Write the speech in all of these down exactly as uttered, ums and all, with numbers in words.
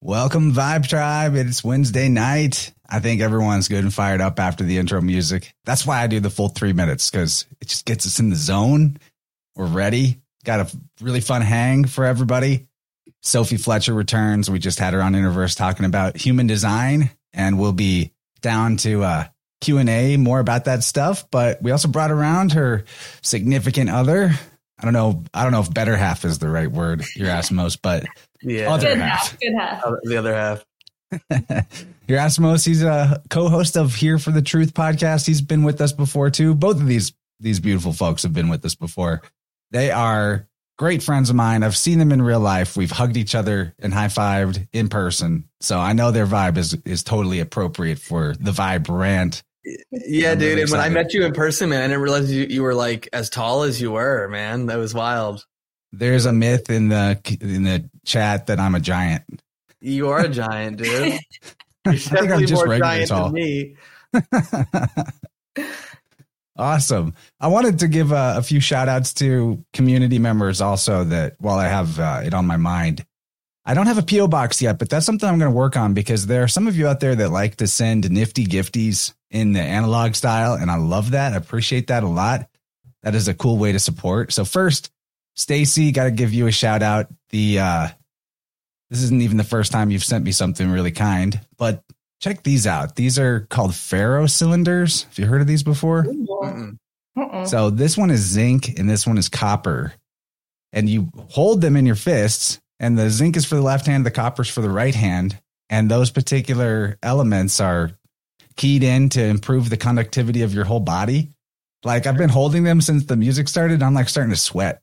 Welcome, Vibe Tribe. It's Wednesday night. I think everyone's good and fired up after the intro music. That's why I do the full three minutes, because it just gets us in the zone. We're ready. Got a really fun hang for everybody. Sophie Fletcher returns. We just had her on Interverse talking about human design, and we'll be down to uh, Q and A more about that stuff. But we also brought around her significant other. I don't know. I don't know if better half is the right word, Erasmus, but yeah, other good half. half. Good half. The other half. Erasmus, he's a co-host of Here for the Truth podcast. He's been with us before too. Both of these these beautiful folks have been with us before. They are great friends of mine. I've seen them in real life. We've hugged each other and high-fived in person. So I know their vibe is is totally appropriate for the Vibe rant. Yeah, I'm dude. really And when I excited. met you in person, man, I didn't realize you, you were like as tall as you were, man. That was wild. There's a myth in the in the chat that I'm a giant. You are a giant, dude. You're I think I'm definitely just more regular giant tall. than me. Awesome. I wanted to give a, a few shout outs to community members also, that while I have uh, it on my mind. I don't have a P O box yet, but that's something I'm going to work on, because there are some of you out there that like to send nifty gifties in the analog style. And I love that. I appreciate that a lot. That is a cool way to support. So first, Stacy, got to give you a shout out. The, uh, this isn't even the first time you've sent me something really kind, but check these out. These are called Faro cylinders. Have you heard of these before? Mm-mm. Uh-uh. So this one is zinc and this one is copper, and you hold them in your fists, and the zinc is for the left hand, the copper is for the right hand. And those particular elements are keyed in to improve the conductivity of your whole body. Like, I've been holding them since the music started. I'm like starting to sweat.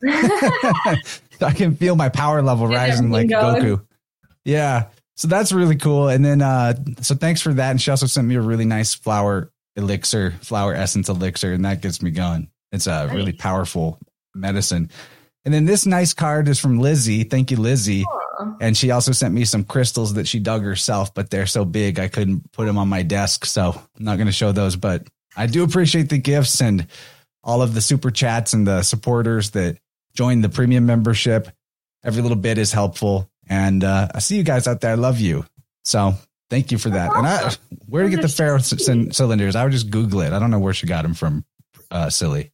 I can feel my power level Get rising like everything going. Goku. Yeah. So that's really cool. And then, uh, so thanks for that. And she also sent me a really nice flower elixir, flower essence elixir, and that gets me going. It's a really Nice. powerful medicine. And then this nice card is from Lizzie. Thank you, Lizzie. Aw. And she also sent me some crystals that she dug herself, but they're so big I couldn't put them on my desk. So I'm not going to show those, but I do appreciate the gifts and all of the super chats and the supporters that joined the premium membership. Every little bit is helpful. And uh, I see you guys out there. I love you. So thank you for that. And I, where to get the Faro c- c- cylinders? I would just Google it. I don't know where she got them from. Uh, silly.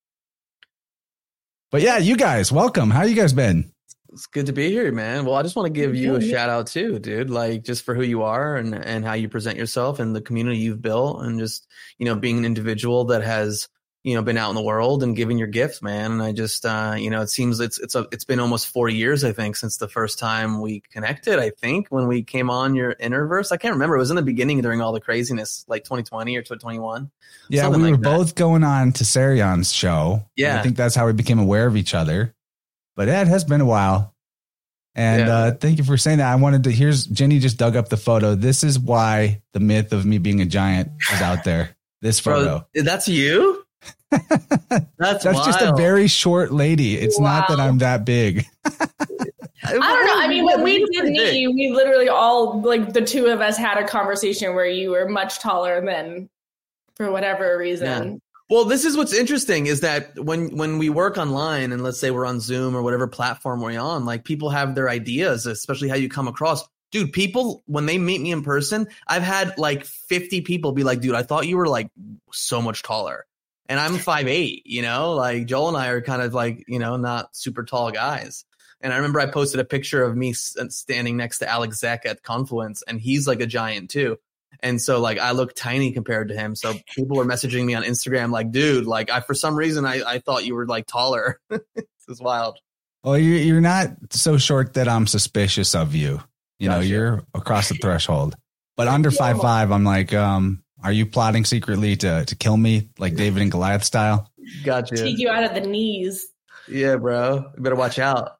But yeah, you guys, welcome. How you guys been? It's good to be here, man. Well, I just want to give you a shout out too, dude. Like, just for who you are and, and how you present yourself and the community you've built, and just, you know, being an individual that has, you know, been out in the world and giving your gifts, man. And I just, uh, you know, it seems it's, it's a, it's been almost four years, I think, since the first time we connected, I think, when we came on your Interverse. I can't remember. It was in the beginning during all the craziness, like twenty twenty or twenty twenty-one. Yeah, Something we like were that. both going on to Sarion's show. Yeah. I think that's how we became aware of each other. But yeah, it has been a while. And Yeah. uh, thank you for saying that. I wanted to, here's, Jenny just dug up the photo. This is why the myth of me being a giant is out there. This photo. Bro, that's you? That's, That's just a wild. very short lady. It's not that Wow. I'm that big. I don't know. I mean, when we did meet you, we literally all, like, the two of us had a conversation where you were much taller than, for whatever reason. Well, this is what's interesting is that when when we work online, and let's say we're on Zoom or whatever platform we're on, like, people have their ideas, especially how you come across. Dude, people, when they meet me in person, I've had like fifty people be like, dude, I thought you were like so much taller. And I'm five eight, you know, like Joel and I are kind of like, you know, not super tall guys. And I remember I posted a picture of me s- standing next to Alex Zek at Confluence, and he's like a giant too. And so, like, I look tiny compared to him. So people were messaging me on Instagram like, dude, like, I, for some reason, I, I thought you were like taller. This is wild. Well, you're, you're not so short that I'm suspicious of you. You know, Gotcha. you're across the threshold. But under five five, I'm like, um, are you plotting secretly to to kill me like David and Goliath style? Gotcha. Take you out of the knees. Yeah, bro. You better watch out.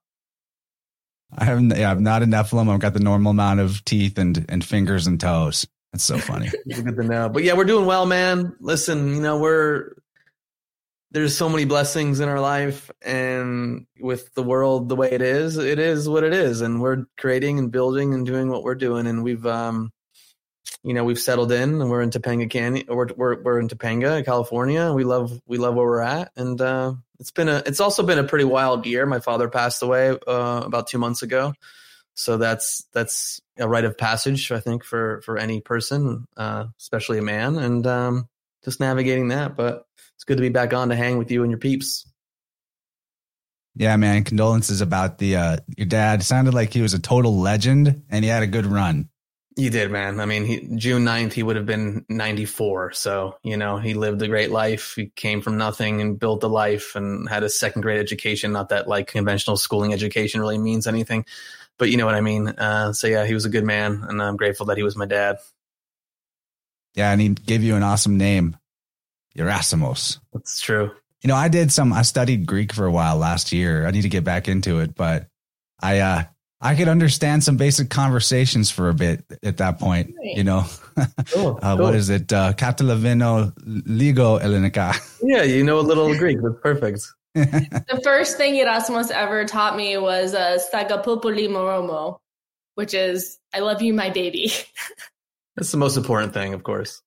I haven't. Yeah, I'm not a Nephilim. I've got the normal amount of teeth and and fingers and toes. That's so funny. It's good to know. But yeah, we're doing well, man. Listen, you know, we're there's so many blessings in our life, and with the world the way it is, it is what it is, and we're creating and building and doing what we're doing, and we've um you know, we've settled in, and we're in Topanga Canyon. We're we're we're in Topanga, California. We love we love where we're at, and uh, it's been a it's also been a pretty wild year. My father passed away uh, about two months ago, So that's that's a rite of passage, I think, for for any person, uh, especially a man, and um, just navigating that. But it's good to be back on to hang with you and your peeps. Yeah, man. Condolences about the uh, your dad. Sounded like he was a total legend, and he had a good run. You did, man. I mean, he, June ninth, he would have been ninety-four. So, you know, he lived a great life. He came from nothing and built a life and had a second grade education. Not that like conventional schooling education really means anything, but you know what I mean? Uh, so yeah, he was a good man, and I'm grateful that he was my dad. Yeah. And he gave you an awesome name, Gerasimos. That's true. You know, I did some, I studied Greek for a while last year. I need to get back into it, but I, uh, I could understand some basic conversations for a bit at that point, right. You know, cool, uh, cool. What is it? Uh, Catalavino Ligo Elenica. Yeah. You know, a little Greek. That's perfect. The first thing Gerasimos ever taught me was uh, Sagapopoli Moromo, which is, I love you, my baby. That's the most important thing, of course.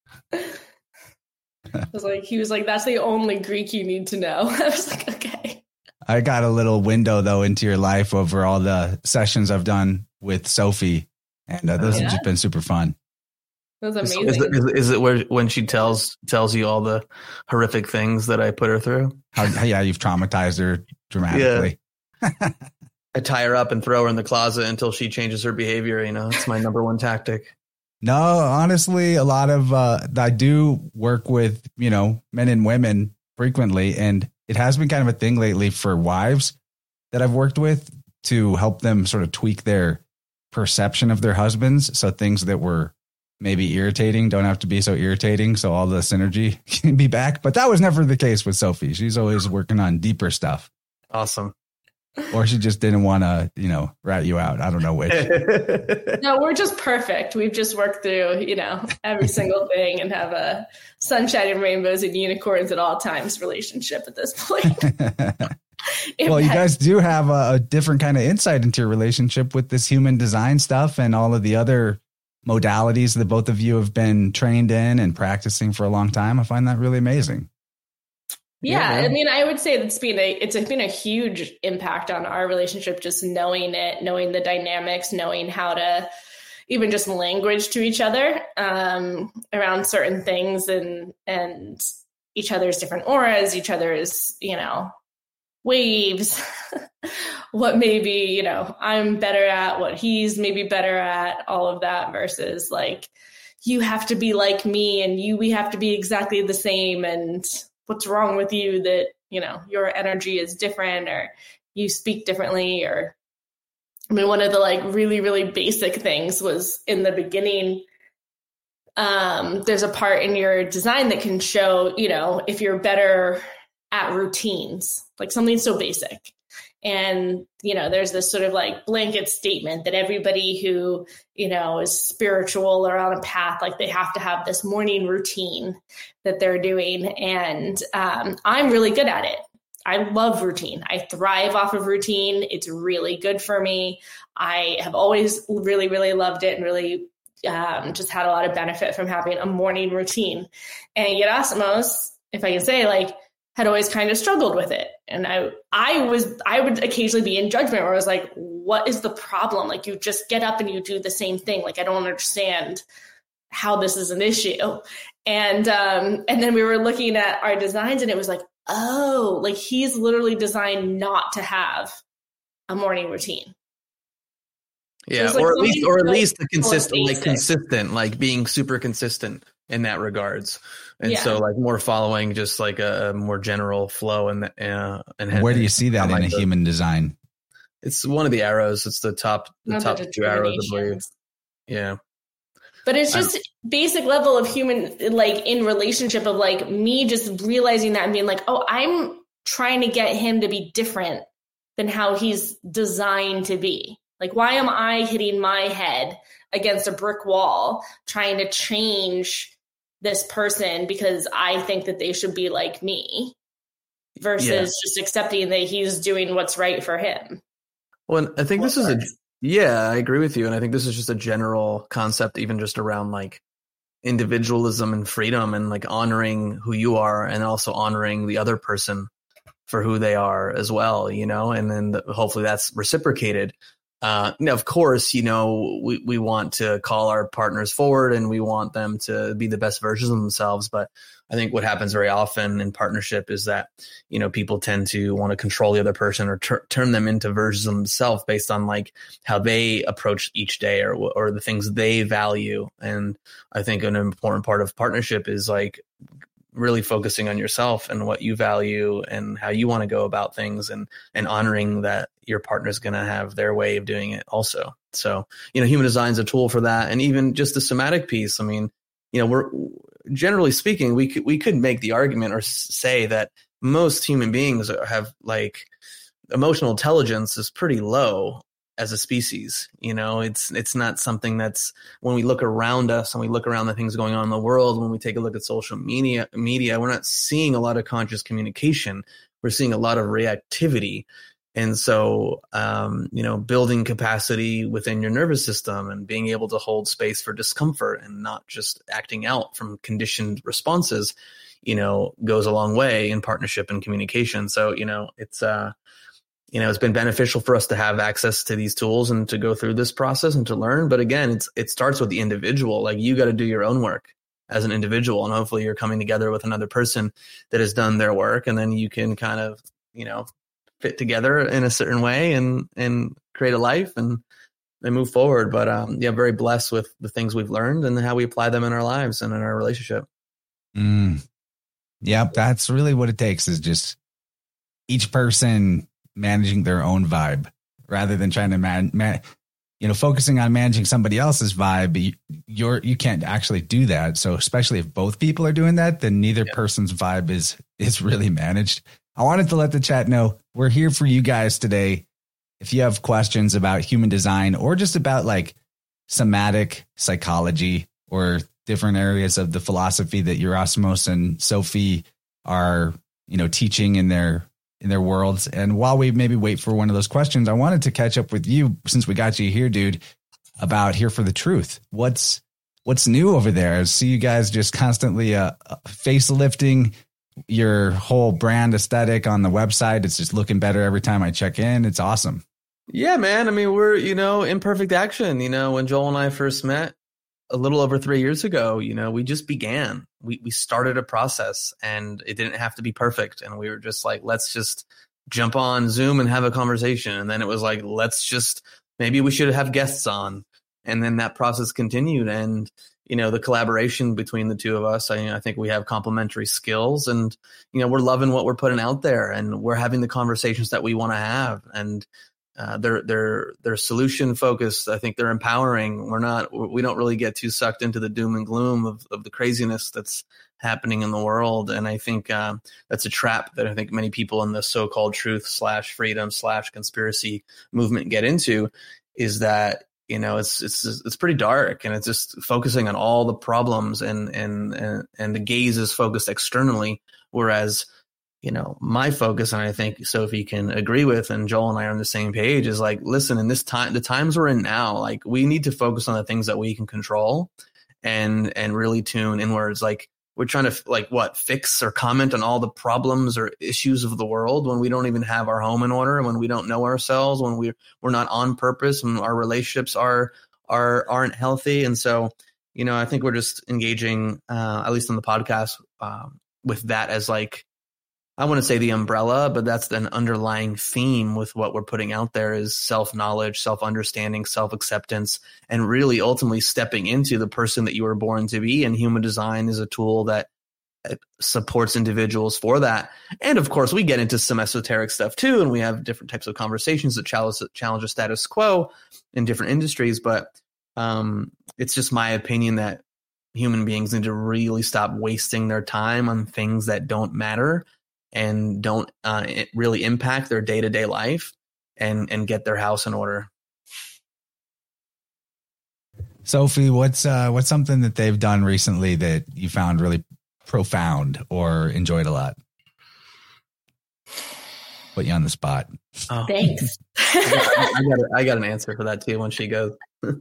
I was like, he was like, that's the only Greek you need to know. I was like, okay. I got a little window though into your life over all the sessions I've done with Sophie, and uh, those yeah. have just been super fun. That was amazing. Is it, is it, is it where when she tells tells you all the horrific things that I put her through? How, yeah, you've traumatized her dramatically. Yeah. I tie her up and throw her in the closet until she changes her behavior. You know, it's my number one tactic. No, honestly, a lot of uh, I do work with, you know, men and women frequently, and it has been kind of a thing lately for wives that I've worked with to help them sort of tweak their perception of their husbands. So things that were maybe irritating don't have to be so irritating. So all the synergy can be back. But that was never the case with Sophie. She's always working on deeper stuff. Awesome. Or she just didn't want to, you know, rat you out. I don't know which. No, we're just perfect. We've just worked through, you know, every single thing and have a sunshine and rainbows and unicorns at all times relationship at this point. Well, you guys do have a, a different kind of insight into your relationship with this human design stuff and all of the other modalities that both of you have been trained in and practicing for a long time. I find that really amazing. Yeah, yeah, I mean, I would say it's been a it's been a huge impact on our relationship, just knowing it, knowing the dynamics, knowing how to even just language to each other um, around certain things and and each other's different auras, each other's, you know, waves, what maybe, you know, I'm better at, what he's maybe better at, all of that versus like, you have to be like me and you, we have to be exactly the same. And what's wrong with you that, you know, your energy is different or you speak differently or, I mean, one of the like really, really basic things was in the beginning, um, there's a part in your design that can show, you know, if you're better at routines, like something so basic. And, you know, there's this sort of like blanket statement that everybody who, you know, is spiritual or on a path, like they have to have this morning routine that they're doing. And um, I'm really good at it. I love routine. I thrive off of routine. It's really good for me. I have always really, really loved it and really um, just had a lot of benefit from having a morning routine. And Gerasimos, if I can say, like, had always kind of struggled with it. And I, I was, I would occasionally be in judgment where I was like, what is the problem? Like, you just get up and you do the same thing. Like, I don't understand how this is an issue. And, um, and then we were looking at our designs and it was like, oh, like he's literally designed not to have a morning routine. Yeah. So like or at least, or at least the consistent, like consistent, like being super consistent in that regards. And yeah. so like more following just like a, a more general flow. And, uh, and where do you see that in a the, human design? It's one of the arrows. It's the top, the Not top the two arrows, I believe. Yeah. But it's just basic level of human, like in relationship of like me just realizing that and being like, oh, I'm trying to get him to be different than how he's designed to be. Like, why am I hitting my head against a brick wall trying to change this person because I think that they should be like me versus yeah. just accepting that he's doing what's right for him. Well, I think this is a, yeah, I agree with you. And I think this is just a general concept, even just around like individualism and freedom and like honoring who you are and also honoring the other person for who they are as well, you know, and then the, hopefully that's reciprocated. uh, now, of course, you know, we, we want to call our partners forward and we want them to be the best versions of themselves. But I think what happens very often in partnership is that, you know, people tend to want to control the other person or tur- turn them into versions of themselves based on like how they approach each day or, or the things they value. And I think an important part of partnership is like really focusing on yourself and what you value and how you want to go about things, and, and honoring that your partner's going to have their way of doing it also. So, you know, human design is a tool for that. And even just the somatic piece. I mean, you know, we're generally speaking, we could, we could make the argument or say that most human beings have like emotional intelligence is pretty low as a species. You know, it's, it's not something that's, when we look around us and we look around the things going on in the world, when we take a look at social media, media, we're not seeing a lot of conscious communication. We're seeing a lot of reactivity. And so, um, you know, building capacity within your nervous system and being able to hold space for discomfort and not just acting out from conditioned responses, you know, goes a long way in partnership and communication. So, you know, it's, uh, you know, it's been beneficial for us to have access to these tools and to go through this process and to learn. But again, it's, it starts with the individual. Like, you got to do your own work as an individual, and hopefully you're coming together with another person that has done their work. And then you can kind of, you know, fit together in a certain way and, and create a life and, and move forward. But, um, yeah, very blessed with the things we've learned and how we apply them in our lives and in our relationship. Mm. Yep. That's really what it takes, is just each person managing their own vibe rather than trying to man, man you know, focusing on managing somebody else's vibe. You, you're, you can't actually do that. So especially if both people are doing that, then neither yeah. person's vibe is, is really managed. I wanted to let the chat know we're here for you guys today. If you have questions about human design or just about like somatic psychology or different areas of the philosophy that Yerasimos and Sophie are, you know, teaching in their in their worlds. And while we maybe wait for one of those questions, I wanted to catch up with you, since we got you here, dude, about Here for the Truth. What's what's new over there? I see you guys just constantly uh, facelifting your whole brand aesthetic on the website. It's just looking better every time I check in. It's awesome. Yeah, man. I mean, we're, you know, Imperfect Action. You know, when Joel and I first met a little over three years ago, you know, we just began. We we started a process, and it didn't have to be perfect. And we were just like, let's just jump on Zoom and have a conversation. And then it was like, let's just, maybe we should have guests on. And then that process continued. And, you know, the collaboration between the two of us, I, I think we have complementary skills, and, you know, we're loving what we're putting out there, and we're having the conversations that we want to have. And uh, they're, they're, they're solution focused. I think they're empowering. We're not, we don't really get too sucked into the doom and gloom of, of the craziness that's happening in the world. And I think um, that's a trap that I think many people in the so-called truth slash freedom slash conspiracy movement get into, is that, you know, it's, it's, it's pretty dark, and it's just focusing on all the problems, and, and, and, and the gaze is focused externally. Whereas, you know, my focus, and I think Sophie can agree with, and Joel and I are on the same page, is like, listen, in this time, the times we're in now, like, we need to focus on the things that we can control, and, and really tune inwards. Like, we're trying to like what fix or comment on all the problems or issues of the world when we don't even have our home in order, when we don't know ourselves, when we're we're not on purpose, when our relationships are are aren't healthy. And so, you know, I think we're just engaging, uh, at least on the podcast, um, with that as like, I wouldn't say the umbrella, but that's an underlying theme with what we're putting out there, is self-knowledge, self-understanding, self-acceptance, and really ultimately stepping into the person that you were born to be. And human design is a tool that supports individuals for that. And of course, we get into some esoteric stuff too, and we have different types of conversations that challenge, challenge the status quo in different industries. But um, it's just my opinion that human beings need to really stop wasting their time on things that don't matter and don't uh, really impact their day-to-day life, and, and get their house in order. Sophie, what's uh, what's something that they've done recently that you found really profound or enjoyed a lot? Put you on the spot. Oh. Thanks. I, got, I, got a, I got an answer for that too when she goes. um,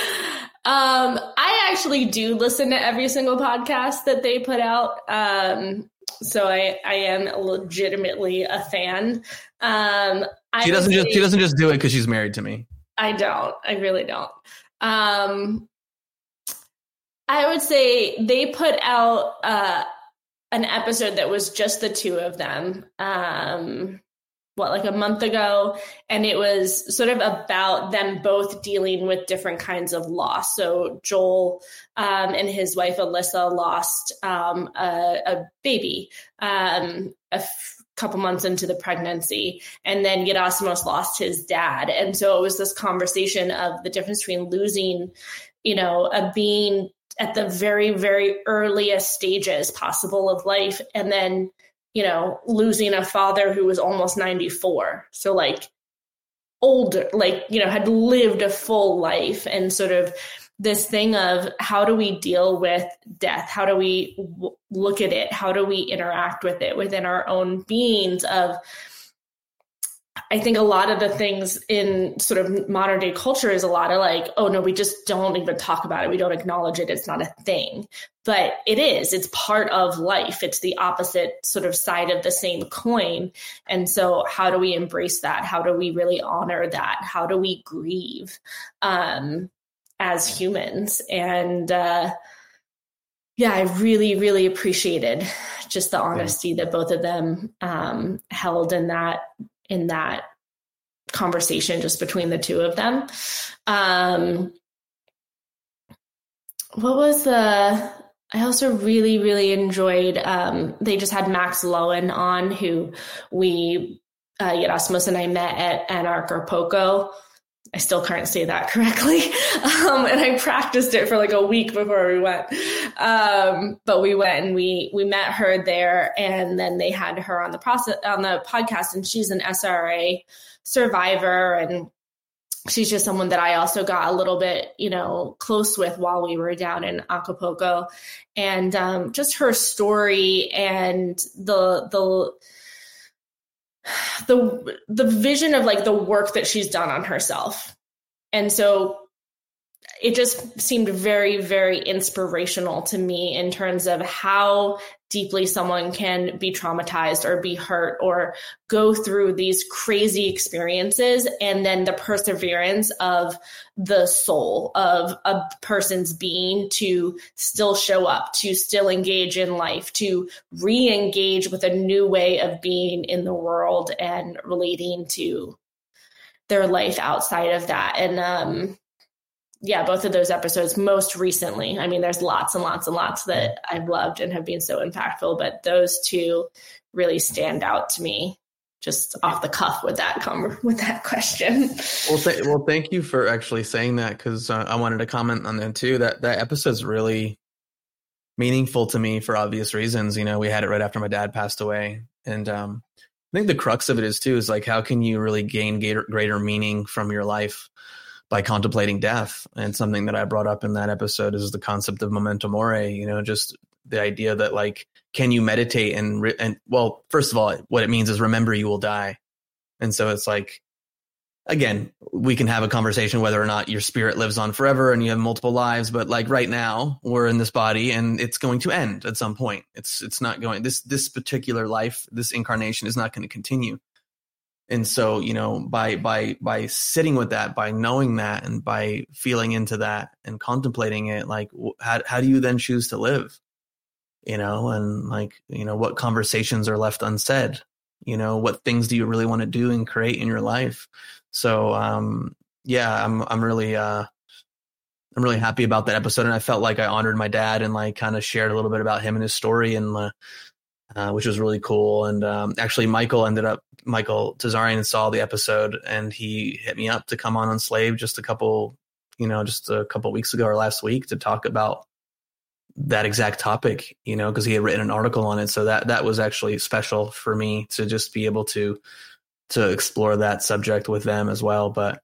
I actually do listen to every single podcast that they put out. Um, So I, I am legitimately a fan. Um, I she doesn't just say, she doesn't just do it because she's married to me. I don't. I really don't. Um, I would say they put out uh, an episode that was just the two of them. Um, what, like a month ago, and it was sort of about them both dealing with different kinds of loss. So Joel um, and his wife Alyssa lost um, a, a baby um, a f- couple months into the pregnancy, and then Gerasimos lost his dad. And so it was this conversation of the difference between losing, you know, a being at the very, very earliest stages possible of life, and then, you know, losing a father who was almost ninety-four. So like older, like, you know, had lived a full life, and sort of this thing of how do we deal with death? How do we w- look at it? How do we interact with it within our own beings? Of, I think a lot of the things in sort of modern day culture is a lot of like, oh no, we just don't even talk about it. We don't acknowledge it. It's not a thing, but it is, it's part of life. It's the opposite sort of side of the same coin. And so how do we embrace that? How do we really honor that? How do we grieve um, as humans? And uh, yeah, I really, really appreciated just the honesty that both of them um, held in that in that conversation just between the two of them. Um, what was the, I also really, really enjoyed, um, they just had Max Lowen on, who we, uh, Gerasimos and I met at Anarchapulco. I still can't say that correctly. Um, and I practiced it for like a week before we went. Um, but we went and we, we met her there, and then they had her on the process, on the podcast, and she's an S R A survivor. And she's just someone that I also got a little bit, you know, close with while we were down in Acapulco, and, um, just her story and the, the, the the vision of like the work that she's done on herself. And so it just seemed very, very inspirational to me in terms of how deeply someone can be traumatized or be hurt or go through these crazy experiences, and then the perseverance of the soul of a person's being to still show up, to still engage in life, to re-engage with a new way of being in the world and relating to their life outside of that. And um, yeah, both of those episodes most recently, I mean, there's lots and lots and lots that I've loved and have been so impactful, but those two really stand out to me just off the cuff with that com- with that question. Well, th- well, thank you for actually saying that, because uh, I wanted to comment on that too. That that episode's really meaningful to me for obvious reasons. You know, we had it right after my dad passed away, and um, I think the crux of it is too is like, how can you really gain greater, greater meaning from your life by contemplating death? And something that I brought up in that episode is the concept of memento mori, you know, just the idea that like, can you meditate and, re- and well, first of all, what it means is remember you will die. And so it's like, again, we can have a conversation whether or not your spirit lives on forever and you have multiple lives, but like right now we're in this body and it's going to end at some point. It's, it's not going, this, this particular life, this incarnation is not going to continue. And so, you know, by, by, by sitting with that, by knowing that, and by feeling into that and contemplating it, like, how, how do you then choose to live, you know, and like, you know, what conversations are left unsaid, you know, what things do you really want to do and create in your life? So, um, yeah, I'm, I'm really, uh, I'm really happy about that episode. And I felt like I honored my dad and like kind of shared a little bit about him and his story, and, uh, Uh, which was really cool. And um, actually, Michael ended up, Michael Tazarian saw the episode, and he hit me up to come on Enslaved just a couple, you know, just a couple weeks ago or last week to talk about that exact topic, you know, because he had written an article on it. So that that was actually special for me to just be able to to explore that subject with them as well. But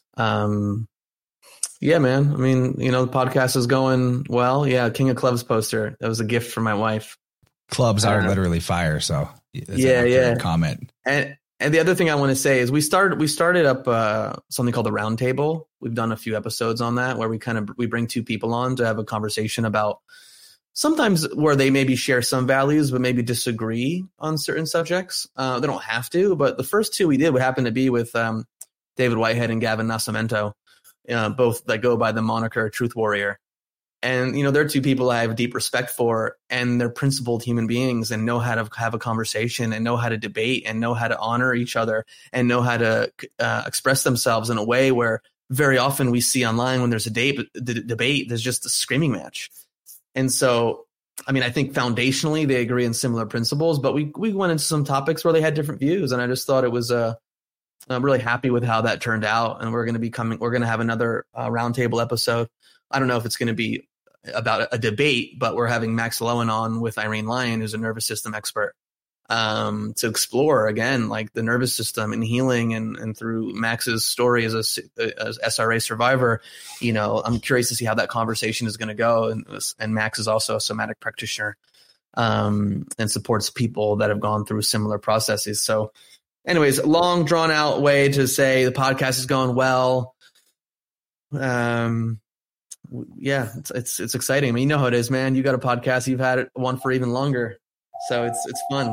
um, yeah, man, I mean, you know, the podcast is going well. Yeah, King of Clubs poster. That was a gift from my wife. Clubs are uh, literally fire. So yeah, yeah. Comment. And and the other thing I want to say is we started we started up uh, something called the Roundtable. We've done a few episodes on that where we kind of we bring two people on to have a conversation about sometimes where they maybe share some values but maybe disagree on certain subjects. Uh, they don't have to, but the first two we did would happen to be with um, David Whitehead and Gavin Nascimento, uh, both that go by the moniker Truth Warrior. And, you know, they're two people I have deep respect for, and they're principled human beings and know how to have a conversation and know how to debate and know how to honor each other and know how to uh, express themselves in a way where very often we see online when there's a debate, the debate, there's just a screaming match. And so, I mean, I think foundationally they agree in similar principles, but we we went into some topics where they had different views, and I just thought it was uh, I'm really happy with how that turned out. And we're going to be coming, we're going to have another uh, roundtable episode. I don't know if it's going to be about a debate, but we're having Max Lowen on with Irene Lyon, who's a nervous system expert, um, to explore again, like the nervous system and healing. And, and through Max's story as a as S R A survivor, you know, I'm curious to see how that conversation is going to go. And, and Max is also a somatic practitioner, um, and supports people that have gone through similar processes. So anyways, long drawn out way to say the podcast is going well. Um, Yeah, it's, it's it's exciting. I mean, you know how it is, man. You got a podcast. You've had it one for even longer, so it's it's fun.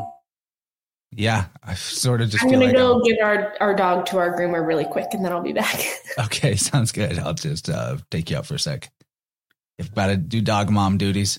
Yeah, I sort of just. I'm feel gonna like go I'm... get our, our dog to our groomer really quick, and then I'll be back. Okay, sounds good. I'll just uh, take you out for a sec. If about to do dog mom duties.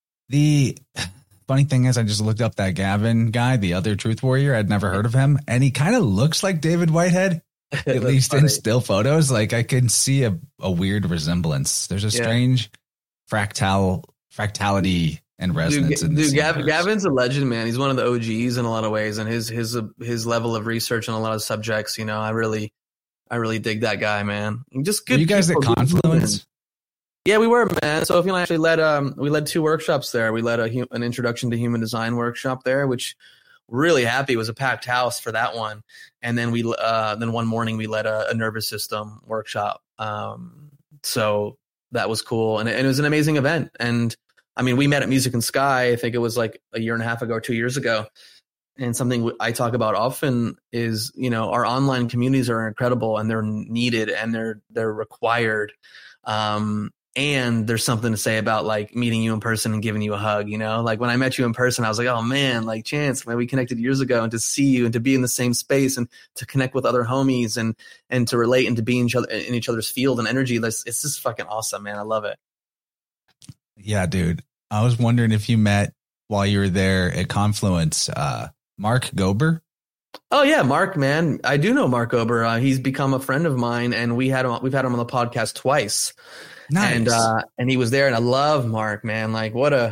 The funny thing is, I just looked up that Gavin guy, the other Truth Warrior. I'd never heard of him, and he kind of looks like David Whitehead. At least funny. In still photos, like I can see a, a weird resemblance. There's a strange yeah. fractal fractality and resonance. Dude, in dude Gav, Gavin's a legend, man. He's one of the O Gs in a lot of ways, and his his his level of research on a lot of subjects. You know, I really, I really dig that guy, man. Just good. Were you guys at Confluence? Yeah, we were, man. Sophie and I actually led um we led two workshops there. We led a an introduction to human design workshop there, which. Really happy. It was a packed house for that one. And then we, uh, then one morning we led a, a nervous system workshop. Um, so that was cool. And it, and it was an amazing event. And I mean, we met at Music and Sky. I think it was like a year and a half ago or two years ago. And something I talk about often is, you know, our online communities are incredible and they're needed and they're, they're required. Um, And there's something to say about like meeting you in person and giving you a hug, you know, like when I met you in person, I was like, oh man, like Chance, man, we connected years ago, and to see you and to be in the same space and to connect with other homies and, and to relate and to be in each other in each other's field and energy. It's, it's just fucking awesome, man. I love it. Yeah, dude. I was wondering if you met while you were there at Confluence, uh, Mark Gober. Oh yeah, Mark, man. I do know Mark Gober. Uh, he's become a friend of mine, and we had him, we've had him on the podcast twice. Nice. And, uh, and he was there, and I love Mark, man. Like what a,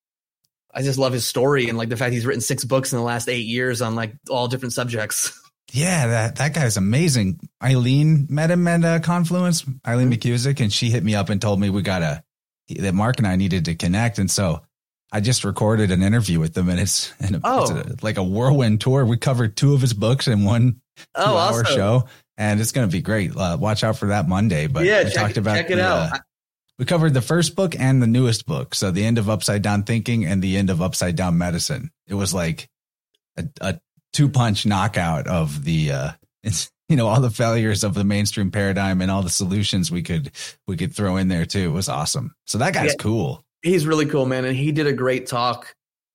I just love his story and like the fact he's written six books in the last eight years on like all different subjects. Yeah, that, that guy's amazing. Eileen met him at uh, Confluence, Eileen mm-hmm. McCusick, and she hit me up and told me we got to, that Mark and I needed to connect. And so I just recorded an interview with him, and it's, and oh. it's a, like a whirlwind tour. We covered two of his books in one oh, two hour awesome. show. And it's going to be great. Uh, watch out for that Monday. But yeah, we check, talked about check it the, out. Uh, we covered the first book and the newest book. So the end of Upside Down Thinking and the end of Upside Down Medicine. It was like a, a two punch knockout of the, uh, you know, all the failures of the mainstream paradigm and all the solutions we could, we could throw in there too. It was awesome. So that guy's yeah, cool. He's really cool, man. And he did a great talk.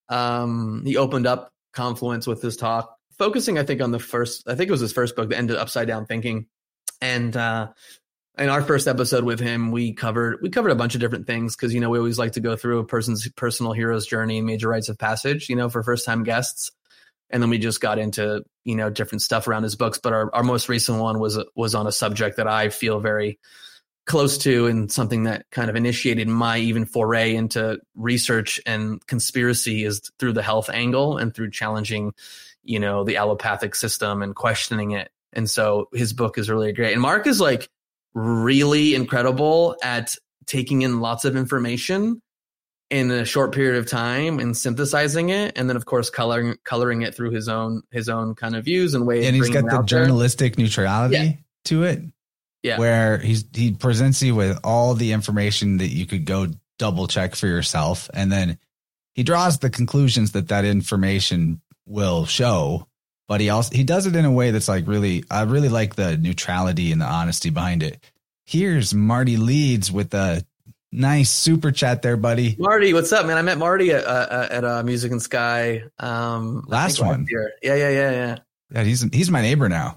Um, he opened up Confluence with his talk, focusing, I think, on the first, I think it was his first book, The End of Upside Down Thinking. And, uh, in our first episode with him, we covered, we covered a bunch of different things. Cause, you know, we always like to go through a person's personal hero's journey and major rites of passage, you know, for first time guests. And then we just got into, you know, different stuff around his books. But our, our most recent one was, was on a subject that I feel very close to, and something that kind of initiated my even foray into research and conspiracy is through the health angle and through challenging, you know, the allopathic system and questioning it. And so his book is really great. And Mark is like really incredible at taking in lots of information in a short period of time and synthesizing it. And then of course, coloring, coloring it through his own, his own kind of views and ways. And he's got the journalistic there. neutrality yeah. to it. Yeah. Where he's, he presents you with all the information that you could go double check for yourself. And then he draws the conclusions that that information will show, but he also, he does it in a way that's like really, I really like the neutrality and the honesty behind it. Here's Marty Leeds with a nice super chat there, buddy. Marty, what's up, man? I met Marty at, uh, at uh, Music and Sky. Um, last one. Last year. Yeah, yeah, yeah, yeah. Yeah. He's, he's my neighbor now.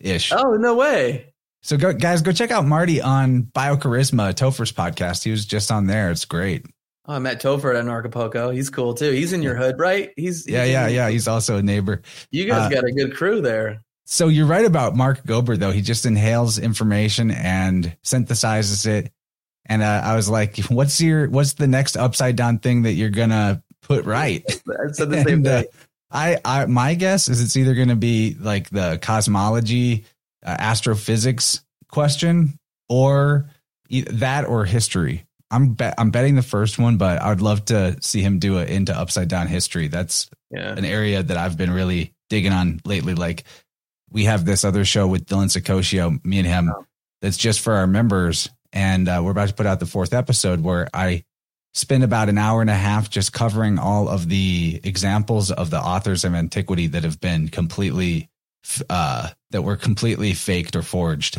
ish. Oh, no way. So go, guys, go check out Marty on Biocharisma, Topher's podcast. He was just on there. It's great. Oh, I met Topher at Anarchapulco. He's cool too. He's in your hood, right? He's, he's yeah, yeah, in, yeah. He's also a neighbor. You guys uh, got a good crew there. So you're right about Mark Gober, though. He just inhales information and synthesizes it. And uh, I was like, what's your, what's the next upside down thing that you're going to put right? I said the same and, uh, thing. I, I, my guess is it's either going to be like the cosmology, uh, astrophysics question, or e- that or history. I'm bet I'm betting the first one, but I would love to see him do it into upside down history. That's yeah. an area that I've been really digging on lately. Like we have this other show with Dylan Sicoscio, me and him, oh. that's just for our members. And uh, we're about to put out the fourth episode where I spend about an hour and a half just covering all of the examples of the authors of antiquity that have been completely, uh, that were completely faked or forged.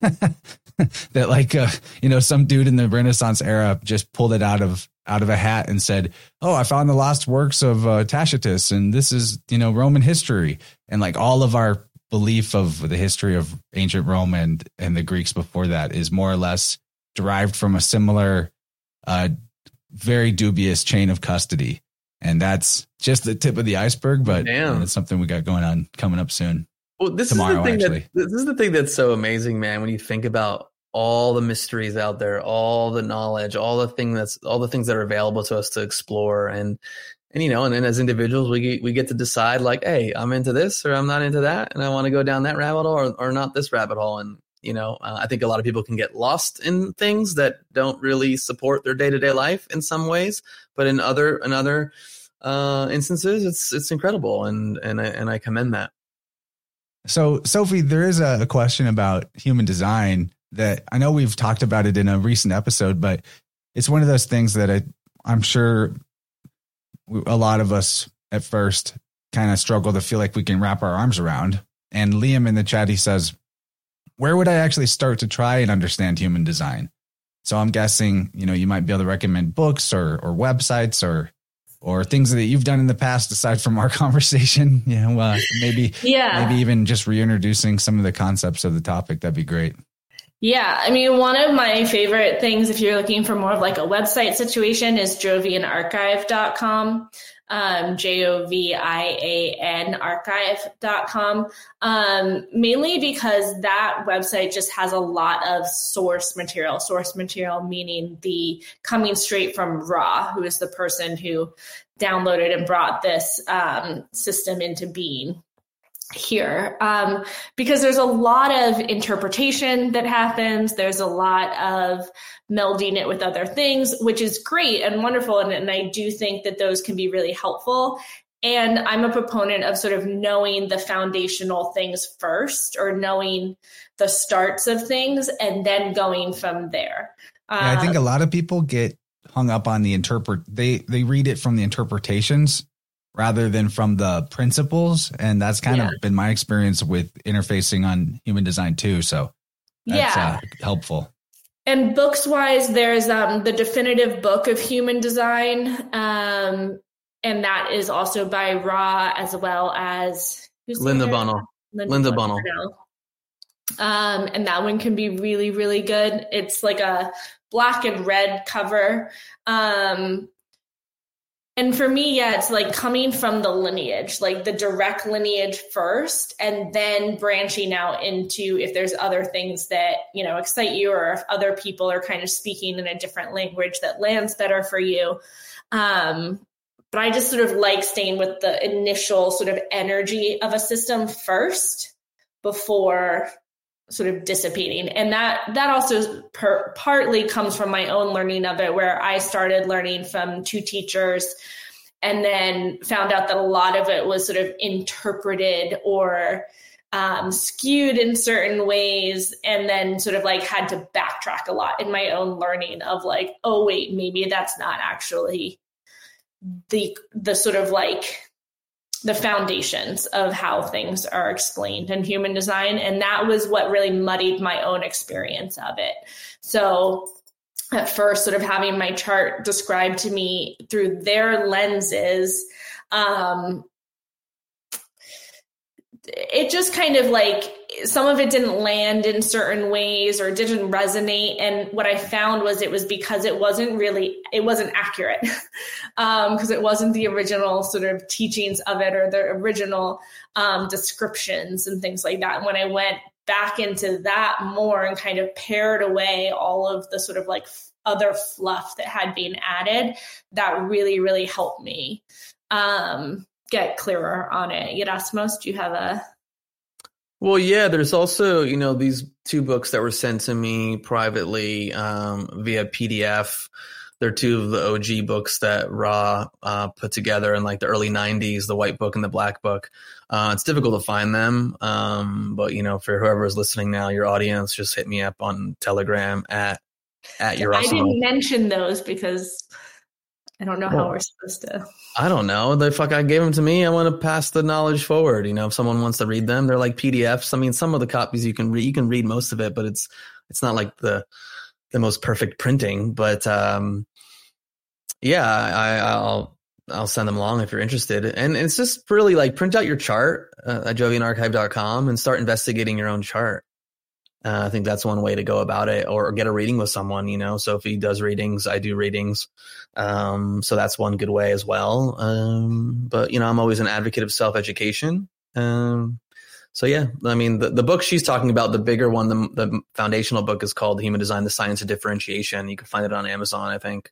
That like, uh, you know, some dude in the Renaissance era just pulled it out of out of a hat and said, oh, I found the lost works of uh, Tacitus. And this is, you know, Roman history. And like all of our belief of the history of ancient Rome and, and the Greeks before that is more or less derived from a similar, uh, very dubious chain of custody. And that's just the tip of the iceberg. But Damn. It's something we got going on coming up soon. Well, this Tomorrow, is the thing actually. that this is the thing that's so amazing, man. When you think about all the mysteries out there, all the knowledge, all the thing that's all the things that are available to us to explore, and and you know, and then as individuals, we get, we get to decide like, hey, I'm into this or I'm not into that, and I want to go down that rabbit hole or or not this rabbit hole. And you know, uh, I think a lot of people can get lost in things that don't really support their day to day life in some ways, but in other in other uh, instances, it's it's incredible, and and I, and I commend that. So, Sophie, there is a question about human design that I know we've talked about it in a recent episode, but it's one of those things that I, I'm sure a lot of us at first kind of struggle to feel like we can wrap our arms around. And Liam in the chat, he says, where would I actually start to try and understand human design? So I'm guessing, you know, you might be able to recommend books or, or websites or or things that you've done in the past aside from our conversation, you know, uh, maybe, yeah. maybe even just reintroducing some of the concepts of the topic. That'd be great. Yeah. I mean, one of my favorite things, if you're looking for more of like a website situation, is jovian archive dot com. Um, J O V I A N archive dot com. Um, mainly because that website just has a lot of source material, source material, meaning the coming straight from Ra, who is the person who downloaded and brought this, um, system into being here. Um, because there's a lot of interpretation that happens. There's a lot of melding it with other things, which is great and wonderful. And, and I do think that those can be really helpful. And I'm a proponent of sort of knowing the foundational things first, or knowing the starts of things and then going from there. Yeah, I think a lot of people get hung up on the interpret. They, they read it from the interpretations rather than from the principles. And that's kind yeah. of been my experience with interfacing on human design too. So that's yeah. uh, helpful. And books wise, there's um, the definitive book of human design. Um, and that is also by Ra, as well as who's Linda Bunnell. Linda, Linda Bunnell. Um, and that one can be really, really good. It's like a black and red cover. Um, And for me, yeah, it's like coming from the lineage, like the direct lineage first, and then branching out into if there's other things that, you know, excite you, or if other people are kind of speaking in a different language that lands better for you. Um, but I just sort of like staying with the initial sort of energy of a system first before sort of dissipating. And that that also per, partly comes from my own learning of it, where I started learning from two teachers and then found out that a lot of it was sort of interpreted or um, skewed in certain ways, and then sort of like had to backtrack a lot in my own learning of like, oh, wait, maybe that's not actually the the sort of like the foundations of how things are explained in human design. And that was what really muddied my own experience of it. So at first, sort of having my chart described to me through their lenses, um, it just kind of like, some of it didn't land in certain ways or didn't resonate. And what I found was it was because it wasn't really, it wasn't accurate um, because it wasn't the original sort of teachings of it or the original um, descriptions and things like that. And when I went back into that more and kind of pared away all of the sort of like other fluff that had been added, that really, really helped me um, get clearer on it. Yerasimos, do you have a... Well, yeah, there's also, you know, these two books that were sent to me privately um, via P D F. They're two of the O G books that Ra uh, put together in like the early nineties, the White Book and the Black Book. Uh, it's difficult to find them. Um, but, you know, for whoever is listening now, your audience, just hit me up on Telegram at, at Yerasimos. I didn't mention those because I don't know well, how we're supposed to. I don't know. The fuck, I gave them to me. I want to pass the knowledge forward. You know, if someone wants to read them, they're like P D Fs. I mean, some of the copies you can read, you can read most of it, but it's, it's not like the, the most perfect printing. But um, yeah, I, I'll, I'll send them along if you're interested. And it's just really like print out your chart uh, at jovian archive dot com and start investigating your own chart. Uh, I think that's one way to go about it, or get a reading with someone, you know. Sophie does readings. I do readings. Um, so that's one good way as well. Um, but, you know, I'm always an advocate of self-education. Um, so, yeah, I mean, the, the book she's talking about, the bigger one, the, the foundational book is called Human Design, The Science of Differentiation. You can find it on Amazon, I think.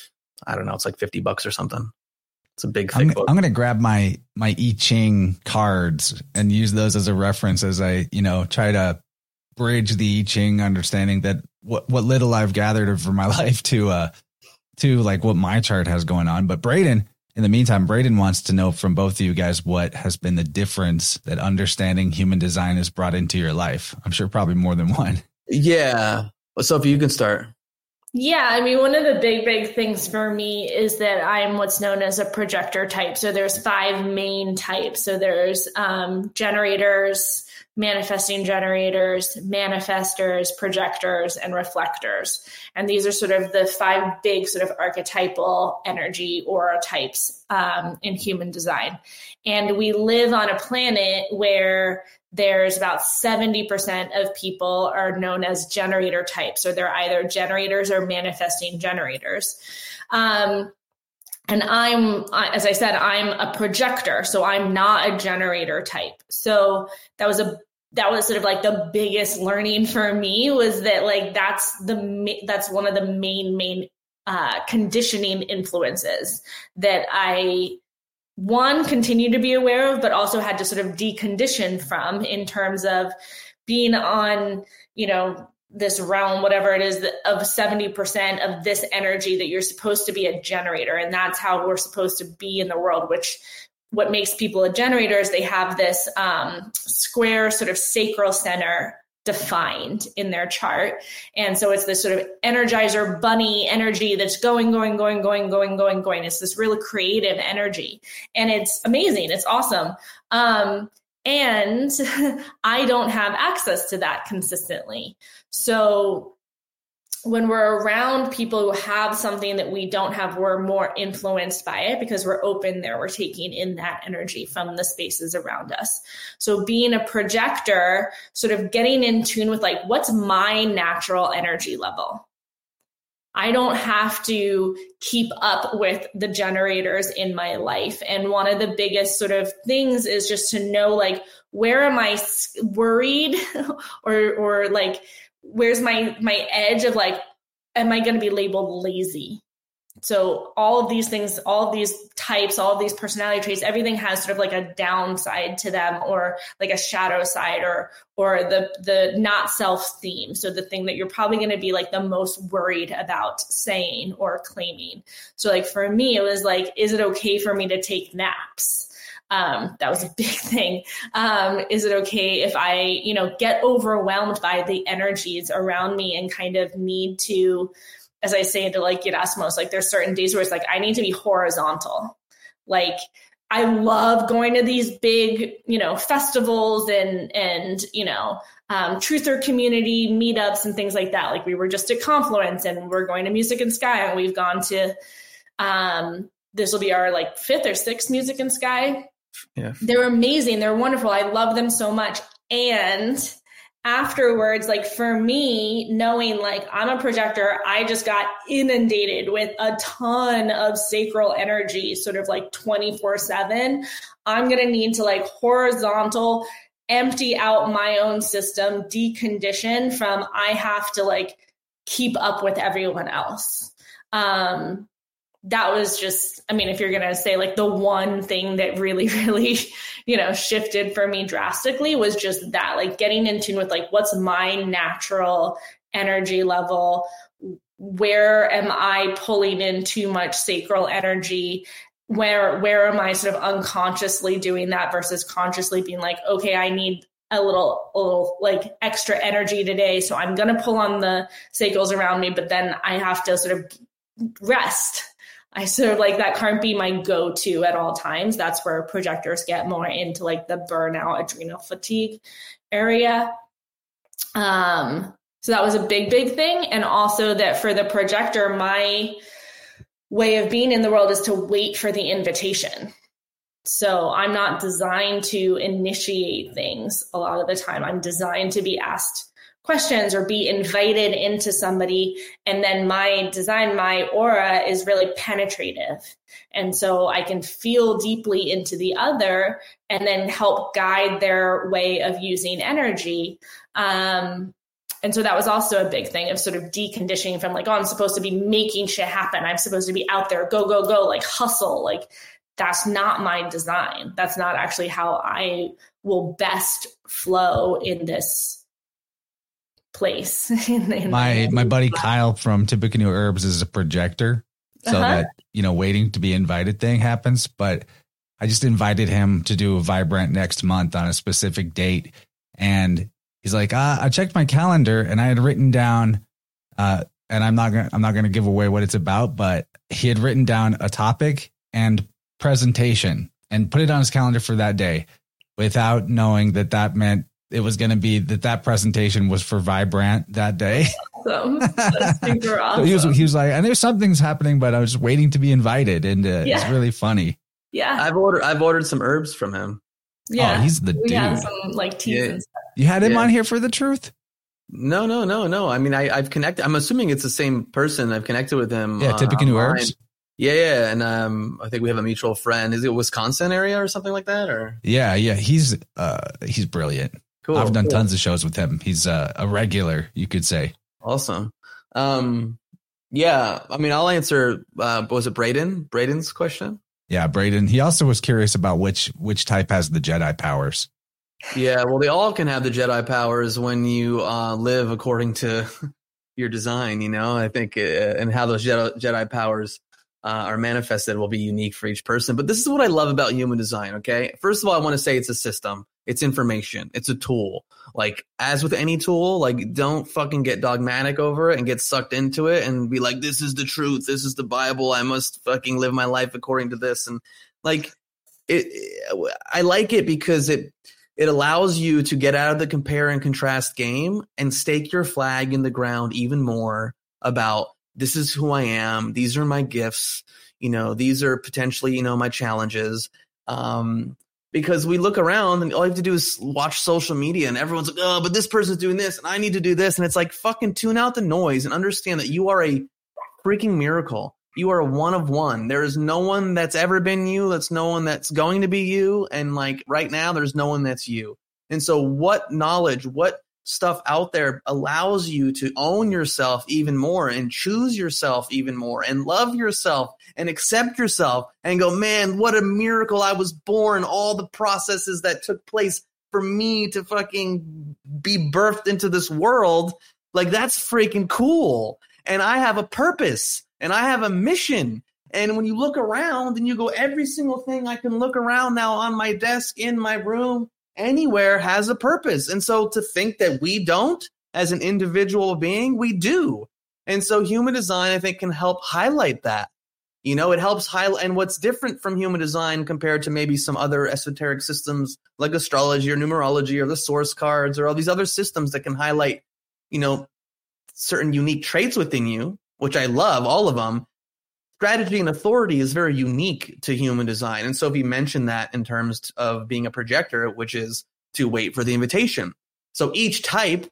I don't know. It's like fifty bucks or something. It's a big, thick I'm, book. I'm going to grab my, my I Ching cards and use those as a reference as I, you know, try to bridge the I Ching understanding that what, what little I've gathered for my life to, uh, to like what my chart has going on. But Braden, in the meantime, Braden wants to know from both of you guys, what has been the difference that understanding human design has brought into your life? I'm sure probably more than one. Yeah. Well, Sophie, you can start. Yeah, I mean, one of the big, big things for me is that I'm what's known as a projector type. So there's five main types. So there's um, generators, manifesting generators, manifestors, projectors, and reflectors. And these are sort of the five big sort of archetypal energy aura types um, in human design. And we live on a planet where there's about seventy percent of people are known as generator types. So they're either generators or manifesting generators. Um, and I'm, as I said, I'm a projector. So I'm not a generator type. So that was a, that was sort of like the biggest learning for me, was that like, that's the, that's one of the main, main uh, conditioning influences that I, one, continue to be aware of, but also had to sort of decondition from, in terms of being on, you know, this realm, whatever it is, of seventy percent of this energy that you're supposed to be a generator. And that's how we're supposed to be in the world, which what makes people a generator is they have this um, square sort of sacral center defined in their chart. And so it's this sort of energizer bunny energy that's going, going, going, going, going, going, going. It's this really creative energy. And it's amazing. It's awesome. Um, and I don't have access to that consistently. So when we're around people who have something that we don't have, we're more influenced by it because we're open there. We're taking in that energy from the spaces around us. So being a projector, sort of getting in tune with like, what's my natural energy level? I don't have to keep up with the generators in my life. And one of the biggest sort of things is just to know, like, where am I worried or, or like, where's my, my edge of like, am I going to be labeled lazy? So all of these things, all of these types, all of these personality traits, everything has sort of like a downside to them, or like a shadow side, or, or the, the not self theme. So the thing that you're probably going to be like the most worried about saying or claiming. So like for me, it was like, is it okay for me to take naps? Um, that was a big thing. Um, is it okay if I, you know, get overwhelmed by the energies around me and kind of need to, as I say to like Yerasimos, like there's certain days where it's like, I need to be horizontal. Like I love going to these big, you know, festivals and, and, you know, um, truther community meetups and things like that. Like we were just at Confluence and we're going to Music in Sky, and we've gone to, um, this will be our like fifth or sixth Music in Sky. Yeah. They're amazing. They're wonderful. I love them so much. And afterwards, like for me, knowing like I'm a projector, I just got inundated with a ton of sacral energy, sort of like twenty-four seven. I'm going to need to like horizontal empty out my own system, decondition from I have to like keep up with everyone else. Um, that was just, I mean, if you're going to say like the one thing that really, really, you know, shifted for me drastically was just that, like getting in tune with like, what's my natural energy level? Where am I pulling in too much sacral energy? Where, where am I sort of unconsciously doing that versus consciously being like, okay, I need a little, a little like extra energy today. So I'm going to pull on the sacrals around me, but then I have to sort of rest. I sort of like that can't be my go-to at all times. That's where projectors get more into like the burnout, adrenal fatigue area. Um, so that was a big, big thing. And also that for the projector, my way of being in the world is to wait for the invitation. So I'm not designed to initiate things a lot of the time. I'm designed to be asked questions or be invited into somebody. And then my design, my aura is really penetrative. And so I can feel deeply into the other and then help guide their way of using energy. Um, and so that was also a big thing of sort of deconditioning from like, oh, I'm supposed to be making shit happen. I'm supposed to be out there, go, go, go, like hustle. Like that's not my design. That's not actually how I will best flow in this place. my my buddy Kyle from Tippecanoe Herbs is a projector, so uh-huh. that, you know, waiting to be invited thing happens. But I just invited him to do a Vibrant next month on a specific date, and he's like, ah, I checked my calendar and I had written down, uh, and I'm not gonna I'm not gonna give away what it's about, but he had written down a topic and presentation and put it on his calendar for that day, without knowing that that meant it was going to be that that presentation was for Vibrant that day. Awesome. That's super awesome. So he was, he was like, and there's something's happening, but I was waiting to be invited. And uh, yeah. It's really funny. Yeah. I've ordered, I've ordered some herbs from him. Yeah. Oh, he's the we dude. had some like teas Yeah. and stuff. You had him Yeah. on here for the truth? No, no, no, no. I mean, I, I've connected. I'm assuming it's the same person. I've connected with him. Yeah. uh, Tippecanoe online. Herbs. Yeah, yeah. And um, I think we have a mutual friend. Is it Wisconsin area or something like that? Or Yeah. Yeah. He's, uh, he's brilliant. cool. I've done cool. tons of shows with him. He's uh, a regular, you could say. Awesome. Um, yeah. I mean, I'll answer. Uh, was it Braden? Braden's question? Yeah. Braden. He also was curious about which, which type has the Jedi powers. Yeah. Well, they all can have the Jedi powers when you uh, live according to your design. You know, I think, uh, and how those Jedi, Jedi powers uh, are manifested will be unique for each person. But this is what I love about human design. Okay. First of all, I want to say it's a system. It's information. It's a tool. Like, as with any tool, like, don't fucking get dogmatic over it and get sucked into it and be like, this is the truth. This is the Bible. I must fucking live my life according to this. And like, it, it I like it because it, it allows you to get out of the compare and contrast game and stake your flag in the ground even more about, this is who I am. These are my gifts. You know, these are potentially, you know, my challenges. Um, Because we look around and all you have to do is watch social media and everyone's like, oh, but this person's doing this and I need to do this. And it's like, fucking tune out the noise and understand that you are a freaking miracle. You are a one of one. There is no one that's ever been you. That's no one that's going to be you. And like right now, there's no one that's you. And so what knowledge, what stuff out there allows you to own yourself even more and choose yourself even more and love yourself and accept yourself and go, man, what a miracle I was born. All the processes that took place for me to fucking be birthed into this world. Like, that's freaking cool. And I have a purpose and I have a mission. And when you look around and you go, every single thing I can look around now on my desk, in my room, anywhere has a purpose. And so to think that we don't, as an individual being, we do. And so human design, I think, can help highlight that. You know, it helps highlight. And what's different from human design compared to maybe some other esoteric systems like astrology or numerology or the source cards or all these other systems that can highlight, you know, certain unique traits within you, which I love, all of them. strategy and authority is very unique to human design. And Sophie mentioned that in terms of being a projector, which is to wait for the invitation. So each type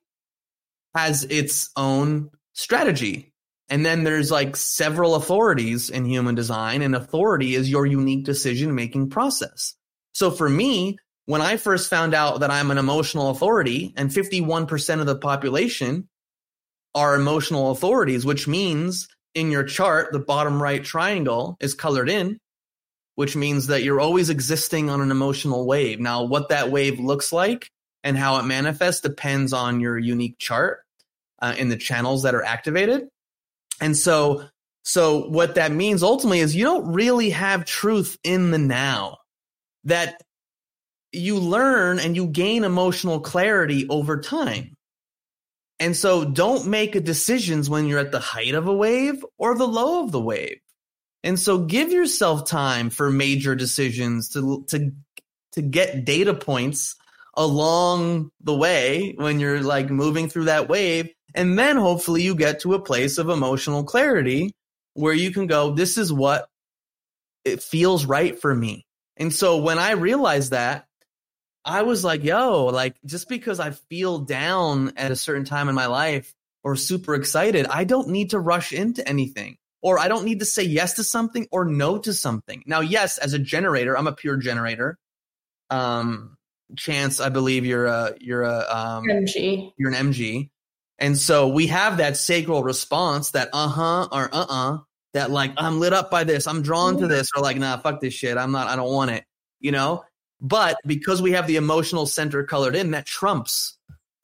has its own strategy. And then there's like several authorities in human design, and authority is your unique decision-making process. So for me, when I first found out that I'm an emotional authority and fifty-one percent of the population are emotional authorities, which means in your chart, the bottom right triangle is colored in, which means that you're always existing on an emotional wave. Now, what that wave looks like and how it manifests depends on your unique chart uh, in the channels that are activated. And so, so what that means ultimately is you don't really have truth in the now. That you learn and you gain emotional clarity over time. And so don't make decisions when you're at the height of a wave or the low of the wave. And so give yourself time for major decisions to, to, to get data points along the way when you're like moving through that wave. And then hopefully you get to a place of emotional clarity where you can go, this is what it feels right for me. And so when I realized that, I was like, yo, like just because I feel down at a certain time in my life or super excited, I don't need to rush into anything, or I don't need to say yes to something or no to something. Now, yes, as a generator, I'm a pure generator. Um, Chance, I believe you're a, you're a, um, M G. You're an M G. And so we have that sacral response, that uh-huh or uh-uh, that like, I'm lit up by this, I'm drawn to this, or like, nah, fuck this shit, I'm not, I don't want it, you know? But because we have the emotional center colored in, that trumps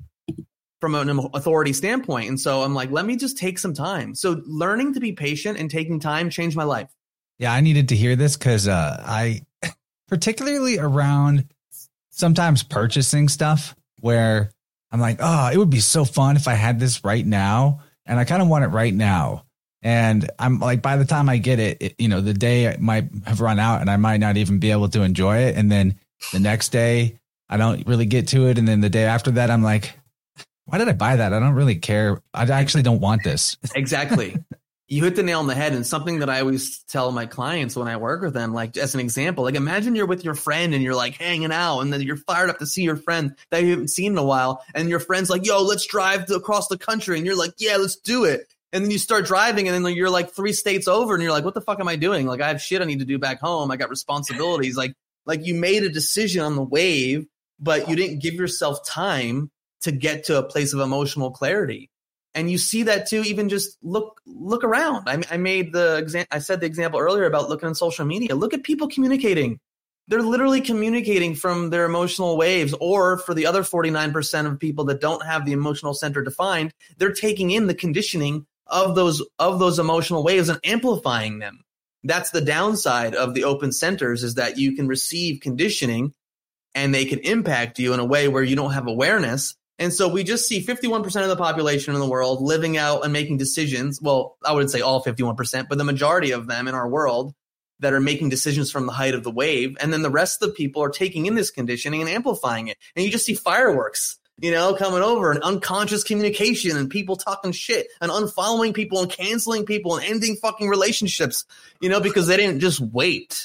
from an authority standpoint. And so I'm like, let me just take some time. So learning to be patient and taking time changed my life. Yeah, I needed to hear this because uh, I, particularly around sometimes purchasing stuff where I'm like, oh, it would be so fun if I had this right now. And I kind of want it right now. And I'm like, by the time I get it, it, you know, the day might have run out and I might not even be able to enjoy it. And then the next day, I don't really get to it. And then the day after that, I'm like, why did I buy that? I don't really care. I actually don't want this. Exactly. You hit the nail on the head. And something that I always tell my clients when I work with them, like as an example, like imagine you're with your friend and you're like hanging out and then you're fired up to see your friend that you haven't seen in a while. And your friend's like, yo, let's drive to, across the country. And you're like, yeah, let's do it. And then you start driving and then you're like three states over and you're like, what the fuck am I doing? Like I have shit I need to do back home. I got responsibilities. Like, like you made a decision on the wave, but you didn't give yourself time to get to a place of emotional clarity. And you see that too, even just look, look around. I, I made the example, I said the example earlier about looking on social media. Look at people communicating. They're literally communicating from their emotional waves, or for the other forty-nine percent of people that don't have the emotional center defined, they're taking in the conditioning of those, of those emotional waves and amplifying them. That's the downside of the open centers, is that you can receive conditioning and they can impact you in a way where you don't have awareness. And so we just see fifty-one percent of the population in the world living out and making decisions. Well, I wouldn't say all fifty-one percent, but the majority of them in our world that are making decisions from the height of the wave. And then the rest of the people are taking in this conditioning and amplifying it. And you just see fireworks, you know, coming over, and unconscious communication and people talking shit and unfollowing people and canceling people and ending fucking relationships, you know, because they didn't just wait.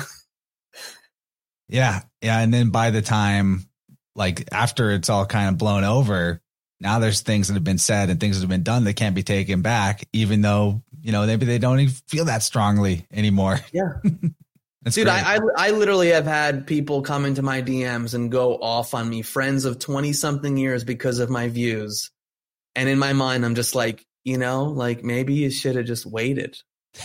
Yeah. Yeah. And then by the time, like after it's all kind of blown over, now there's things that have been said and things that have been done that can't be taken back, even though, you know, maybe they don't even feel that strongly anymore. Yeah. Dude, I, I I literally have had people come into my D Ms and go off on me, friends of twenty something years, because of my views. And in my mind, I'm just like, you know, like maybe you should have just waited.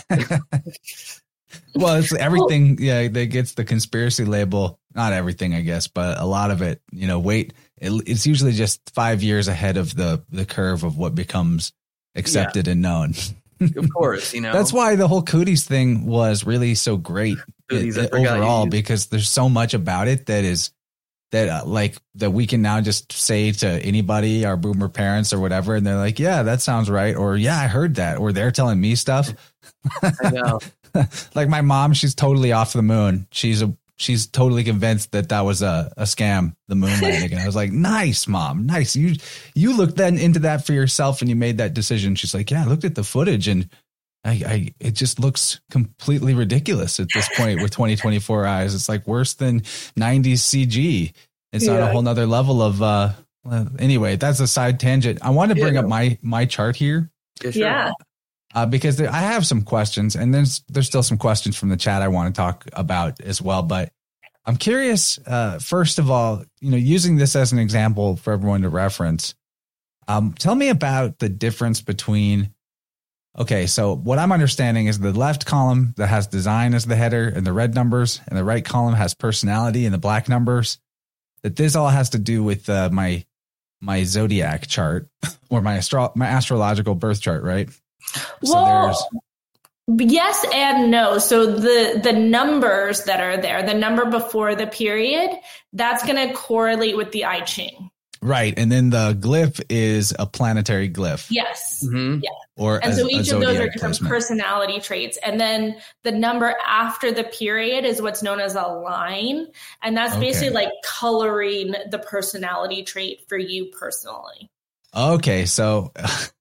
Well, it's everything. Yeah, that gets the conspiracy label. Not everything, I guess, but a lot of it, you know, wait, it, it's usually just five years ahead of the, the curve of what becomes accepted yeah. and known. Of course, you know, that's why the whole cooties thing was really so great cooties, it, overall, because there's so much about it that is that uh, like that we can now just say to anybody, our boomer parents or whatever. And they're like, yeah, that sounds right. Or yeah, I heard that. Or they're telling me stuff. I know. Like my mom, she's totally off the moon. She's a, she's totally convinced that that was a, a scam, the moon landing. And I was like, nice, Mom, nice. You, you looked then into that for yourself and you made that decision. She's like, yeah, I looked at the footage and I, I it just looks completely ridiculous at this point with twenty twenty-four eyes. It's like worse than nineties C G. It's yeah. on a whole nother level of, uh, well, anyway, that's a side tangent. I want to bring yeah. up my, my chart here. Yeah. Sure. yeah. Uh, because there, I have some questions, and there's, there's still some questions from the chat I want to talk about as well. But I'm curious, uh, first of all, you know, using this as an example for everyone to reference, um, tell me about the difference between, okay, so what I'm understanding is the left column that has design as the header and the red numbers, and the right column has personality and the black numbers, that this all has to do with uh, my my zodiac chart or my astro- my astrological birth chart, right? Well, so there's yes and no. So the the numbers that are there, the number before the period, that's going to correlate with the I Ching. Right. And then the glyph is a planetary glyph. Yes. Mm-hmm. Yeah. Or and a, so each of those are different placement. personality traits. And then the number after the period is what's known as a line. And that's okay. basically like coloring the personality trait for you personally. Okay. So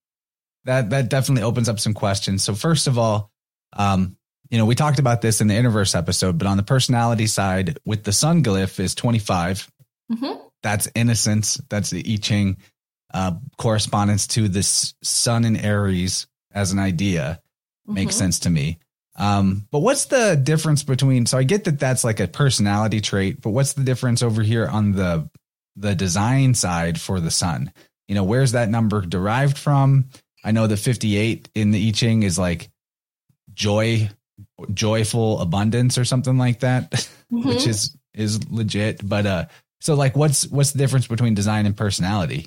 that, that definitely opens up some questions. So first of all, um, you know, we talked about this in the Interverse episode, but on the personality side with the sun glyph is twenty-five. Mm-hmm. That's innocence. That's the I Ching uh, correspondence to this sun in Aries as an idea. Makes mm-hmm. sense to me. Um, but what's the difference between, so I get that that's like a personality trait, but what's the difference over here on the, the design side for the sun? You know, where's that number derived from? I know the fifty-eight in the I Ching is like joy, joyful abundance or something like that, mm-hmm. which is, is legit. But, uh, so like, what's, what's the difference between design and personality?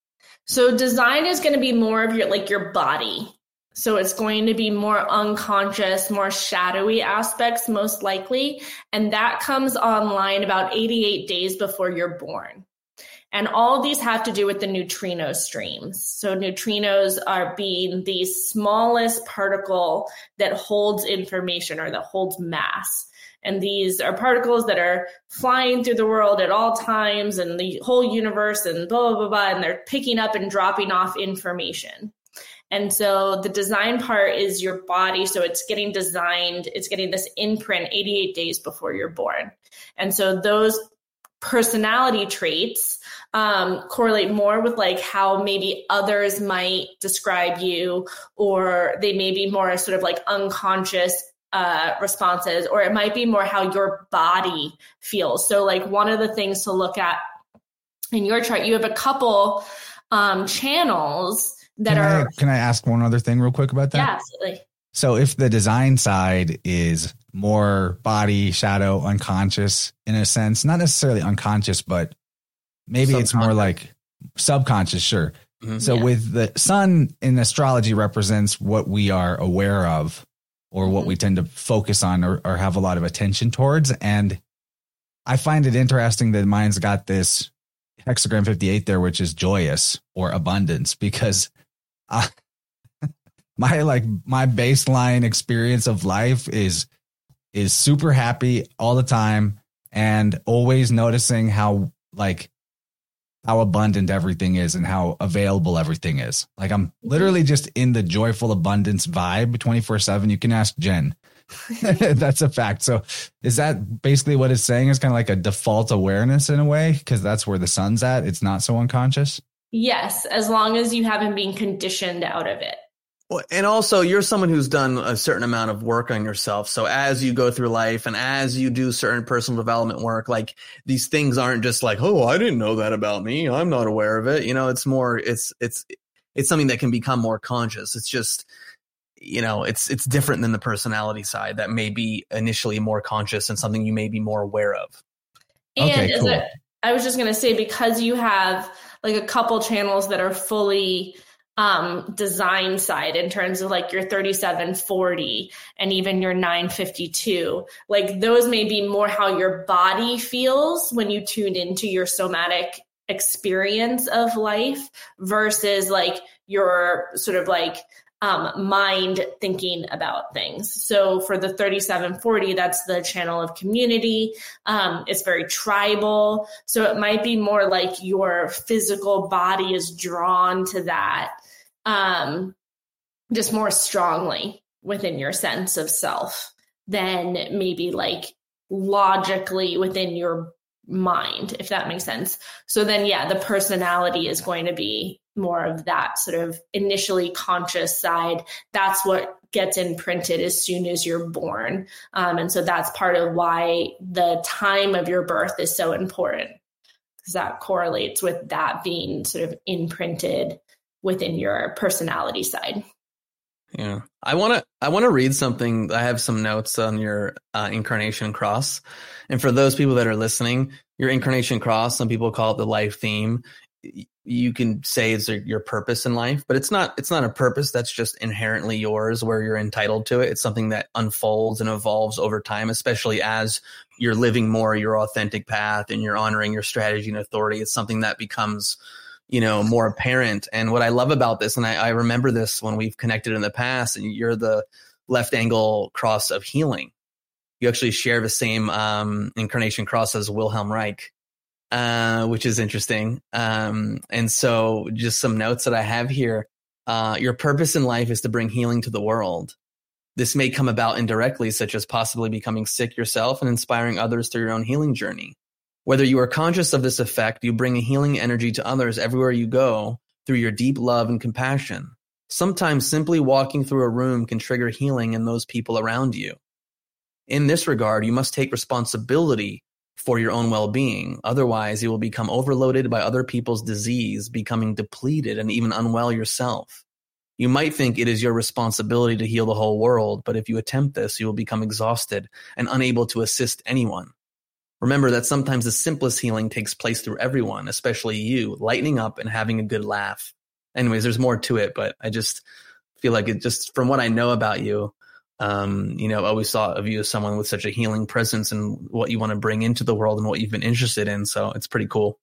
So design is going to be more of your, like your body. So it's going to be more unconscious, more shadowy aspects, most likely. And that comes online about eighty-eight days before you're born. And all of these have to do with the neutrino streams. So neutrinos are being the smallest particle that holds information or that holds mass. And these are particles that are flying through the world at all times and the whole universe and blah, blah, blah, blah, and they're picking up and dropping off information. And so the design part is your body. So it's getting designed, it's getting this imprint eighty-eight days before you're born. And so those personality traits um, correlate more with like how maybe others might describe you, or they may be more sort of like unconscious Uh, responses, or it might be more how your body feels. So like one of the things to look at in your chart, you have a couple um, channels that can are. I, can I ask one other thing real quick about that? Yeah, absolutely. So if the design side is more body, shadow, unconscious in a sense, not necessarily unconscious, but maybe it's more like subconscious. Sure. Mm-hmm. So yeah. with the sun in astrology represents what we are aware of, or what we tend to focus on or, or have a lot of attention towards. And I find it interesting that mine's got this hexagram fifty-eight there, which is joyous or abundance, because uh, my, like my baseline experience of life is, is super happy all the time and always noticing how like how abundant everything is and how available everything is. Like I'm literally just in the joyful abundance vibe twenty-four seven. You can ask Jen. That's a fact. So is that basically what it's saying is kind of like a default awareness in a way? Because that's where the sun's at. It's not so unconscious. Yes. As long as you haven't been conditioned out of it. Well, and also you're someone who's done a certain amount of work on yourself. So as you go through life and as you do certain personal development work, like these things aren't just like, oh, I didn't know that about me. I'm not aware of it. You know, it's more, it's, it's, it's something that can become more conscious. It's just, you know, it's, it's different than the personality side that may be initially more conscious and something you may be more aware of. And okay, cool. as a, I was just going to say, because you have like a couple channels that are fully um, design side in terms of like your thirty-seven forty and even your nine fifty-two, like those may be more how your body feels when you tune into your somatic experience of life versus like your sort of like um, mind thinking about things. So for the thirty-seven forty, that's the channel of community. Um, it's very tribal. So it might be more like your physical body is drawn to that um, just more strongly within your sense of self than maybe like logically within your mind, if that makes sense. So then, yeah, the personality is going to be more of that sort of initially conscious side. That's what gets imprinted as soon as you're born. Um, and so that's part of why the time of your birth is so important, because that correlates with that being sort of imprinted within your personality side. Yeah. I want to, I want to read something. I have some notes on your uh, incarnation cross. And for those people that are listening, your incarnation cross, some people call it the life theme. You can say it's your purpose in life, but it's not, it's not a purpose that's just inherently yours where you're entitled to it. It's something that unfolds and evolves over time, especially as you're living more your authentic path and you're honoring your strategy and authority. It's something that becomes, you know, more apparent. And what I love about this, and I, I remember this when we've connected in the past, and you're the left angle cross of healing. You actually share the same um, incarnation cross as Wilhelm Reich, uh, which is interesting. Um, and so just some notes that I have here. Uh, your purpose in life is to bring healing to the world. This may come about indirectly, such as possibly becoming sick yourself and inspiring others through your own healing journey. Whether you are conscious of this effect, you bring a healing energy to others everywhere you go through your deep love and compassion. Sometimes simply walking through a room can trigger healing in those people around you. In this regard, you must take responsibility for your own well-being. Otherwise, you will become overloaded by other people's disease, becoming depleted and even unwell yourself. You might think it is your responsibility to heal the whole world, but if you attempt this, you will become exhausted and unable to assist anyone. Remember that sometimes the simplest healing takes place through everyone, especially you, lightening up and having a good laugh. Anyways, there's more to it, but I just feel like it just, from what I know about you, um, you know, I always thought of you as someone with such a healing presence and what you want to bring into the world and what you've been interested in. So it's pretty cool.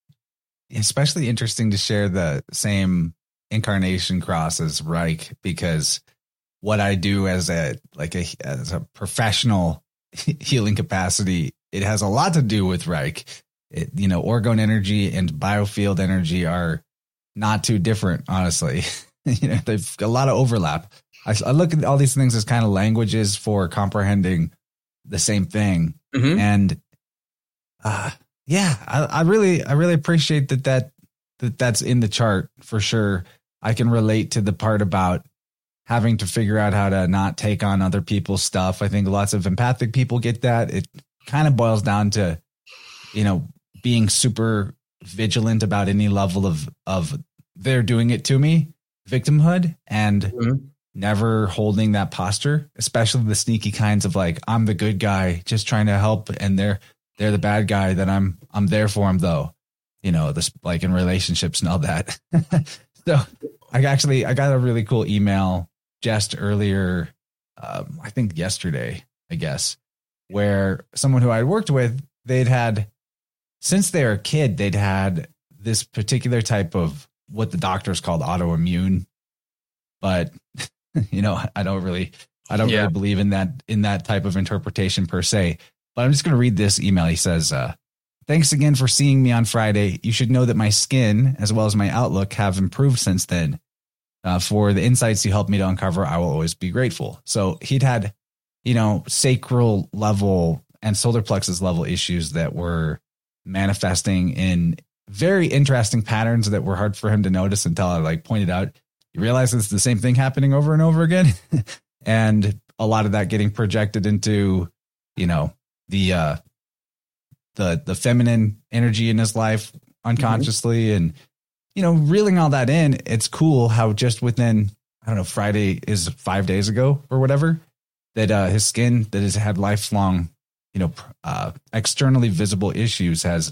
Especially interesting to share the same incarnation cross as Reich, because what I do as a, like a, as a professional healing capacity, it has a lot to do with Reich. It, you know, orgone energy and biofield energy are not too different, honestly. You know, they've got a lot of overlap. I, I look at all these things as kind of languages for comprehending the same thing. Mm-hmm. And uh, yeah, I, I really, I really appreciate that, that, that that's in the chart for sure. I can relate to the part about having to figure out how to not take on other people's stuff. I think lots of empathic people get that. It kind of boils down to, you know, being super vigilant about any level of, of they're doing it to me, victimhood, and mm-hmm. never holding that posture, especially the sneaky kinds of like, I'm the good guy just trying to help, and they're, they're the bad guy that I'm, I'm there for them though, you know, this like in relationships and all that. So I actually, I got a really cool email just earlier, um, I think yesterday, I guess, where someone who I worked with, they'd had, since they were a kid, they'd had this particular type of what the doctors called autoimmune. But, you know, I don't really, I don't yeah. really believe in that, in that type of interpretation per se. But I'm just going to read this email. He says, uh, thanks again for seeing me on Friday. You should know that my skin, as well as my outlook, have improved since then. Uh, for the insights you helped me to uncover, I will always be grateful. So he'd had, you know, sacral level and solar plexus level issues that were manifesting in very interesting patterns that were hard for him to notice until I like pointed out, you realize it's the same thing happening over and over again. And a lot of that getting projected into, you know, the, uh, the, the feminine energy in his life unconsciously. Mm-hmm. And, you know, reeling all that in, it's cool how just within, I don't know, Friday is five days ago or whatever, that uh, his skin that has had lifelong, you know, uh, externally visible issues has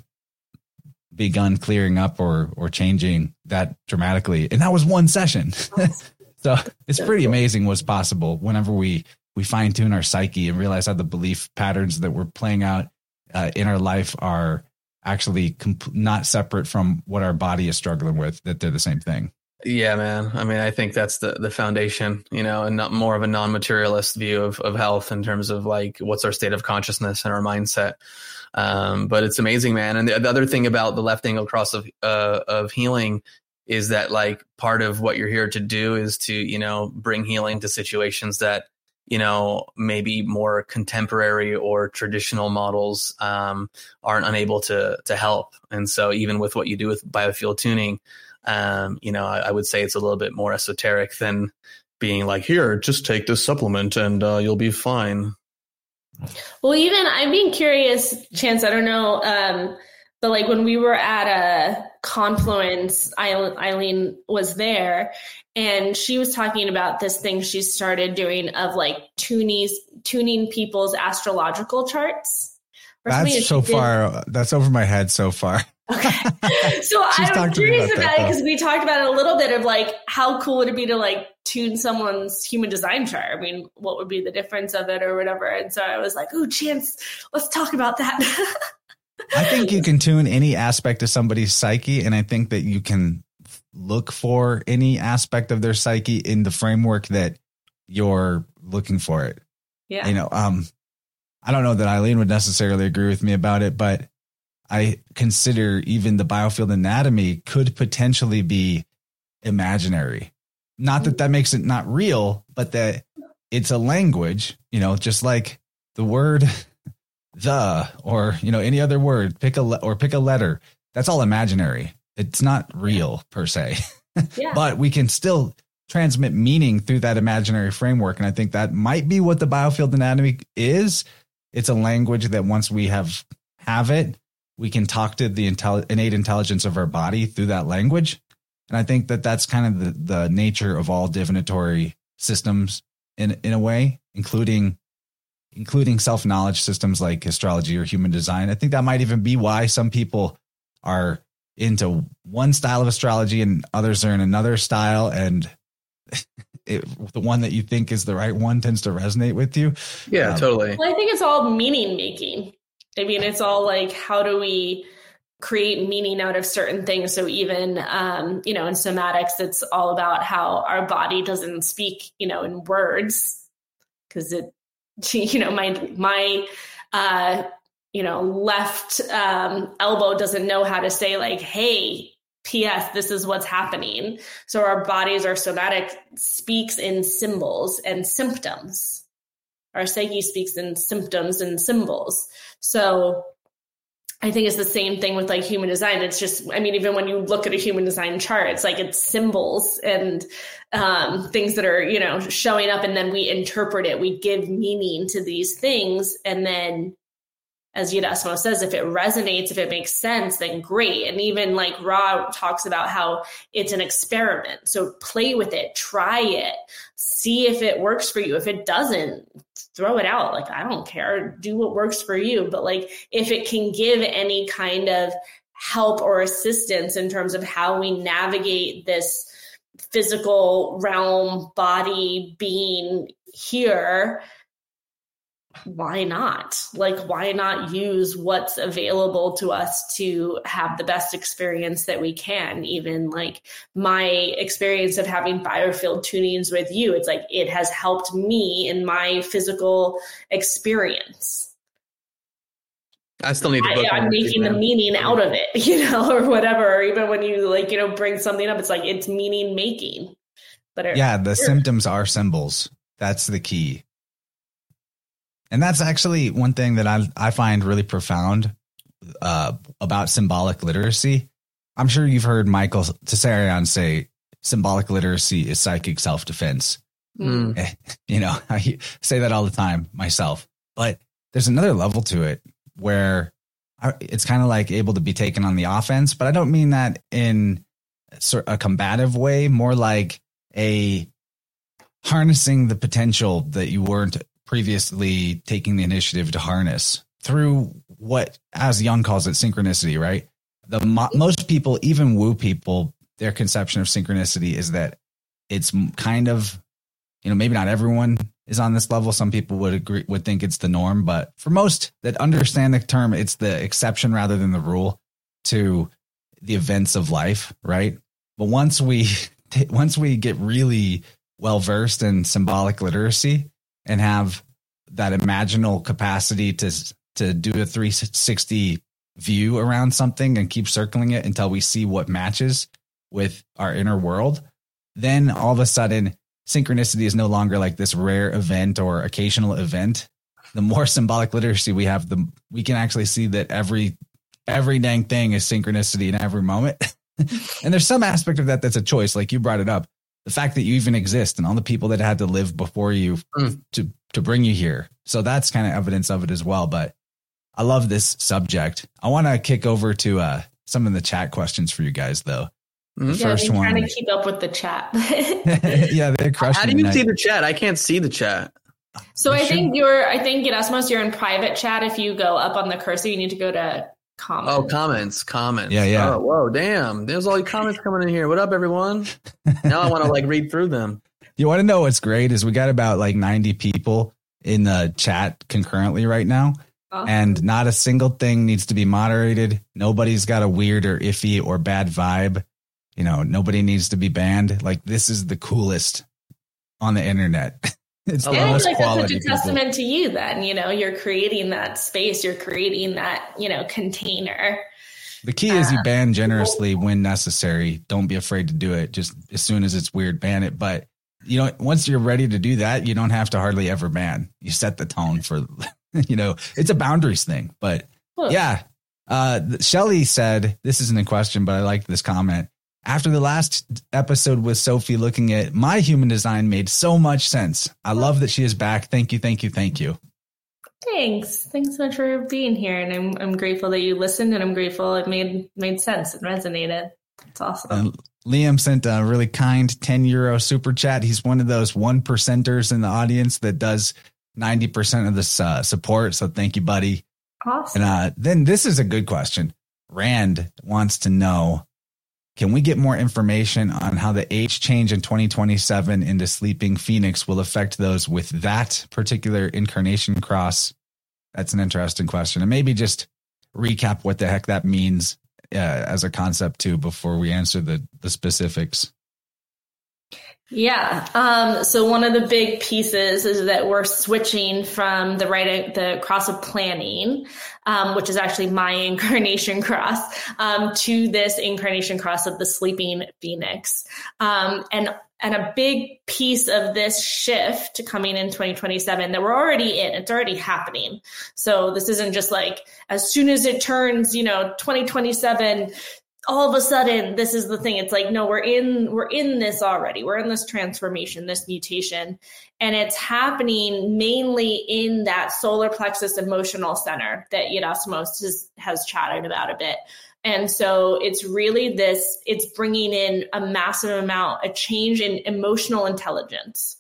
begun clearing up or or changing that dramatically. And that was one session. So it's pretty amazing what's possible whenever we, we fine tune our psyche and realize how the belief patterns that we're playing out uh, in our life are actually comp- not separate from what our body is struggling with, that they're the same thing. Yeah, man. I mean, I think that's the, the foundation, you know, and not more of a non-materialist view of, of health in terms of like, what's our state of consciousness and our mindset. Um, but it's amazing, man. And the, the other thing about the left angle cross of, uh, of healing is that like part of what you're here to do is to, you know, bring healing to situations that, you know, maybe more contemporary or traditional models um, aren't unable to to help. And so even with what you do with biofield tuning, um, you know, I, I would say it's a little bit more esoteric than being like, here, just take this supplement and uh, you'll be fine. Well, even I'm being curious, Chance, I don't know, um, but like when we were at a Confluence, Eileen was there and she was talking about this thing she started doing of like tuning, tuning people's astrological charts. That's so far, that's over my head so far. Okay. So I'm curious about, about it because we talked about it a little bit of like, how cool would it be to like tune someone's human design chart? I mean, what would be the difference of it or whatever? And so I was like, oh, Chance, let's talk about that. I think you can tune any aspect of somebody's psyche. And I think that you can look for any aspect of their psyche in the framework that you're looking for it. Yeah. You know, um, I don't know that Eileen would necessarily agree with me about it, but I consider even the biofield anatomy could potentially be imaginary. Not that that makes it not real, but that it's a language, you know, just like the word the, or, you know, any other word, pick a, le- or pick a letter. That's all imaginary. It's not real per se, yeah. But we can still transmit meaning through that imaginary framework. And I think that might be what the biofield anatomy is. It's a language that once we have, have it, we can talk to the intelli- innate intelligence of our body through that language. And I think that that's kind of the, the nature of all divinatory systems in, in a way, including, including self-knowledge systems like astrology or human design. I think that might even be why some people are into one style of astrology and others are in another style. And it, the one that you think is the right one tends to resonate with you. Yeah, um, totally. Well, I think it's all meaning making. I mean, it's all like, how do we create meaning out of certain things? So even, um, you know, in somatics, it's all about how our body doesn't speak, you know, in words, because it, you know, my, my, uh, you know, left um, elbow doesn't know how to say like, hey, P S, this is what's happening. So our bodies, our somatic speaks in symbols and symptoms. Our psyche speaks in symptoms and symbols. So I think it's the same thing with like human design. It's just, I mean, even when you look at a human design chart, it's like it's symbols and um, things that are, you know, showing up, and then we interpret it. We give meaning to these things. And then, as Yudasmo says, if it resonates, if it makes sense, then great. And even like Ra talks about how it's an experiment. So play with it, try it, see if it works for you. If it doesn't, throw it out. Like, I don't care, do what works for you. But like, if it can give any kind of help or assistance in terms of how we navigate this physical realm, body, being here, why not? Like, why not use what's available to us to have the best experience that we can? Even like my experience of having biofield tunings with you, it's like, it has helped me in my physical experience. I still need to book. I, I'm making the meaning out of it, you know, or whatever. Or even when you like, you know, bring something up, it's like, it's meaning making. But it, yeah, the sure. symptoms are symbols. That's the key. And that's actually one thing that I I find really profound uh, about symbolic literacy. I'm sure you've heard Michael Tsarion say symbolic literacy is psychic self-defense. Mm. You know, I say that all the time myself. But there's another level to it where I, it's kind of like able to be taken on the offense. But I don't mean that in sort of a combative way, more like a harnessing the potential that you weren't previously taking the initiative to harness through what, as Jung calls it, synchronicity, right? The mo- most people, even woo people, their conception of synchronicity is that it's kind of, you know, maybe not everyone is on this level. Some people would agree, would think it's the norm, but for most that understand the term, it's the exception rather than the rule to the events of life, right? But once we, once we get really well versed in symbolic literacy, and have that imaginal capacity to to do a three sixty view around something and keep circling it until we see what matches, with our inner world, then all of a sudden synchronicity is no longer like this rare event or occasional event. The more symbolic literacy we have, the we can actually see that every every dang thing is synchronicity in every moment. And there's some aspect of that that's a choice, like you brought it up. The fact that you even exist and all the people that had to live before you mm. to to bring you here. So that's kind of evidence of it as well. But I love this subject. I want to kick over to uh, some of the chat questions for you guys, though. The yeah, first I'm one. trying to keep up with the chat. Yeah, they're crushing. How do you tonight. see the chat? I can't see the chat. So I think you're, I think Erasmus, you're in private chat. If you go up on the cursor, you need to go to comments. Oh, comments, comments. Yeah, yeah. Oh, whoa, damn. There's all these comments coming in here. What up, everyone? Now I want to like read through them. You want to know what's great is we got about like ninety people in the chat concurrently right now. Awesome. And not a single thing needs to be moderated. Nobody's got a weird or iffy or bad vibe. You know, nobody needs to be banned. Like, this is the coolest on the internet. It's the and most like quality that's such a people. testament to you then, you know, you're creating that space, you're creating that, you know, container. The key is you ban generously when necessary. Don't be afraid to do it. Just as soon as it's weird, ban it. But, you know, once you're ready to do that, you don't have to hardly ever ban. You set the tone for, you know, it's a boundaries thing. But huh. yeah, uh, Shelly said, this isn't a question, but I liked this comment. After the last episode with Sophie looking at my human design made so much sense. I love that she is back. Thank you, thank you, thank you. Thanks. Thanks so much for being here. And I'm I'm grateful that you listened, and I'm grateful it made made sense and resonated. It's awesome. Uh, Liam sent a really kind ten euro super chat. He's one of those one percenters in the audience that does ninety percent of this uh, support. So thank you, buddy. Awesome. And uh, then this is a good question. Rand wants to know, can we get more information on how the age change in twenty twenty-seven into Sleeping Phoenix will affect those with that particular incarnation cross? That's an interesting question. And maybe just recap what the heck that means uh, as a concept too, before we answer the, the specifics. Yeah. Um, so one of the big pieces is that we're switching from the right, the cross of planning, um, which is actually my incarnation cross, um, to this incarnation cross of the Sleeping Phoenix. Um, and, and a big piece of this shift coming in twenty twenty-seven that we're already in, it's already happening. So this isn't just like, as soon as it turns, you know, twenty twenty-seven, all of a sudden, this is the thing. It's like, no, we're in, we're in this already. We're in this transformation, this mutation, and it's happening mainly in that solar plexus emotional center that Yerasimos has, has chatted about a bit. And so it's really this, it's bringing in a massive amount, a change in emotional intelligence.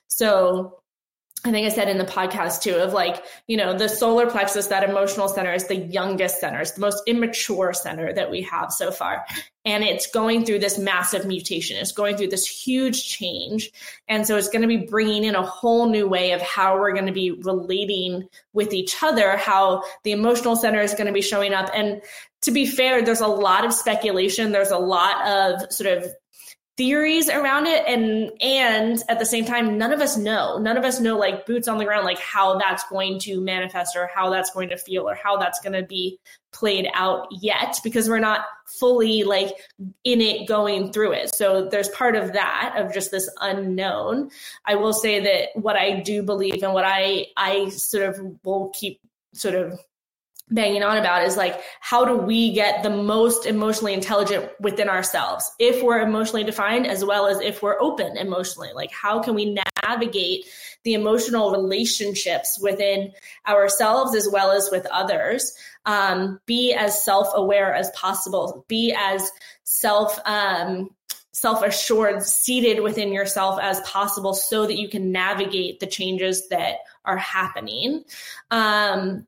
So I think I said in the podcast too, of like, you know, the solar plexus, that emotional center is the youngest center. It's the most immature center that we have so far. And it's going through this massive mutation. It's going through this huge change. And so it's going to be bringing in a whole new way of how we're going to be relating with each other, how the emotional center is going to be showing up. And to be fair, there's a lot of speculation. There's a lot of sort of theories around it. And, and at the same time, none of us know, none of us know, like boots on the ground, like how that's going to manifest or how that's going to feel or how that's going to be played out yet, because we're not fully like in it going through it. So there's part of that, of just this unknown. I will say that what I do believe and what I, I sort of will keep sort of banging on about is like, how do we get the most emotionally intelligent within ourselves if we're emotionally defined, as well as if we're open emotionally? Like, how can we navigate the emotional relationships within ourselves as well as with others? Um, be as self-aware as possible, be as self, um, self-assured, seated within yourself as possible, so that you can navigate the changes that are happening. Um,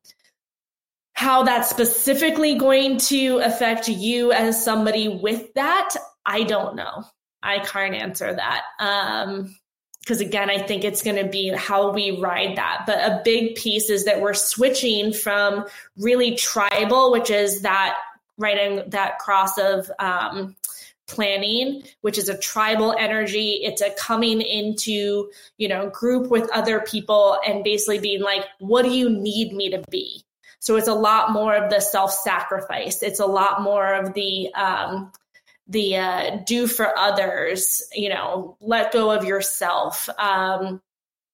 How that's specifically going to affect you as somebody with that, I don't know. I can't answer that. Um, because again, I think it's going to be how we ride that. But a big piece is that we're switching from really tribal, which is that writing that cross of um, planning, which is a tribal energy. It's a coming into, you know, group with other people and basically being like, what do you need me to be? So it's a lot more of the self-sacrifice. It's a lot more of the, um, the uh, do for others, you know, let go of yourself. Um,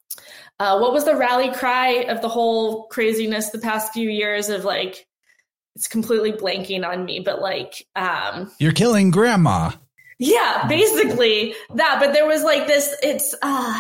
uh, what was the rally cry of the whole craziness the past few years of like, it's completely blanking on me, but like, um, you're killing grandma. Yeah, basically that. But there was like this, it's uh,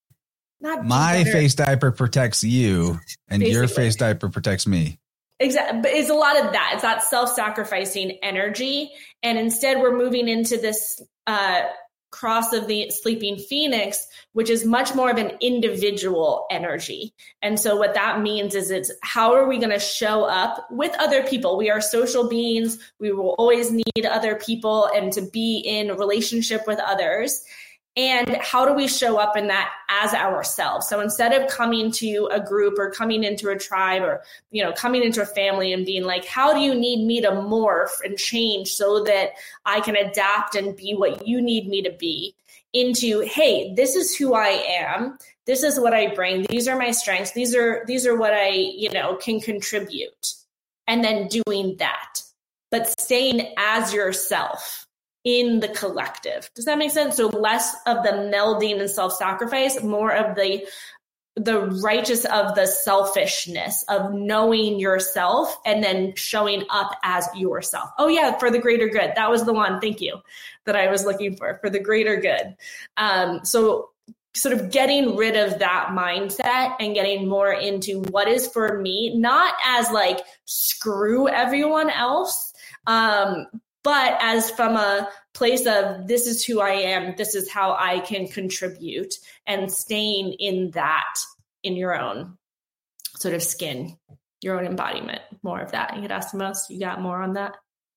not my better. face diaper protects you and basically. Your face diaper protects me. Exactly. But it's a lot of that. It's that self-sacrificing energy. And instead we're moving into this uh, cross of the sleeping phoenix, which is much more of an individual energy. And so what that means is it's how are we going to show up with other people? We are social beings. We will always need other people and to be in relationship with others. And how do we show up in that as ourselves? So instead of coming to a group or coming into a tribe or, you know, coming into a family and being like, how do you need me to morph and change so that I can adapt and be what you need me to be? Into, hey, this is who I am. This is what I bring. These are my strengths. These are, these are what I, you know, can contribute. And then doing that, but staying as yourself in the collective. Does that make sense? So less of the melding and self-sacrifice, more of the the righteous of the selfishness of knowing yourself and then showing up as yourself. Oh yeah, for the greater good. That was the one. Thank you. That I was looking for, for the greater good. Um, so sort of getting rid of that mindset and getting more into what is for me, not as like screw everyone else, um, but as from a place of this is who I am, this is how I can contribute, and staying in that, in your own sort of skin, your own embodiment, more of that. Gerasimos, you got more on that?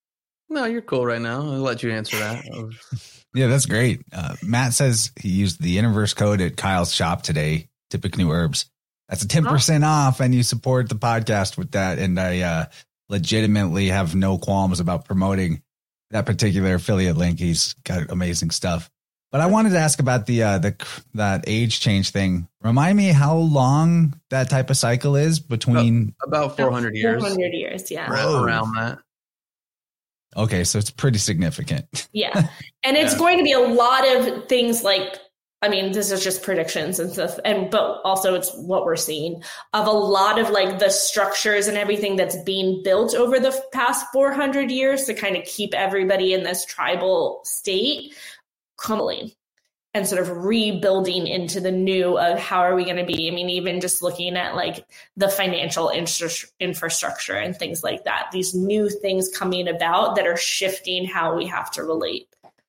No, you're cool right now. I'll let you answer that. Yeah, that's great. Uh, Matt says he used the Universe code at Kyle's shop today to pick new herbs. That's a ten percent oh. off, and you support the podcast with that. And I uh, legitimately have no qualms about promoting that particular affiliate link. He's got amazing stuff. But I wanted to ask about the uh, the that age change thing. Remind me how long that type of cycle is between about, about four hundred years. four hundred years, yeah. Right around that. Okay, so it's pretty significant. Yeah. And it's yeah. going to be a lot of things like, I mean, this is just predictions and stuff, and but also it's what we're seeing of a lot of like the structures and everything that's being built over the past four hundred years to kind of keep everybody in this tribal state crumbling and sort of rebuilding into the new of how are we going to be? I mean, even just looking at like the financial infra- infrastructure and things like that, these new things coming about that are shifting how we have to relate.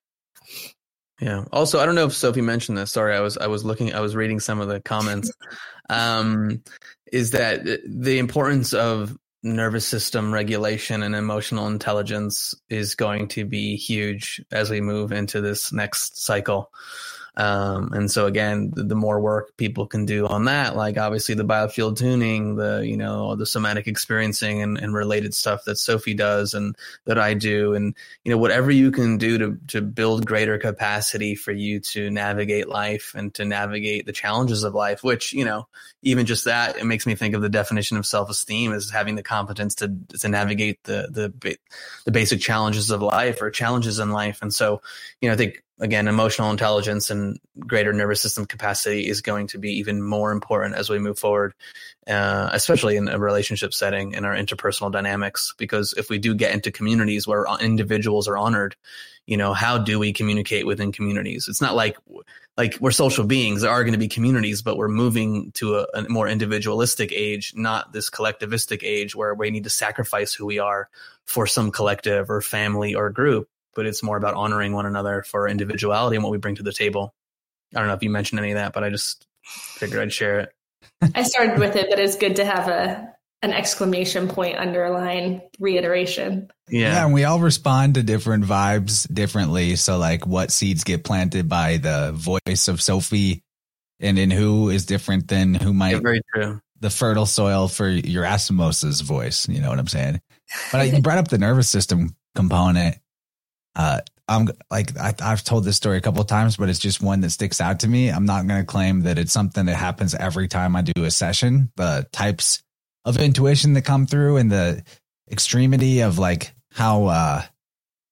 Yeah. Also, I don't know if Sophie mentioned this. Sorry, I was I was looking, I was reading some of the comments. um, is that the importance of nervous system regulation and emotional intelligence is going to be huge as we move into this next cycle. Um, and so again, the, the more work people can do on that, like obviously the biofield tuning, the, you know, the somatic experiencing and, and related stuff that Sophie does and that I do. And, you know, whatever you can do to, to build greater capacity for you to navigate life and to navigate the challenges of life, which, you know, even just that, it makes me think of the definition of self-esteem as having the competence to, to navigate the, the, the basic challenges of life or challenges in life. And so, you know, I think, again, emotional intelligence and greater nervous system capacity is going to be even more important as we move forward, uh, especially in a relationship setting in our interpersonal dynamics. Because if we do get into communities where individuals are honored, you know, how do we communicate within communities? It's not like like we're social beings. There are going to be communities, but we're moving to a, a more individualistic age, not this collectivistic age where we need to sacrifice who we are for some collective or family or group. But it's more about honoring one another for individuality and what we bring to the table. I don't know if you mentioned any of that, but I just figured I'd share it. I started with it, but it's good to have a an exclamation point underline reiteration. Yeah. yeah, and we all respond to different vibes differently. So like what seeds get planted by the voice of Sophie and in who is different than who might yeah, very true. The fertile soil for Gerasimos's voice. You know what I'm saying? But I, you brought up the nervous system component. Uh, I'm like, I, I've told this story a couple of times, but it's just one that sticks out to me. I'm not going to claim that it's something that happens every time I do a session. The types of intuition that come through and the extremity of like how, uh,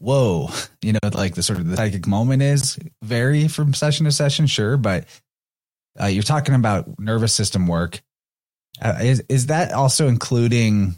whoa, you know, like the sort of the psychic moment is vary from session to session. Sure. But uh, you're talking about nervous system work. Uh, is, is that also including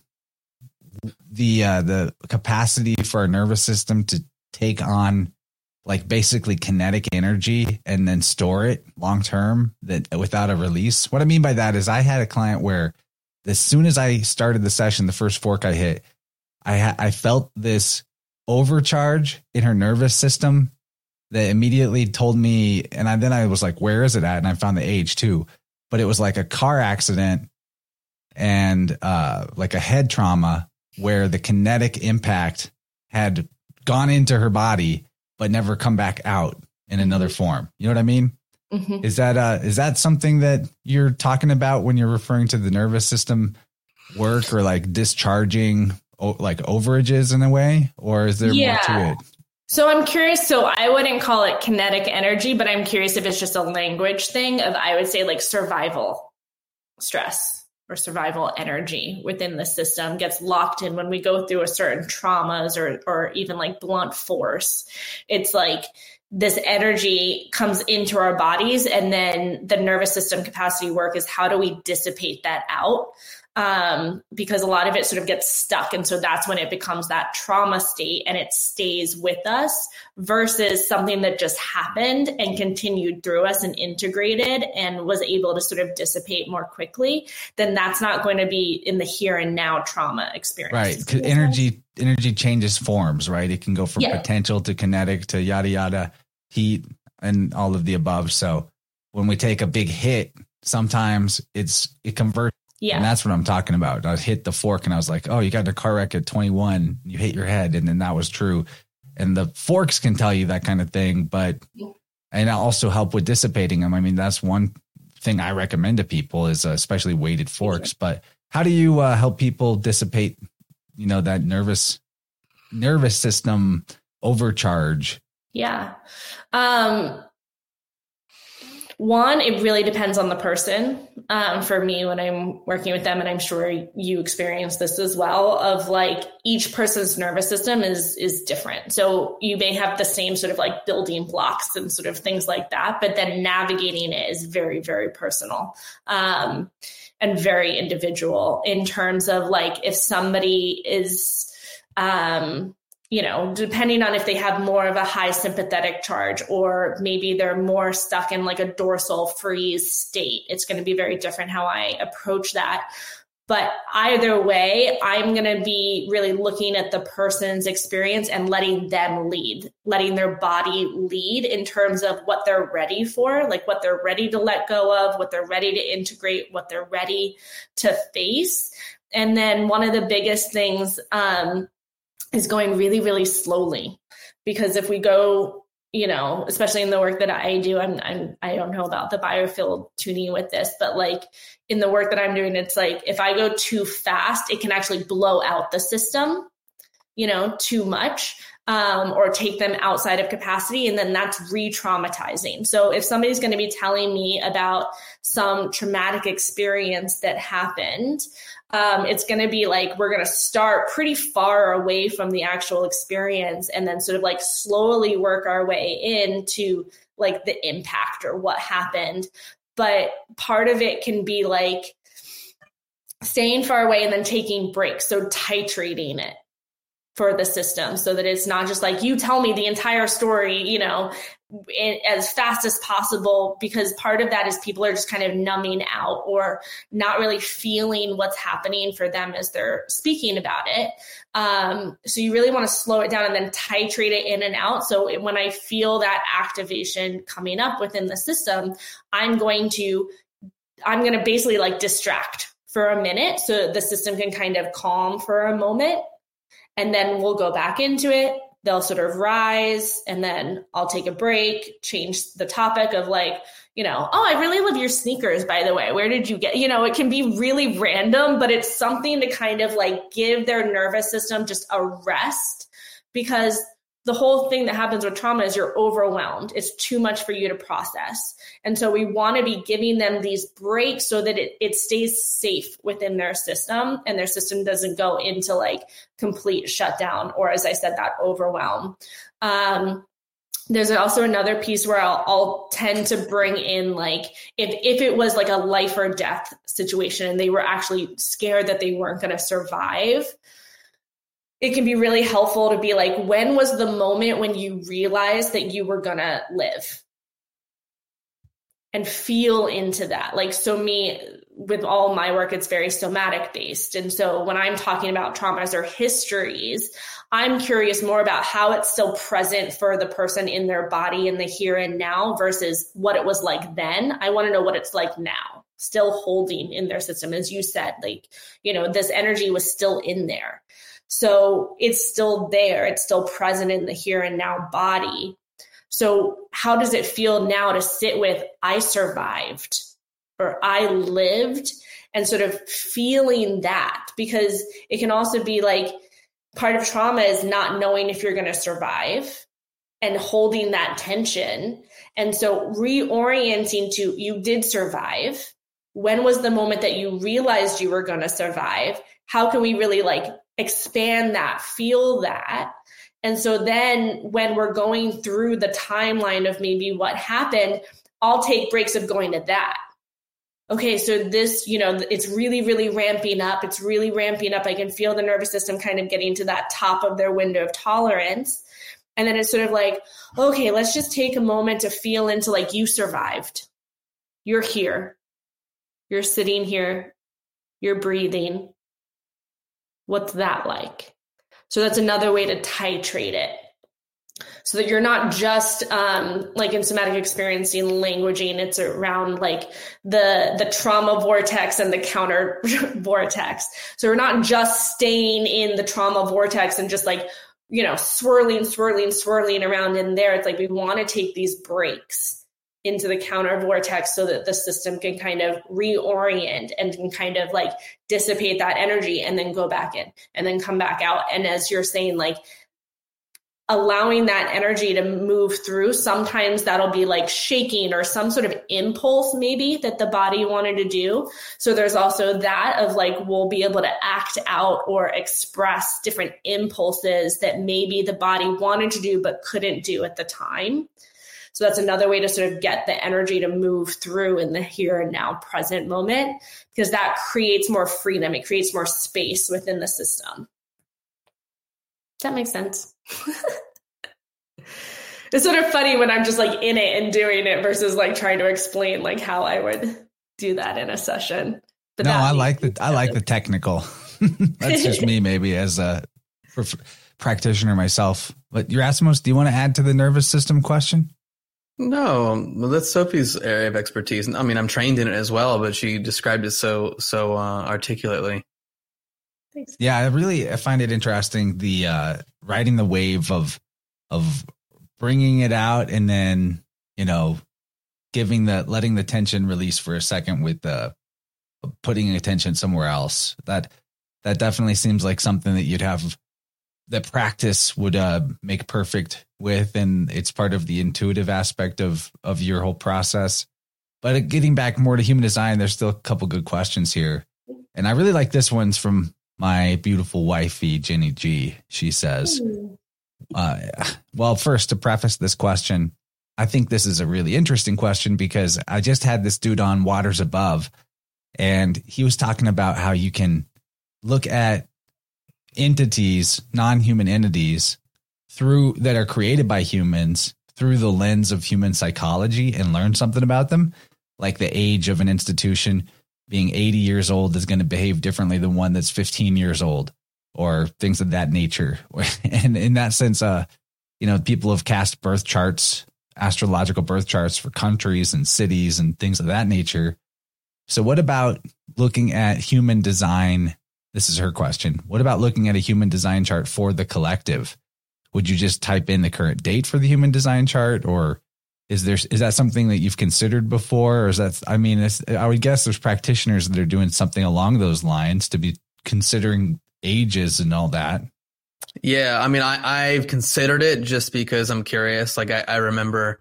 the, uh, the capacity for our nervous system to take on like basically kinetic energy and then store it long term that without a release? What I mean by that is I had a client where as soon as I started the session, the first fork I hit, I ha- I felt this overcharge in her nervous system that immediately told me, and I, then I was like, where is it at? And I found the age too, but it was like a car accident and uh, like a head trauma where the kinetic impact had gone into her body, but never come back out in another form. You know what I mean? Mm-hmm. Is that uh, is that something that you're talking about when you're referring to the nervous system work or like discharging o- like overages in a way, or is there yeah. more to it? So I'm curious. So I wouldn't call it kinetic energy, but I'm curious if it's just a language thing of, I would say like survival stress or survival energy within the system gets locked in when we go through a certain traumas or, or even like blunt force. It's like this energy comes into our bodies, and then the nervous system capacity work is how do we dissipate that out? Um, because a lot of it sort of gets stuck. And so that's when it becomes that trauma state and it stays with us versus something that just happened and continued through us and integrated and was able to sort of dissipate more quickly. Then that's not going to be in the here and now trauma experience. Right. Because energy, energy changes forms, right? It can go from yeah. potential to kinetic to yada, yada, heat and all of the above. So when we take a big hit, sometimes it's, it converts. Yeah. And that's what I'm talking about. I hit the fork and I was like, oh, you got in a car wreck at twenty-one, you hit your head. And then that was true. And the forks can tell you that kind of thing, but, and also help with dissipating them. I mean, that's one thing I recommend to people is uh, especially weighted forks, but how do you uh, help people dissipate, you know, that nervous, nervous system overcharge? Yeah. Um, One, it really depends on the person. Um, for me, when I'm working with them, and I'm sure you experience this as well, of like each person's nervous system is is different. So you may have the same sort of like building blocks and sort of things like that, but then navigating it is very, very personal um, and very individual in terms of like if somebody is um, you know, depending on if they have more of a high sympathetic charge or maybe they're more stuck in like a dorsal freeze state, it's going to be very different how I approach that. But either way, I'm going to be really looking at the person's experience and letting them lead, letting their body lead in terms of what they're ready for, like what they're ready to let go of, what they're ready to integrate, what they're ready to face. And then one of the biggest things, um, is going really, really slowly, because if we go, you know, especially in the work that I do, I'm, I'm, I don't know about the biofield tuning with this, but like in the work that I'm doing, it's like, if I go too fast, it can actually blow out the system, you know, too much, um, or take them outside of capacity. And then that's re-traumatizing. So if somebody's going to be telling me about some traumatic experience that happened, Um, it's going to be like, we're going to start pretty far away from the actual experience and then sort of like slowly work our way into like the impact or what happened. But part of it can be like staying far away and then taking breaks. So titrating it for the system so that it's not just like, you tell me the entire story, you know, in, as fast as possible, because part of that is people are just kind of numbing out or not really feeling what's happening for them as they're speaking about it. Um, so you really want to slow it down and then titrate it in and out. So it, when I feel that activation coming up within the system, I'm going to, I'm going to basically like distract for a minute so the system can kind of calm for a moment. And then we'll go back into it. They'll sort of rise, and then I'll take a break, change the topic of like, you know, oh, I really love your sneakers, by the way. Where did you get, you know, it can be really random, but it's something to kind of like give their nervous system just a rest, because the whole thing that happens with trauma is you're overwhelmed. It's too much for you to process. And so we want to be giving them these breaks so that it, it stays safe within their system and their system doesn't go into like complete shutdown or, as I said, that overwhelm. Um, there's also another piece where I'll, I'll tend to bring in like if, if it was like a life or death situation and they were actually scared that they weren't going to survive, it can be really helpful to be like, when was the moment when you realized that you were going to live? And feel into that. Like, so me, with all my work, it's very somatic based. And so when I'm talking about traumas or histories, I'm curious more about how it's still present for the person in their body in the here and now versus what it was like then. I want to know what it's like now, still holding in their system. As you said, like, you know, this energy was still in there. So it's still there. It's still present in the here and now body. So how does it feel now to sit with, I survived or I lived, and sort of feeling that? Because it can also be like part of trauma is not knowing if you're going to survive and holding that tension. And so reorienting to, you did survive. When was the moment that you realized you were going to survive? How can we really like expand that, feel that? And so then when we're going through the timeline of maybe what happened, I'll take breaks of going to that. Okay, so this, you know, it's really, really ramping up. It's really ramping up. I can feel the nervous system kind of getting to that top of their window of tolerance. And then it's sort of like, okay, let's just take a moment to feel into like, you survived. You're here. You're sitting here. You're breathing. What's that like? So that's another way to titrate it. So that you're not just um, like in somatic experiencing languaging, it's around like the the trauma vortex and the counter vortex. So we're not just staying in the trauma vortex and just like, you know, swirling, swirling, swirling around in there. It's like we want to take these breaks into the counter vortex so that the system can kind of reorient and can kind of like dissipate that energy and then go back in and then come back out. And as you're saying, like allowing that energy to move through, sometimes that'll be like shaking or some sort of impulse maybe that the body wanted to do. So there's also that of like, we'll be able to act out or express different impulses that maybe the body wanted to do but couldn't do at the time. So that's another way to sort of get the energy to move through in the here and now present moment, because that creates more freedom. It creates more space within the system. Does that make sense? It's sort of funny when I'm just like in it and doing it versus like trying to explain like how I would do that in a session. But no, I like the, I like the technical. That's just me maybe as a practitioner myself. But Yerasimos, do you want to add to the nervous system question? No, well, that's Sophie's area of expertise. I mean, I'm trained in it as well, but she described it so so uh, articulately. Thanks. Yeah, I really I find it interesting, the uh, riding the wave of of bringing it out and then, you know, giving the letting the tension release for a second with the uh, putting attention somewhere else. That that definitely seems like something that you'd have that practice would uh, make perfect with, and it's part of the intuitive aspect of of your whole process. But getting back more to human design, there's still a couple good questions here, and I really like this one's from my beautiful wifey, Jenny G. She says, uh, well, first to preface this question, I think this is a really interesting question because I just had this dude on Waters Above, and he was talking about how you can look at entities, non-human entities through that are created by humans through the lens of human psychology and learn something about them. Like the age of an institution being eighty years old is going to behave differently than one that's fifteen years old, or things of that nature. And in that sense, uh, you know, people have cast birth charts, astrological birth charts for countries and cities and things of that nature. So what about looking at human design? This is her question. What about looking at a human design chart for the collective? Would you just type in the current date for the human design chart, or is there is that something that you've considered before? Or is that, I mean, it's, I would guess there's practitioners that are doing something along those lines to be considering ages and all that. Yeah, I mean, I, I've considered it just because I'm curious. Like, I, I remember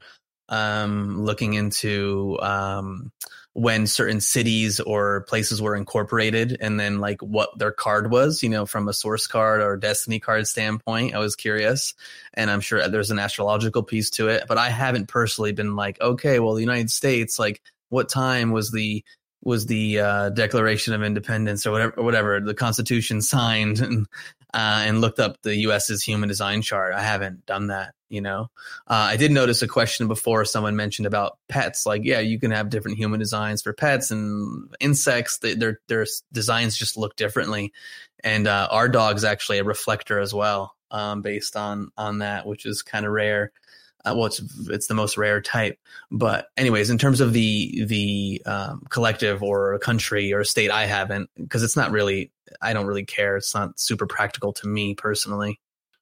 um, looking into um, when certain cities or places were incorporated and then like what their card was, you know, from a source card or destiny card standpoint. I was curious, and I'm sure there's an astrological piece to it, but I haven't personally been like, okay, well, the United States, like what time was the was the uh, Declaration of Independence or whatever, or whatever the Constitution signed, and uh, and looked up the U S's human design chart. I haven't done that, you know. Uh, I did notice a question before someone mentioned about pets. Like, yeah, you can have different human designs for pets and insects. They, their their designs just look differently, and uh, our dog's actually a reflector as well, um, based on on that, which is kind of rare. Uh, well, it's it's the most rare type. But anyways, in terms of the the um, collective or a country or a state, I haven't, because it's not really, I don't really care. It's not super practical to me personally.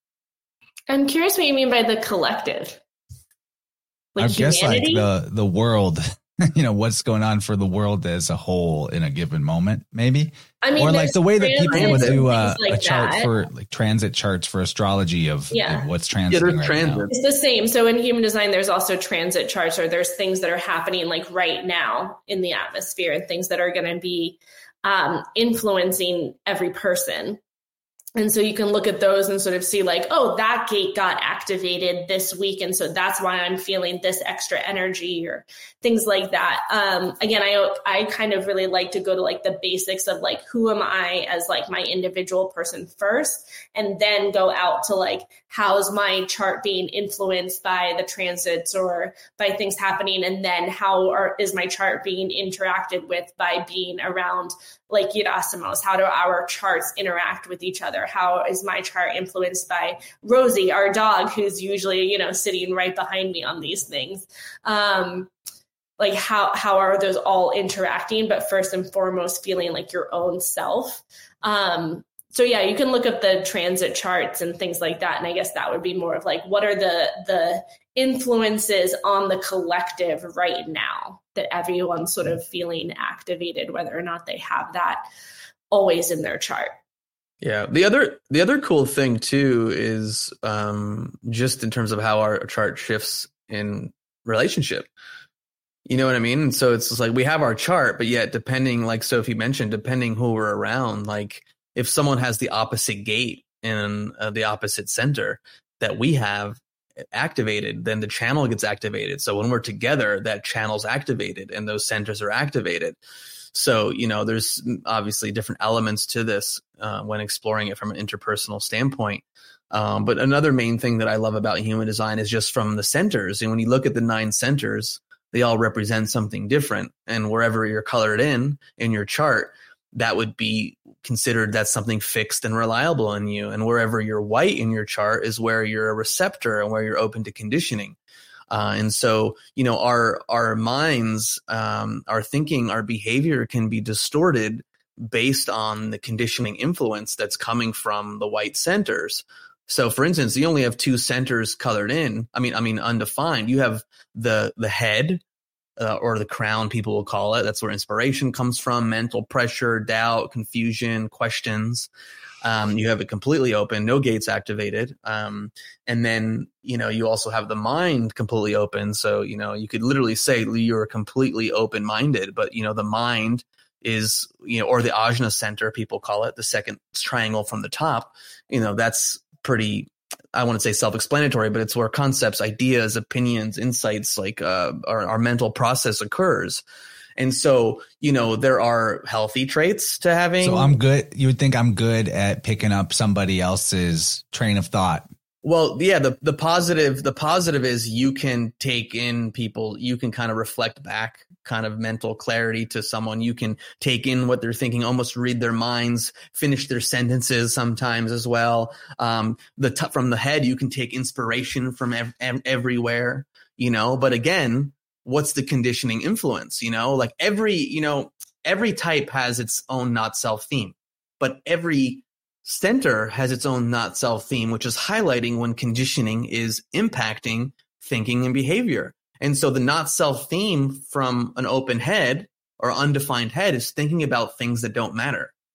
I'm curious what you mean by the collective. Like I guess humanity? like the the world, you know, what's going on for the world as a whole in a given moment, maybe. I mean, or like the way that people would do uh, like a chart that. for like transit charts for astrology of, yeah. of what's transiting yeah, right transit. now. It's the same. So in human design, there's also transit charts, or there's things that are happening like right now in the atmosphere and things that are going to be um, influencing every person. And so you can look at those and sort of see like, oh, that gate got activated this week. And so that's why I'm feeling this extra energy or things like that. Um, again, I, I kind of really like to go to like the basics of like, who am I as like my individual person first, and then go out to like, how's my chart being influenced by the transits or by things happening? And then how are, is my chart being interacted with by being around like Gerasimos? How do our charts interact with each other? How is my chart influenced by Rosie, our dog, who's usually, you know, sitting right behind me on these things? Um, like how, how are those all interacting? But first and foremost, feeling like your own self. Um, so yeah, you can look up the transit charts and things like that. And I guess that would be more of like, what are the, the influences on the collective right now that everyone's sort of feeling activated, whether or not they have that always in their chart. Yeah. The other, the other cool thing too is um, just in terms of how our chart shifts in relationship. You know what I mean? And so it's just like we have our chart, but yet depending, like Sophie mentioned, depending who we're around, like if someone has the opposite gate and uh, the opposite center that we have activated, then the channel gets activated. So when we're together, that channel's activated and those centers are activated. So, you know, there's obviously different elements to this uh, when exploring it from an interpersonal standpoint. Um, but another main thing that I love about human design is just from the centers. And when you look at the nine centers, they all represent something different. And wherever you're colored in, in your chart, that would be considered that's something fixed and reliable in you. And wherever you're white in your chart is where you're a receptor and where you're open to conditioning. Uh, and so, you know, our our minds, um, our thinking, our behavior can be distorted based on the conditioning influence that's coming from the white centers. So, for instance, you only have two centers colored in. I mean, I mean, undefined. You have the the head uh, or the crown, people will call it. That's where inspiration comes from. Mental pressure, doubt, confusion, questions. Um, you have it completely open, no gates activated. Um, and then, you know, you also have the mind completely open. So, you know, you could literally say you're completely open-minded, but, you know, the mind is, you know, or the ajna center, people call it, the second triangle from the top, you know, that's pretty, I wouldn't say self-explanatory, but it's where concepts, ideas, opinions, insights, like uh, our, our mental process occurs. And so, you know, there are healthy traits to having. So I'm good. You would think I'm good at picking up somebody else's train of thought. Well, yeah, the, the positive, the positive is you can take in people, you can kind of reflect back kind of mental clarity to someone. You can take in what they're thinking, almost read their minds, finish their sentences sometimes as well. Um, the t- from the head, you can take inspiration from ev- ev- everywhere, you know, but again, what's the conditioning influence? You know, like every, you know, every type has its own not self theme, but every center has its own not self theme, which is highlighting when conditioning is impacting thinking and behavior. And so the not self theme from an open head or undefined head is thinking about things that don't matter.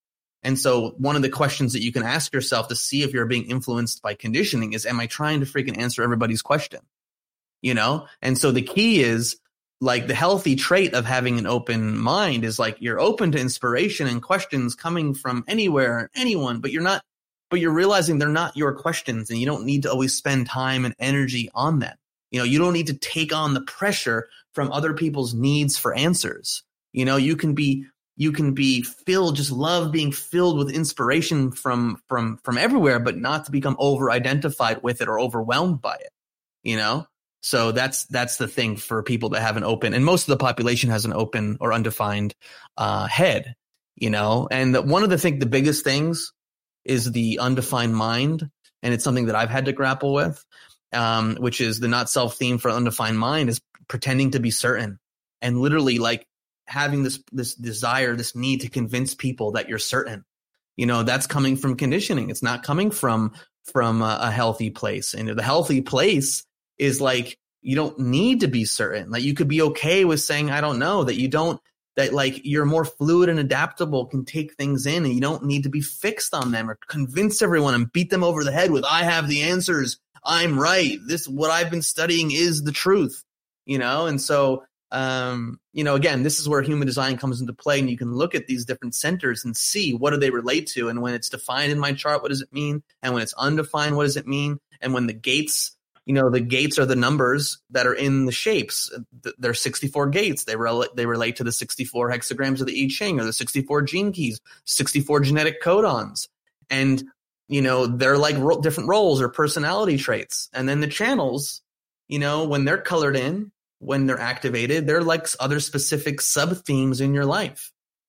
And so one of the questions that you can ask yourself to see if you're being influenced by conditioning is, am I trying to freaking answer everybody's question? You know? And so the key is, like, the healthy trait of having an open mind is like, you're open to inspiration and questions coming from anywhere, anyone, but you're not, but you're realizing they're not your questions, and you don't need to always spend time and energy on them. You know, you don't need to take on the pressure from other people's needs for answers. You know, you can be, you can be filled, just love being filled with inspiration from, from, from everywhere, but not to become over identified with it or overwhelmed by it, you know? So that's that's the thing for people that have an open, and most of the population has an open or undefined uh, head, you know. And the, one of the thing, the biggest things is the undefined mind, and it's something that I've had to grapple with, um, which is the not self theme for undefined mind is pretending to be certain, and literally like having this this desire, this need to convince people that you're certain. You know, that's coming from conditioning. It's not coming from from a, a healthy place, and the healthy place is like, you don't need to be certain. Like, you could be okay with saying, I don't know, that you don't, that like you're more fluid and adaptable, can take things in, and you don't need to be fixed on them or convince everyone and beat them over the head with, I have the answers. I'm right. This, what I've been studying is the truth, you know? And so, um, you know, again, this is where human design comes into play, and you can look at these different centers and see what do they relate to. And when it's defined in my chart, what does it mean? And when it's undefined, what does it mean? And when the gates, you know, the gates are the numbers that are in the shapes. There's sixty-four gates. They relate, they relate to the sixty-four hexagrams of the I Ching, or the sixty-four gene keys, sixty-four genetic codons. And, you know, they're like ro- different roles or personality traits. And then the channels, you know, when they're colored in, when they're activated, they're like other specific sub themes in your life.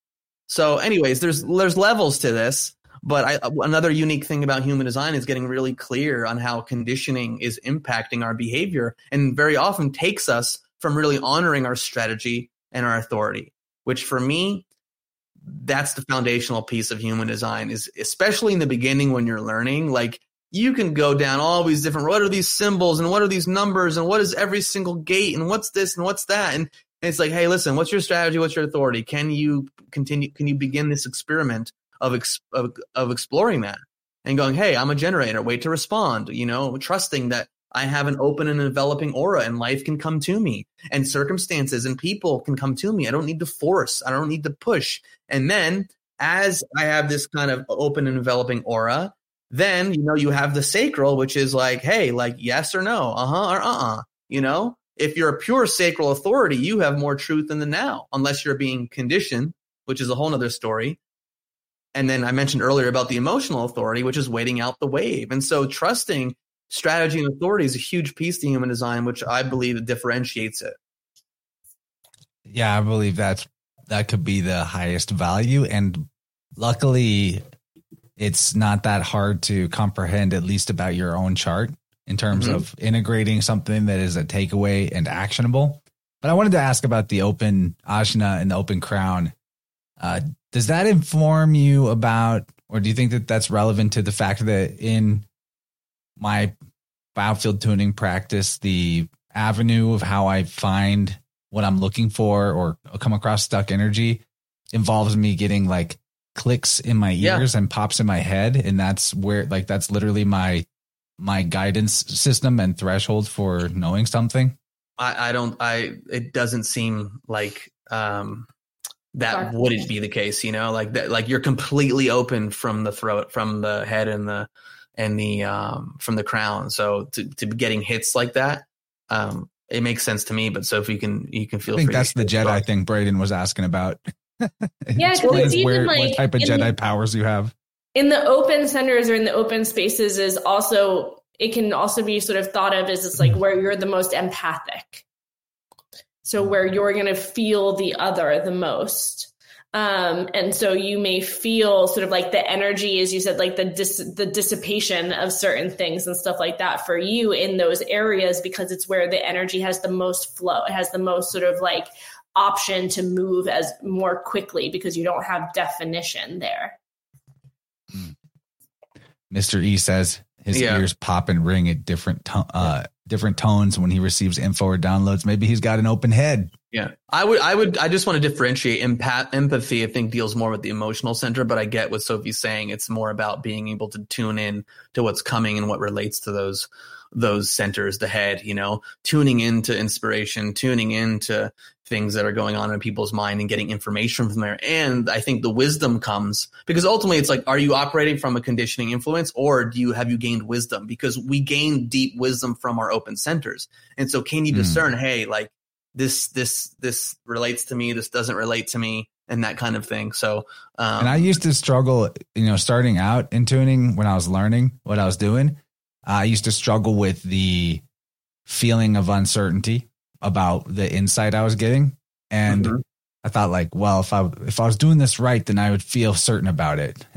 So anyways, there's, there's levels to this. But I, another unique thing about human design is getting really clear on how conditioning is impacting our behavior, and very often takes us from really honoring our strategy and our authority, which for me, that's the foundational piece of human design, is especially in the beginning when you're learning, like you can go down all these different, what are these symbols and what are these numbers and what is every single gate and what's this and what's that? And, and it's like, hey, listen, what's your strategy? What's your authority? Can you continue? Can you begin this experiment Of, ex, of of exploring that and going, hey, I'm a generator, wait to respond, you know, trusting that I have an open and enveloping aura, and life can come to me, and circumstances and people can come to me. I don't need to force. I don't need to push. And then as I have this kind of open and enveloping aura, then, you know, you have the sacral, which is like, hey, like yes or no, uh-huh or uh-uh, you know. If you're a pure sacral authority, you have more truth in the now, unless you're being conditioned, which is a whole nother story. And then I mentioned earlier about the emotional authority, which is waiting out the wave. And so trusting strategy and authority is a huge piece to human design, which I believe differentiates it. Yeah, I believe that's, that could be the highest value. And luckily, it's not that hard to comprehend, at least about your own chart, in terms mm-hmm. of integrating something that is a takeaway and actionable. But I wanted to ask about the open ajna and the open crown. Uh, does that inform you about, or do you think that that's relevant to the fact that in my biofield tuning practice, the avenue of how I find what I'm looking for or come across stuck energy involves me getting like clicks in my ears yeah. and pops in my head. And that's where, like, that's literally my, my guidance system and threshold for knowing something. I, I don't, I, it doesn't seem like, um, that wouldn't be the case, you know, like that, like you're completely open from the throat, from the head and the, and the, um, from the crown. So to, to be getting hits like that, um, it makes sense to me. But so if you can, you can feel I think free. That's the Jedi talk. Thing Braden was asking about. Yeah. Cause it's where, like, what type of Jedi the, powers you have in the open centers or in the open spaces is also, it can also be sort of thought of as it's like where you're the most empathic. So where you're going to feel the other the most. Um, and so you may feel sort of like the energy, as you said, like the dis- the dissipation of certain things and stuff like that for you in those areas, because it's where the energy has the most flow. It has the most sort of like option to move as more quickly because you don't have definition there. Mister E says his yeah. ears pop and ring at different to- uh, yeah. different tones when he receives info or downloads. Maybe he's got an open head. Yeah, I would, I would, I just want to differentiate empath, empathy. I think deals more with the emotional center, but I get what Sophie's saying. It's more about being able to tune in to what's coming and what relates to those, those centers, the head, you know, tuning into inspiration, tuning into things that are going on in people's mind and getting information from there. And I think the wisdom comes because ultimately it's like, are you operating from a conditioning influence or do you, have you gained wisdom? Because we gain deep wisdom from our open centers. And so can you mm. discern, hey, like, this, this, this relates to me. This doesn't relate to me and that kind of thing. So, um, and I used to struggle, you know, starting out in tuning when I was learning what I was doing. I used to struggle with the feeling of uncertainty about the insight I was getting. And mm-hmm. I thought like, well, if I, if I was doing this right, then I would feel certain about it.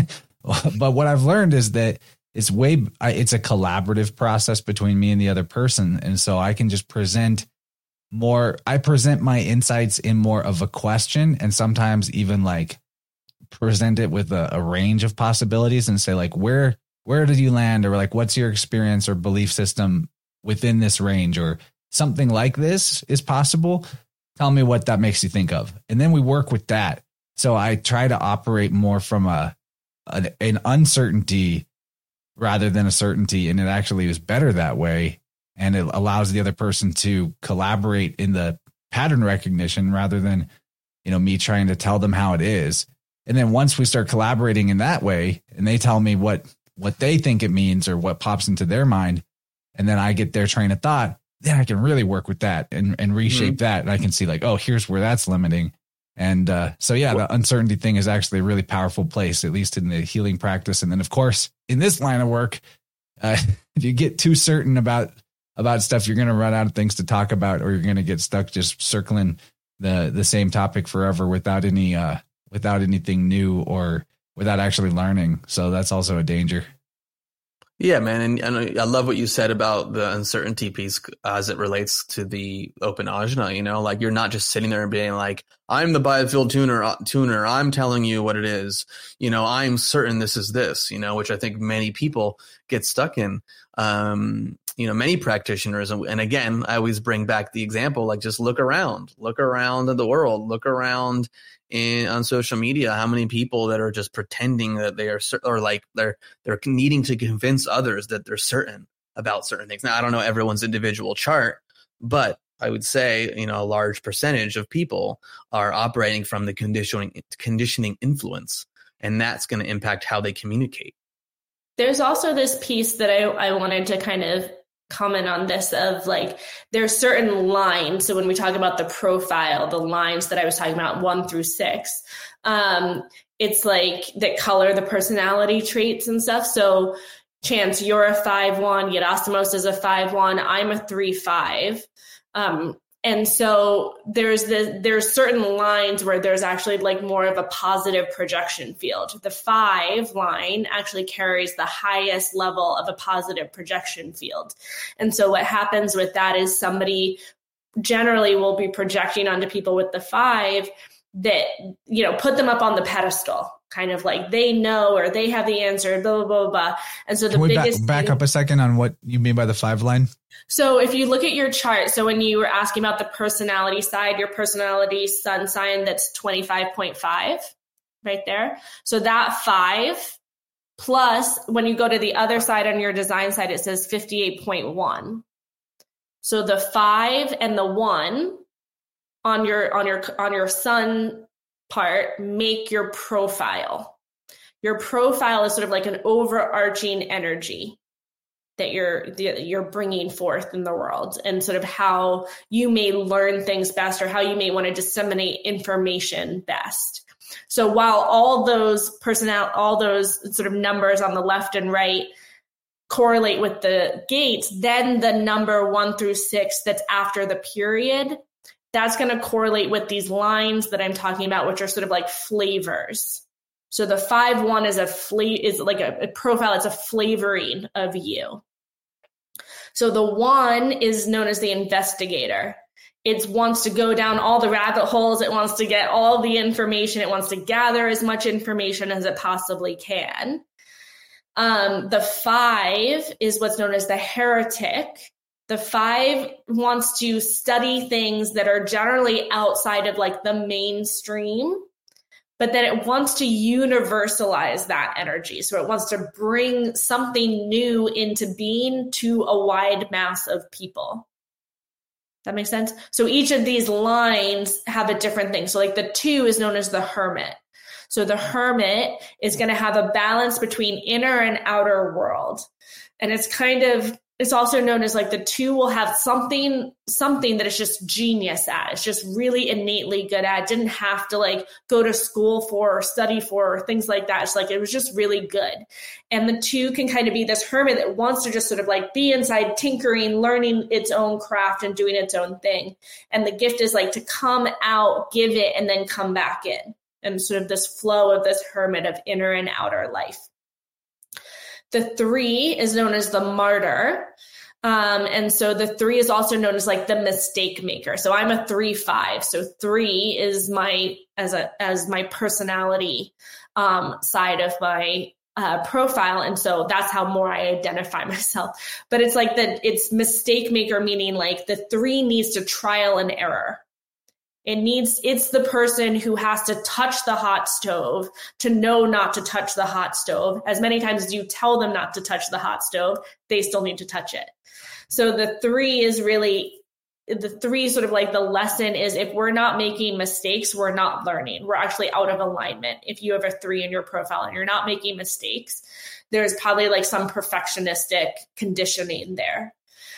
But what I've learned is that it's way, it's a collaborative process between me and the other person. And so I can just present more, I present my insights in more of a question and sometimes even like present it with a, a range of possibilities and say like, where, where did you land? Or like, what's your experience or belief system within this range or something like this is possible. Tell me what that makes you think of. And then we work with that. So I try to operate more from a, a an uncertainty rather than a certainty. And it actually is better that way. And it allows the other person to collaborate in the pattern recognition rather than, you know, me trying to tell them how it is. And then once we start collaborating in that way and they tell me what, what they think it means or what pops into their mind, and then I get their train of thought, then I can really work with that and, and reshape mm-hmm. that. And I can see like, oh, here's where that's limiting. And uh, so, yeah, the uncertainty thing is actually a really powerful place, at least in the healing practice. And then, of course, in this line of work, uh, if you get too certain about about stuff, you're going to run out of things to talk about, or you're going to get stuck just circling the the same topic forever without any uh, without anything new or without actually learning. So that's also a danger. Yeah, man. And, and I love what you said about the uncertainty piece as it relates to the open ajna, you know, like you're not just sitting there and being like, I'm the biofield tuner, tuner. I'm telling you what it is. You know, I'm certain this is this, you know, which I think many people get stuck in. Um, you know, many practitioners. And, and again, I always bring back the example, like just look around, look around in the world, look around in on social media, how many people that are just pretending that they are, or like they're, they're needing to convince others that they're certain about certain things. Now, I don't know everyone's individual chart, but I would say, you know, a large percentage of people are operating from the conditioning, conditioning influence, and that's going to impact how they communicate. There's also this piece that I, I wanted to kind of comment on this of like, there's certain lines. So when we talk about the profile, the lines that I was talking about, one through six, um, it's like that color the personality traits and stuff. So Chance, you're a five one, Yerasimos is a five one, I'm a three five. Um, and so there's the, there's certain lines where there's actually like more of a positive projection field. The five line actually carries the highest level of a positive projection field. And so what happens with that is somebody generally will be projecting onto people with the five that, you know, put them up on the pedestal, kind of like they know, or they have the answer, blah, blah, blah, blah. And so the Can we biggest back, back thing, up a second on what you mean by the five line. So if you look at your chart, so when you were asking about the personality side, your personality sun sign, that's twenty-five point five right there. So that five plus when you go to the other side on your design side, it says fifty-eight point one. So the five and the one on your, on your, on your sun part make your profile. Your profile is sort of like an overarching energy that you're you're bringing forth in the world, and sort of how you may learn things best, or how you may want to disseminate information best. So while all those personnel, all those sort of numbers on the left and right correlate with the gates, then the number one through six that's after the period, that's going to correlate with these lines that I'm talking about, which are sort of like flavors. So the five one is a fla- is like a, a profile. It's a flavoring of you. So the one is known as the investigator. It wants to go down all the rabbit holes. It wants to get all the information. It wants to gather as much information as it possibly can. Um, the five is what's known as the heretic. The five wants to study things that are generally outside of like the mainstream, but then it wants to universalize that energy. So it wants to bring something new into being to a wide mass of people. That makes sense? So each of these lines have a different thing. So like the two is known as the hermit. So the hermit is going to have a balance between inner and outer world. And it's kind of, it's also known as like the two will have something, something that it's just genius at. It's just really innately good at. Didn't have to like go to school for or study for or things like that. It's like, it was just really good. And the two can kind of be this hermit that wants to just sort of like be inside tinkering, learning its own craft and doing its own thing. And the gift is like to come out, give it, and then come back in. And sort of this flow of this hermit of inner and outer life. The three is known as the martyr. Um, and so the three is also known as like the mistake maker. So I'm a three, five. So three is my, as a, as my personality, um, side of my, uh, profile. And so that's how more I identify myself, but it's like that it's mistake maker, meaning like the three needs to trial and error. It needs, it's the person who has to touch the hot stove to know not to touch the hot stove. As many times as you tell them not to touch the hot stove, they still need to touch it. So the three is really, the three sort of like the lesson is if we're not making mistakes, we're not learning. We're actually out of alignment. If you have a three in your profile and you're not making mistakes, there's probably like some perfectionistic conditioning there.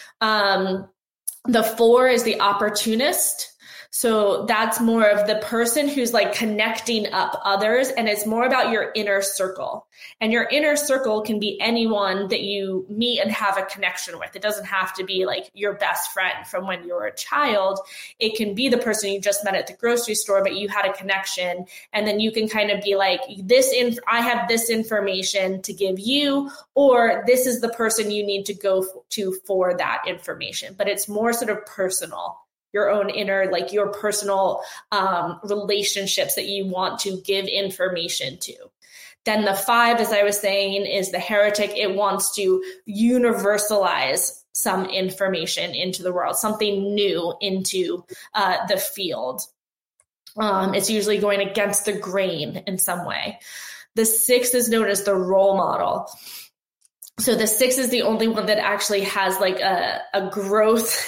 Um, the four is the opportunist. So that's more of the person who's like connecting up others, and it's more about your inner circle. And your inner circle can be anyone that you meet and have a connection with. It doesn't have to be like your best friend from when you were a child. It can be the person you just met at the grocery store, but you had a connection. And then you can kind of be like, this, inf- I have this information to give you, or this is the person you need to go f- to for that information. But it's more sort of personal. Your own inner, like your personal um, relationships that you want to give information to. Then the five, as I was saying, is the heretic. It wants to universalize some information into the world, something new into uh, the field. Um, it's usually going against the grain in some way. The six is known as the role model. So the six is the only one that actually has like a, a growth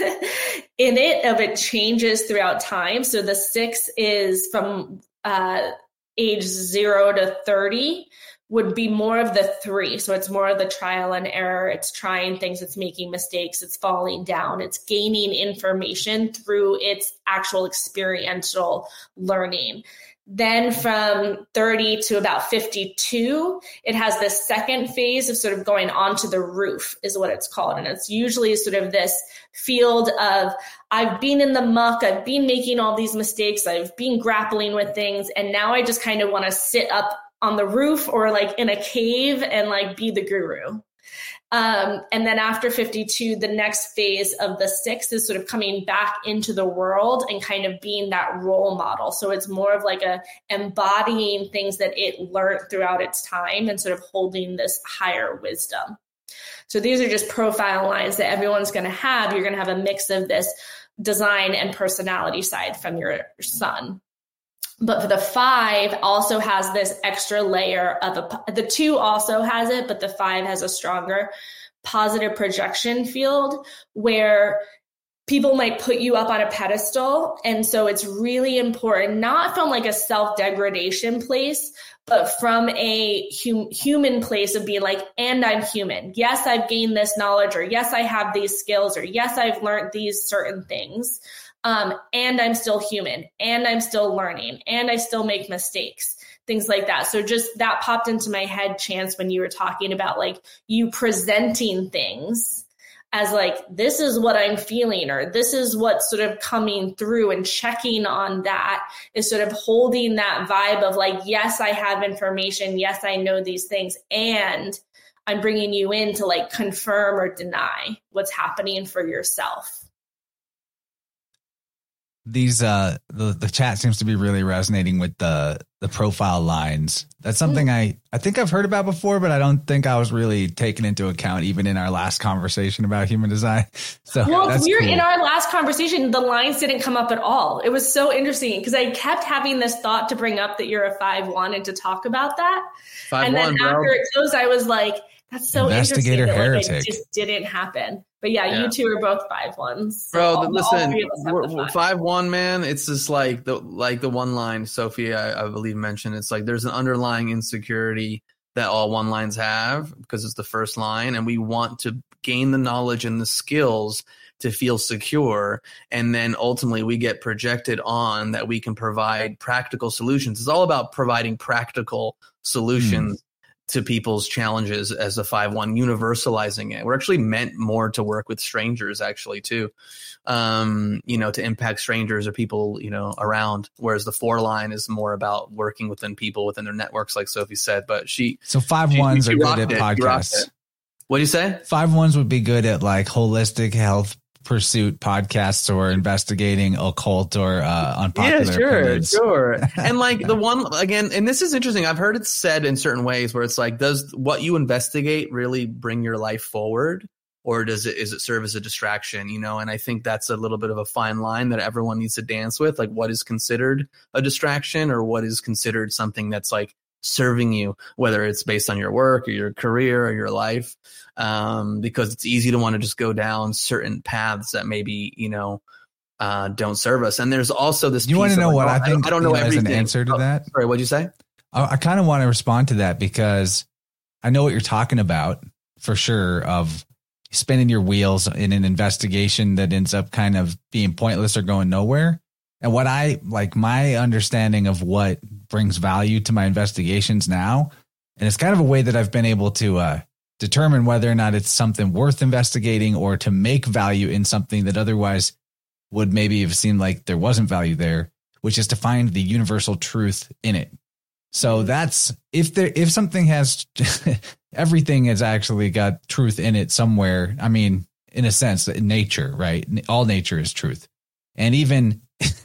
in it of it changes throughout time. So the six is from uh, age zero to thirty would be more of the three. So it's more of the trial and error. It's trying things. It's making mistakes. It's falling down. It's gaining information through its actual experiential learning. Then from thirty to about fifty-two, it has this second phase of sort of going onto the roof is what it's called. And it's usually sort of this field of, I've been in the muck, I've been making all these mistakes, I've been grappling with things, and now I just kind of want to sit up on the roof or like in a cave and like be the guru. Um, and then after fifty-two, the next phase of the six is sort of coming back into the world and kind of being that role model. So it's more of like a embodying things that it learned throughout its time and sort of holding this higher wisdom. So these are just profile lines that everyone's going to have. You're going to have a mix of this design and personality side from your sun. But for the five also has this extra layer of a, the two also has it, but the five has a stronger positive projection field where people might put you up on a pedestal. And so it's really important, not from like a self-degradation place, but from a hum, human place of being like, and I'm human. Yes, I've gained this knowledge, or yes, I have these skills, or yes, I've learned these certain things. Um, and I'm still human, and I'm still learning, and I still make mistakes, things like that. So just that popped into my head, Chance, when you were talking about like you presenting things as like, this is what I'm feeling, or this is what's sort of coming through, and checking on that is sort of holding that vibe of like, yes, I have information. Yes, I know these things. And I'm bringing you in to like confirm or deny what's happening for yourself. these uh the, the chat seems to be really resonating with the the profile lines. That's something I I think I've heard about before, but I don't think I was really taken into account even in our last conversation about human design. So well, that's we were cool. in our last conversation, the lines didn't come up at all. It was so interesting because I kept having this thought to bring up that you're a five one and to talk about that. Five and one, then bro. after it closed, I was like, that's so Investigator interesting that like, heretic. it just didn't happen. But yeah, Yeah. you two are both five ones. So Bro, all- all listen, three of us have we're, the we're five. five one, man. It's just like the like the one line Sophie, I, I believe, mentioned. It's like there's an underlying insecurity that all one lines have because it's the first line, and we want to gain the knowledge and the skills to feel secure, and then ultimately we get projected on that we can provide practical solutions. It's all about providing practical solutions. Mm. to people's challenges as a five one, universalizing it. We're actually meant more to work with strangers actually too, um, you know, to impact strangers or people, you know, around. Whereas the four line is more about working within people within their networks, like Sophie said. But she, so five she, ones she are good at it. podcasts. What do you say? Five ones would be good at like holistic health pursuit podcasts or investigating occult or uh, unpopular yeah, sure, opinions. sure. And like the one again, and this is interesting. I've heard it said in certain ways where it's like, does what you investigate really bring your life forward, or does it is it serve as a distraction? You know, and I think that's a little bit of a fine line that everyone needs to dance with. Like, what is considered a distraction, or what is considered something that's like serving you, whether it's based on your work or your career or your life. Um, because it's easy to want to just go down certain paths that maybe, you know, uh, don't serve us. And there's also this. You want to know like, what oh, I think? I don't know, you know, everything. As an answer to oh, that. Sorry, what'd you say? I, I kind of want to respond to that because I know what you're talking about for sure, of spinning your wheels in an investigation that ends up kind of being pointless or going nowhere. And what I like, my understanding of what brings value to my investigations now, and it's kind of a way that I've been able to uh, determine whether or not it's something worth investigating or to make value in something that otherwise would maybe have seemed like there wasn't value there, which is to find the universal truth in it. So that's if there, if something has everything has actually got truth in it somewhere. I mean, in a sense, in nature, right? All nature is truth. And even,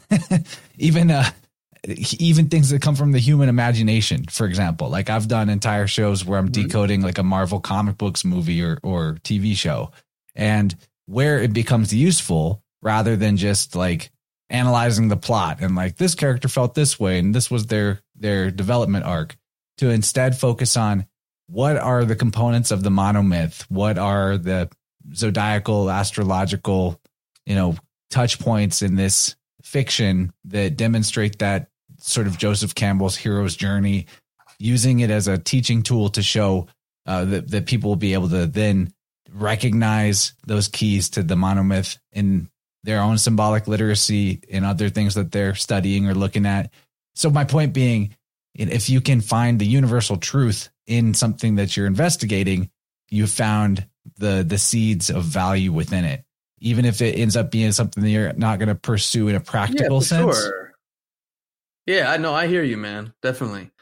even, uh, even things that come from the human imagination, for example, like I've done entire shows where I'm mm-hmm. decoding like a Marvel comic books movie or, or T V show, and where it becomes useful rather than just like analyzing the plot and like this character felt this way and this was their, their development arc, to instead focus on what are the components of the monomyth? What are the zodiacal, astrological, you know, touch points in this fiction that demonstrate that sort of Joseph Campbell's hero's journey, using it as a teaching tool to show uh, that, that people will be able to then recognize those keys to the monomyth in their own symbolic literacy and other things that they're studying or looking at. So my point being, if you can find the universal truth in something that you're investigating, you found the the seeds of value within it, even if it ends up being something that you're not going to pursue in a practical yeah, sense. Sure. Yeah, I know. I hear you, man. Definitely.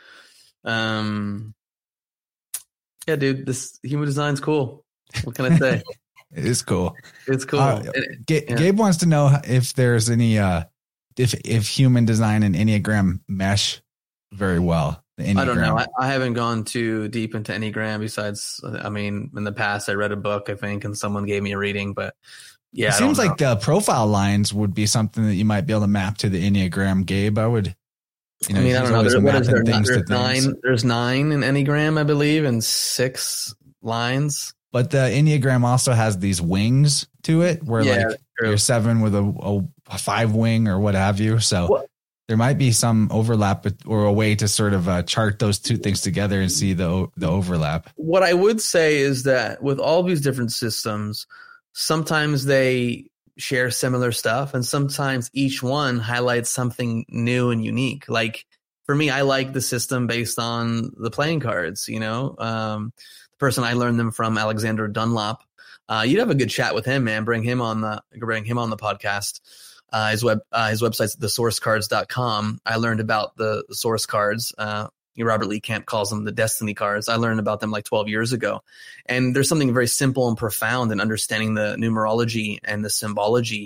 Um, yeah, dude, this human design's cool. What can I say? It is cool. It's cool. Uh, it, G- yeah. Gabe wants to know if there's any, uh, if, if human design and Enneagram mesh very well. The I don't know. I, I haven't gone too deep into Enneagram besides, I mean, in the past I read a book, I think, and someone gave me a reading, but yeah. It seems like the profile lines would be something that you might be able to map to the Enneagram, Gabe. I would, you know, I mean, I don't know. There, what is there? Things There's nine, there's nine in Enneagram, I believe, and six lines. But the Enneagram also has these wings to it where yeah, like you're seven with a, a, a five wing or what have you. So what? There might be some overlap or a way to sort of uh, chart those two things together and see the the overlap. What I would say is that with all these different systems, sometimes they share similar stuff and sometimes each one highlights something new and unique. Like for me, I like the system based on the playing cards, you know, um, the person I learned them from, Alexander Dunlop. Uh, you'd have a good chat with him, man. Bring him on the, bring him on the podcast. Uh, his web, uh, his website's the source cards dot com. I learned about the, the source cards. Uh, Robert Lee Camp calls them the destiny cards. I learned about them like twelve years ago. And there's something very simple and profound in understanding the numerology and the symbology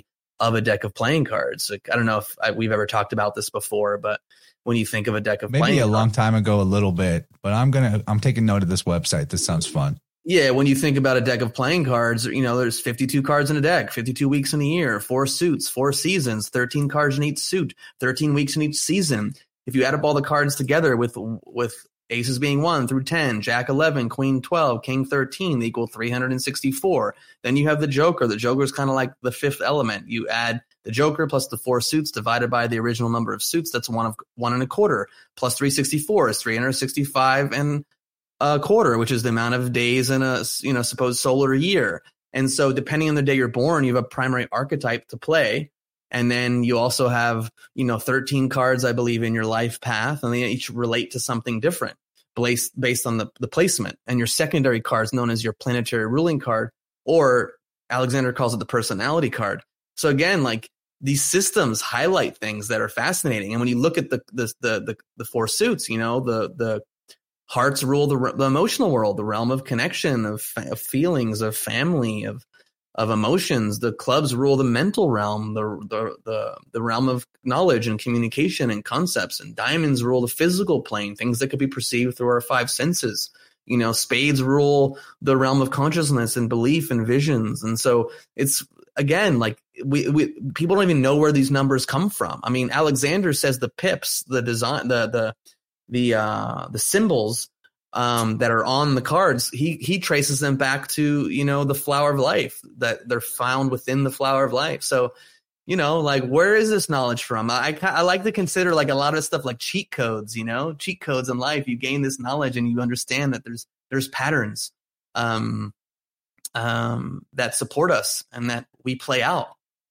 of a deck of playing cards. Like, I don't know if I, we've ever talked about this before, but when you think of a deck of maybe playing a cards, long time ago, a little bit, but I'm going to, I'm taking note of this website. This sounds fun. Yeah, when you think about a deck of playing cards, you know, there's fifty-two cards in a deck, fifty-two weeks in a year, four suits, four seasons, thirteen cards in each suit, thirteen weeks in each season. If you add up all the cards together with with aces being one through ten, jack eleven, queen twelve, king thirteen, they equal three hundred sixty-four. Then you have the Joker. The Joker is kind of like the fifth element. You add the Joker plus the four suits divided by the original number of suits. That's one of one and a quarter. Plus three hundred sixty-four is three hundred sixty-five and a quarter, which is the amount of days in a, you know, supposed solar year. And so depending on the day you're born, you have a primary archetype to play. And then you also have, you know, thirteen cards, I believe, in your life path, and they each relate to something different based, based on the, the placement. And your secondary cards, known as your planetary ruling card, or Alexander calls it the personality card. So again, like, these systems highlight things that are fascinating. And when you look at the the the the, the four suits, you know, the the hearts rule the, the emotional world, the realm of connection, of, of feelings, of family, of of emotions. The clubs rule the mental realm, the, the the the realm of knowledge and communication and concepts. And diamonds rule the physical plane, things that could be perceived through our five senses. You know, spades rule the realm of consciousness and belief and visions. And so it's, again, like, we, we people don't even know where these numbers come from. I mean, Alexander says the pips, the design, the the the uh, the symbols um, that are on the cards, he he traces them back to, you know, the flower of life, that they're found within the flower of life. So, you know, like, where is this knowledge from? I, I, I like to consider, like, a lot of stuff like cheat codes, you know, cheat codes in life. You gain this knowledge and you understand that there's there's patterns um, um, that support us and that we play out.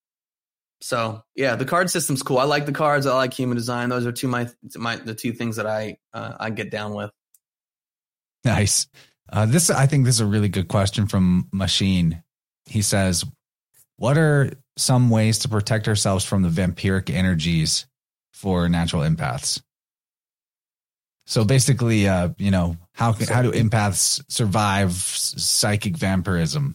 So yeah, the card system's cool. I like the cards. I like human design. Those are two my my the two things that I uh, I get down with. Nice. Uh, this I think this is a really good question from Machine. He says, "What are some ways to protect ourselves from the vampiric energies for natural empaths?" So basically, uh, you know, how can, how do empaths survive psychic vampirism?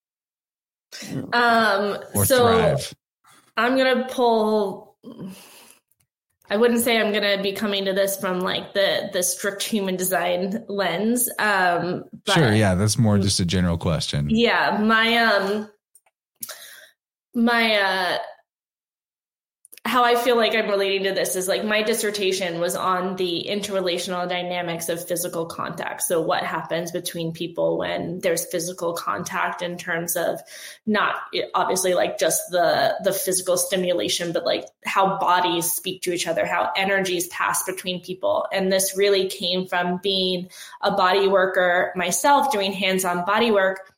Um. Or so. thrive? I'm going to pull, I wouldn't say I'm going to be coming to this from like the, the strict human design lens. Um, but sure. Yeah. That's more just a general question. Yeah. My, um, my, uh, how I feel like I'm relating to this is like my dissertation was on the interrelational dynamics of physical contact. So what happens between people when there's physical contact in terms of not obviously like just the, the physical stimulation, but like how bodies speak to each other, how energies pass between people. And this really came from being a body worker myself, doing hands-on body work.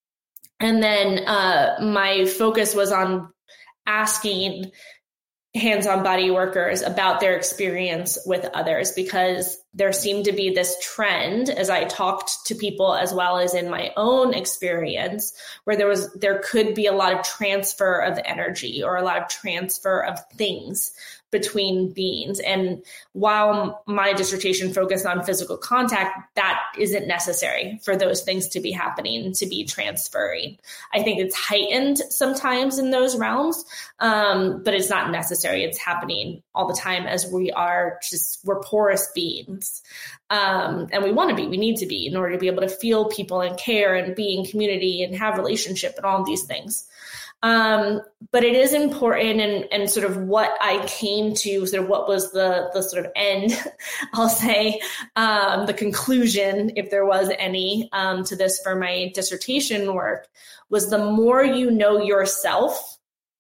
And then uh, my focus was on asking hands-on body workers about their experience with others, because there seemed to be this trend as I talked to people, as well as in my own experience, where there was there could be a lot of transfer of energy or a lot of transfer of things between beings. And while my dissertation focused on physical contact, that isn't necessary for those things to be happening, to be transferring. I think it's heightened sometimes in those realms, um, but it's not necessary. It's happening all the time as we are just, we're porous beings. Um, and we want to be, we need to be in order to be able to feel people and care and be in community and have relationship and all of these things. Um, but it is important, and, and sort of what I came to, sort of what was the, the sort of end, I'll say, um, the conclusion, if there was any, um, to this for my dissertation work, was the more you know yourself,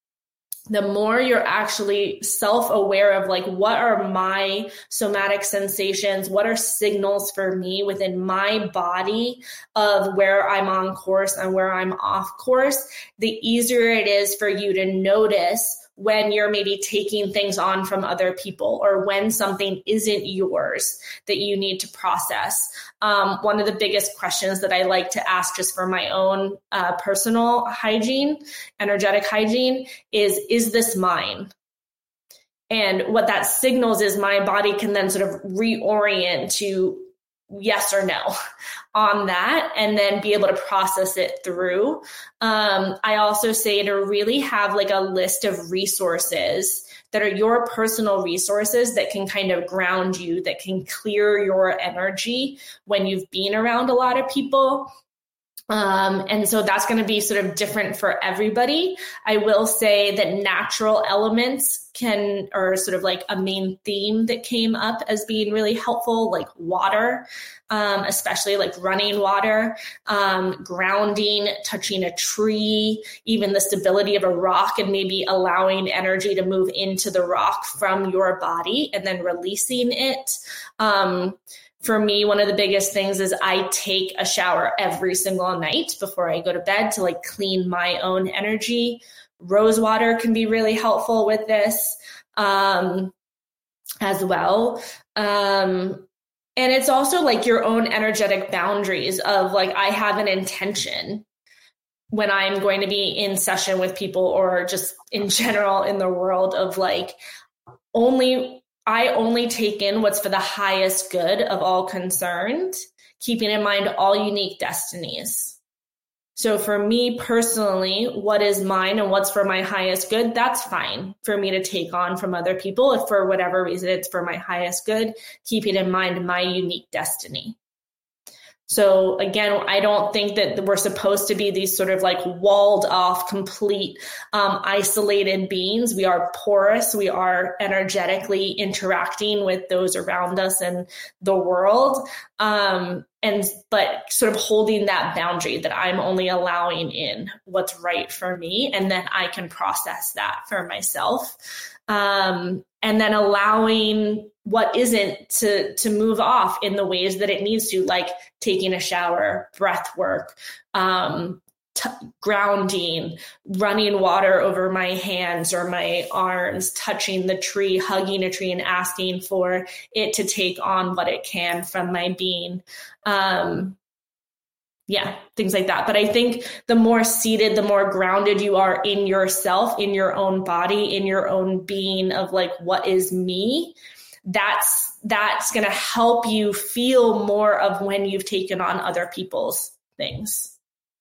the more you're actually self-aware of like, what are my somatic sensations? What are signals for me within my body of where I'm on course and where I'm off course? The easier it is for you to notice when you're maybe taking things on from other people, or when something isn't yours that you need to process. Um, one of the biggest questions that I like to ask just for my own uh, personal hygiene, energetic hygiene, is, is this mine? And what that signals is my body can then sort of reorient to yes or no on that, and then be able to process it through. Um, I also say to really have like a list of resources that are your personal resources that can kind of ground you, that can clear your energy when you've been around a lot of people. Um, and so that's going to be sort of different for everybody. I will say that natural elements can, or sort of like a main theme that came up as being really helpful, like water, um, especially like running water, um, grounding, touching a tree, even the stability of a rock, and maybe allowing energy to move into the rock from your body and then releasing it. Um, For me, one of the biggest things is I take a shower every single night before I go to bed to like clean my own energy. Rose water can be really helpful with this um, as well. Um, and it's also like your own energetic boundaries of like, I have an intention when I'm going to be in session with people, or just in general in the world of like only I only take in what's for the highest good of all concerned, keeping in mind all unique destinies. So for me personally, what is mine and what's for my highest good, that's fine for me to take on from other people. If for whatever reason it's for my highest good, keeping in mind my unique destiny. So again, I don't think that we're supposed to be these sort of like walled off, complete, um, isolated beings. We are porous. We are energetically interacting with those around us and the world. Um, and, but sort of holding that boundary that I'm only allowing in what's right for me. And then I can process that for myself. Um, and then allowing what isn't to, to move off in the ways that it needs to, like taking a shower, breath work, um, t- grounding, running water over my hands or my arms, touching the tree, hugging a tree and asking for it to take on what it can from my being. Um, Yeah, things like that. But I think the more seated, the more grounded you are in yourself, in your own body, in your own being of like, what is me? That's, that's going to help you feel more of when you've taken on other people's things.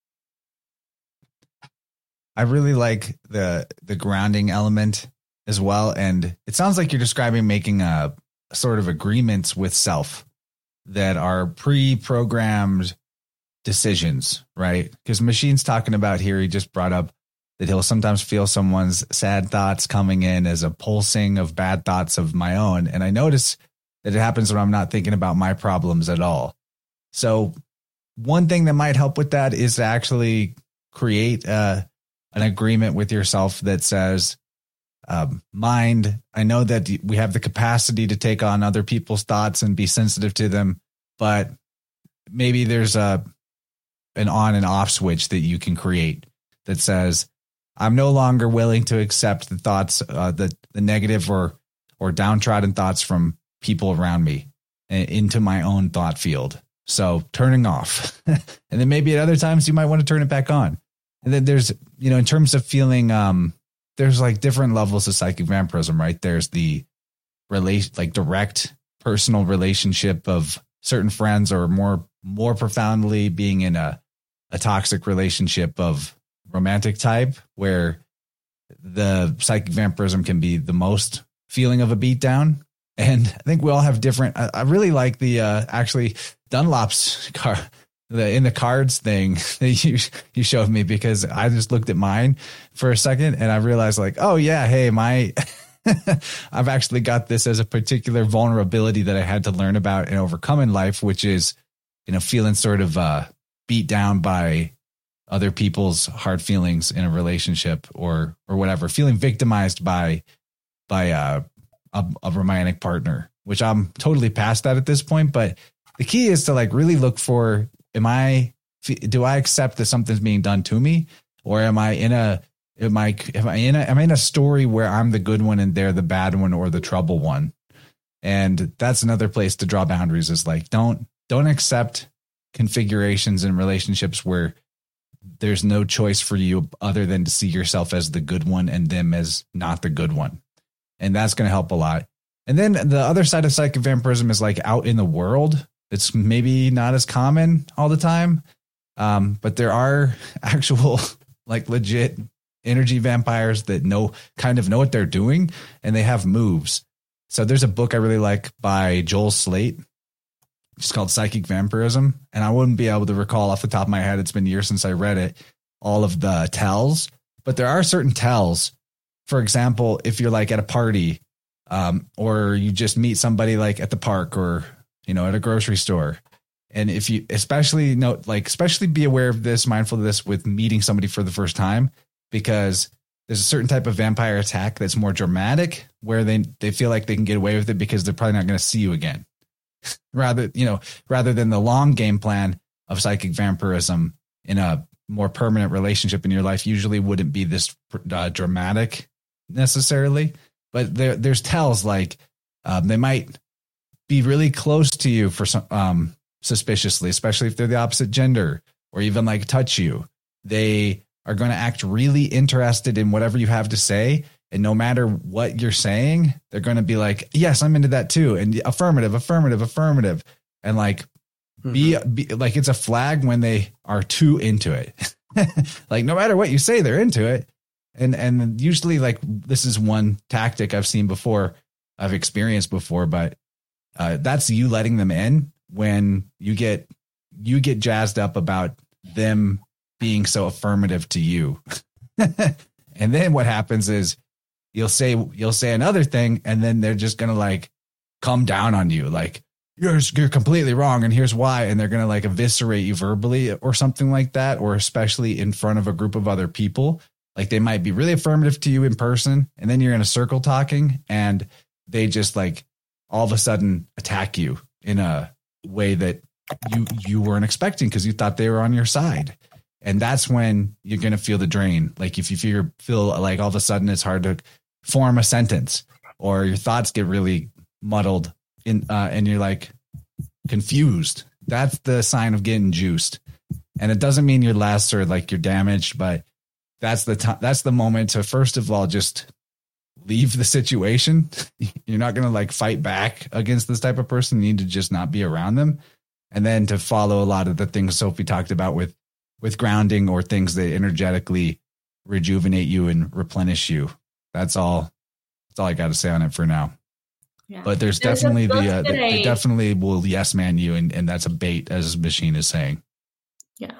I really like the, the grounding element as well. And it sounds like you're describing making a, a sort of agreements with self that are pre-programmed decisions, right? Because Machine's talking about here, he just brought up that he'll sometimes feel someone's sad thoughts coming in as a pulsing of bad thoughts of my own. And I notice that it happens when I'm not thinking about my problems at all. So one thing that might help with that is to actually create uh, an agreement with yourself that says, um, mind, I know that we have the capacity to take on other people's thoughts and be sensitive to them, but maybe there's a an on and off switch that you can create that says, I'm no longer willing to accept the thoughts, uh, the, the negative or, or downtrodden thoughts from people around me into my own thought field. So turning off. And then maybe at other times you might want to turn it back on. And then there's, you know, in terms of feeling, um, there's like different levels of psychic vampirism, right? There's the relation, like direct personal relationship of certain friends, or more, more profoundly being in a, a toxic relationship of romantic type, where the psychic vampirism can be the most feeling of a beatdown. And I think we all have different, I, I really like the, uh, actually Dunlop's car, the, in the cards thing that you, you showed me, because I just looked at mine for a second and I realized like, oh yeah, hey, my, I've actually got this as a particular vulnerability that I had to learn about and overcome in life, which is, you know, feeling sort of, uh, beat down by other people's hard feelings in a relationship, or, or whatever, feeling victimized by, by, uh, a, a romantic partner, which I'm totally past that at this point. But the key is to like really look for, am I, do I accept that something's being done to me, or am I in a, am I, am I in a, am I in a story where I'm the good one and they're the bad one or the trouble one? And that's another place to draw boundaries, is like, don't, don't accept configurations in relationships where there's no choice for you other than to see yourself as the good one and them as not the good one. And that's going to help a lot. And then the other side of psychic vampirism is like out in the world. It's maybe not as common all the time. Um, but there are actual like legit energy vampires that know kind of know what they're doing, and they have moves. So there's a book I really like by Joel Slate. It's called Psychic Vampirism. And I wouldn't be able to recall off the top of my head, it's been years since I read it, all of the tells, but there are certain tells. For example, if you're like at a party, um, or you just meet somebody like at the park or, you know, at a grocery store. And if you especially note, like, especially be aware of this, mindful of this with meeting somebody for the first time, because there's a certain type of vampire attack that's more dramatic where they, they feel like they can get away with it because they're probably not going to see you again. rather, you know, rather than the long game plan of psychic vampirism in a more permanent relationship in your life usually wouldn't be this uh, dramatic necessarily, but there, there's tells like um, they might be really close to you for some, um, suspiciously, especially if they're the opposite gender or even like touch you. They are going to act really interested in whatever you have to say. And no matter what you're saying, they're going to be like, yes, I'm into that too. And affirmative, affirmative, affirmative. And like, mm-hmm. be, be like, it's a flag when they are too into it. Like no matter what you say, they're into it. And, and usually like, this is one tactic I've seen before, I've experienced before, but uh, that's you letting them in when you get, you get jazzed up about them being so affirmative to you. And then what happens is you'll say, you'll say another thing, and then they're just going to like come down on you. Like you're, you're completely wrong. And here's why. And they're going to like eviscerate you verbally or something like that. Or especially in front of a group of other people. Like they might be really affirmative to you in person, and then you're in a circle talking and they just like all of a sudden attack you in a way that you, you weren't expecting because you thought they were on your side. And that's when you're going to feel the drain. Like if you feel, feel like all of a sudden it's hard to form a sentence, or your thoughts get really muddled in, uh, and you're like confused. That's the sign of getting juiced. And it doesn't mean you're less or like you're damaged, but that's the time. That's the moment to, first of all, just leave the situation. You're not going to like fight back against this type of person. You need to just not be around them. And then to follow a lot of the things Sophie talked about with, with grounding or things that energetically rejuvenate you and replenish you. That's all. That's all I got to say on it for now. Yeah. But there's, there's definitely the, uh, they, they definitely will yes man you. And, and that's a bait, as Machine is saying. Yeah.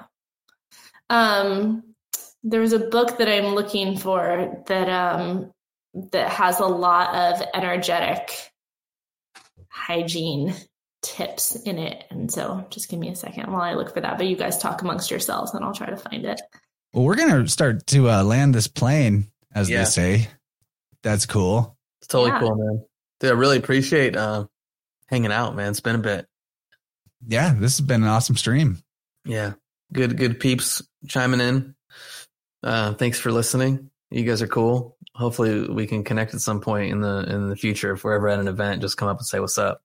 Um, there was a book that I'm looking for that, um, that has a lot of energetic hygiene tips in it. And so just give me a second while I look for that, but you guys talk amongst yourselves and I'll try to find it. Well, we're going to start to uh, land this plane, as yeah. they say. That's cool. It's totally yeah. cool, man. Dude, I really appreciate uh, hanging out, man. It's been a bit. Yeah, this has been an awesome stream. Yeah. Good, good peeps chiming in. Uh, thanks for listening. You guys are cool. Hopefully we can connect at some point in the, in the future. If we're ever at an event, just come up and say, what's up?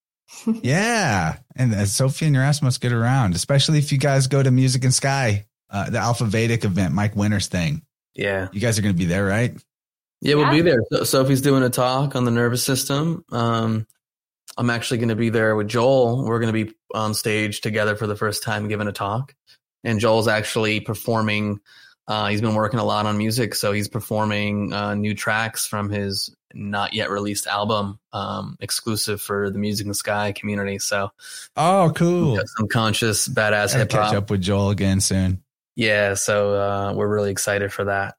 Yeah. And uh, Sophie and Erasmus must get around, especially if you guys go to Music and Sky, uh, the Alpha Vedic event, Mike Winter's thing. Yeah. You guys are going to be there, right? Yeah, we'll yeah. be there. So, Sophie's doing a talk on the nervous system. Um, I'm actually going to be there with Joel. We're going to be on stage together for the first time, giving a talk. And Joel's actually performing. Uh, he's been working a lot on music, so he's performing uh, new tracks from his not yet released album, um, exclusive for the Music and Sky community. So, oh, cool! Got some conscious, badass hip hop. Catch up with Joel again soon. Yeah, so uh, we're really excited for that.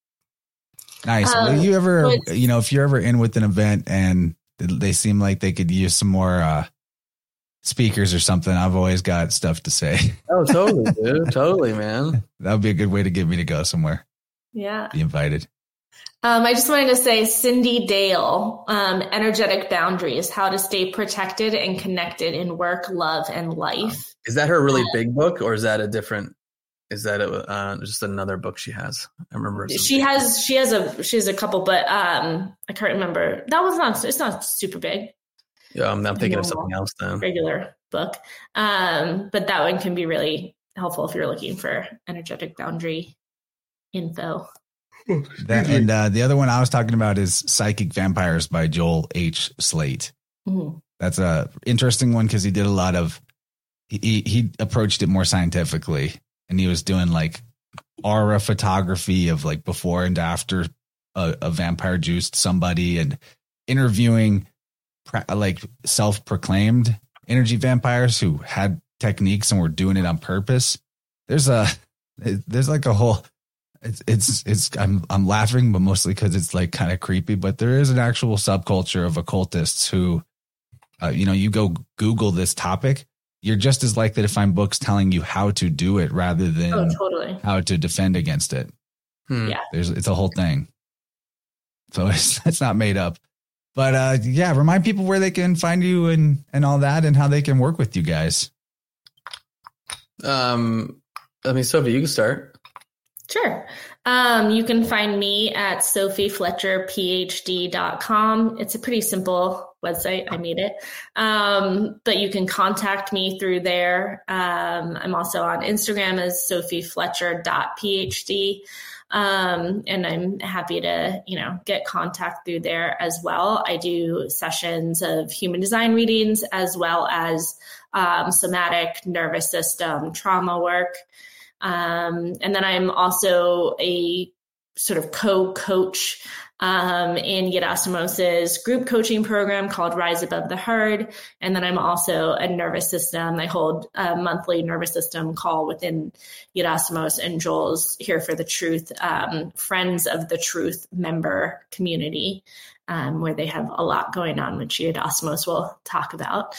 Nice. Um, Will you ever, you know, if you're ever in with an event and they seem like they could use some more uh, speakers or something, I've always got stuff to say. Oh, totally, dude. Totally, man. That would be a good way to get me to go somewhere. Yeah. Be invited. Um, I just wanted to say Cindy Dale, um, energetic boundaries, how to stay protected and connected in work, love, and life. Is that her really big book, or is that a different, is that a, uh, just another book she has? I remember. She has, she has a, she has a couple, but um, I can't remember. That was not, it's not super big. Yeah, I'm, I'm thinking of something else then. Regular book. Um, but that one can be really helpful if you're looking for energetic boundary info. That, and uh, the other one I was talking about is Psychic Vampires by Joel H. Slate. Mm-hmm. That's a interesting one because he did a lot of, he, he approached it more scientifically, and he was doing like aura photography of like before and after a, a vampire juiced somebody, and interviewing like self-proclaimed energy vampires who had techniques and were doing it on purpose. There's a, there's like a whole, it's, it's, it's, I'm, I'm laughing, but mostly because it's like kind of creepy, but there is an actual subculture of occultists who, uh, you know, you go Google this topic, you're just as likely to find books telling you how to do it rather than oh, totally. how to defend against it. Hmm. Yeah. There's, it's a whole thing. So it's, it's not made up, but, uh, yeah, remind people where they can find you and, and all that, and how they can work with you guys. Um, I mean, Sophie, you can start. Sure. Um, you can find me at sophie fletcher p h d dot com. It's a pretty simple website. I made it. Um, but you can contact me through there. Um, I'm also on Instagram as sophie fletcher dot p h d. Um, and I'm happy to, you know, get contact through there as well. I do sessions of human design readings as well as um, somatic nervous system trauma work. Um, and then I'm also a sort of co-coach um, in Yerasimos's group coaching program called Rise Above the Herd. And then I'm also a nervous system. I hold a monthly nervous system call within Yerasimos and Joel's Here for the Truth, um, Friends of the Truth member community, um, where they have a lot going on, which Yerasimos will talk about.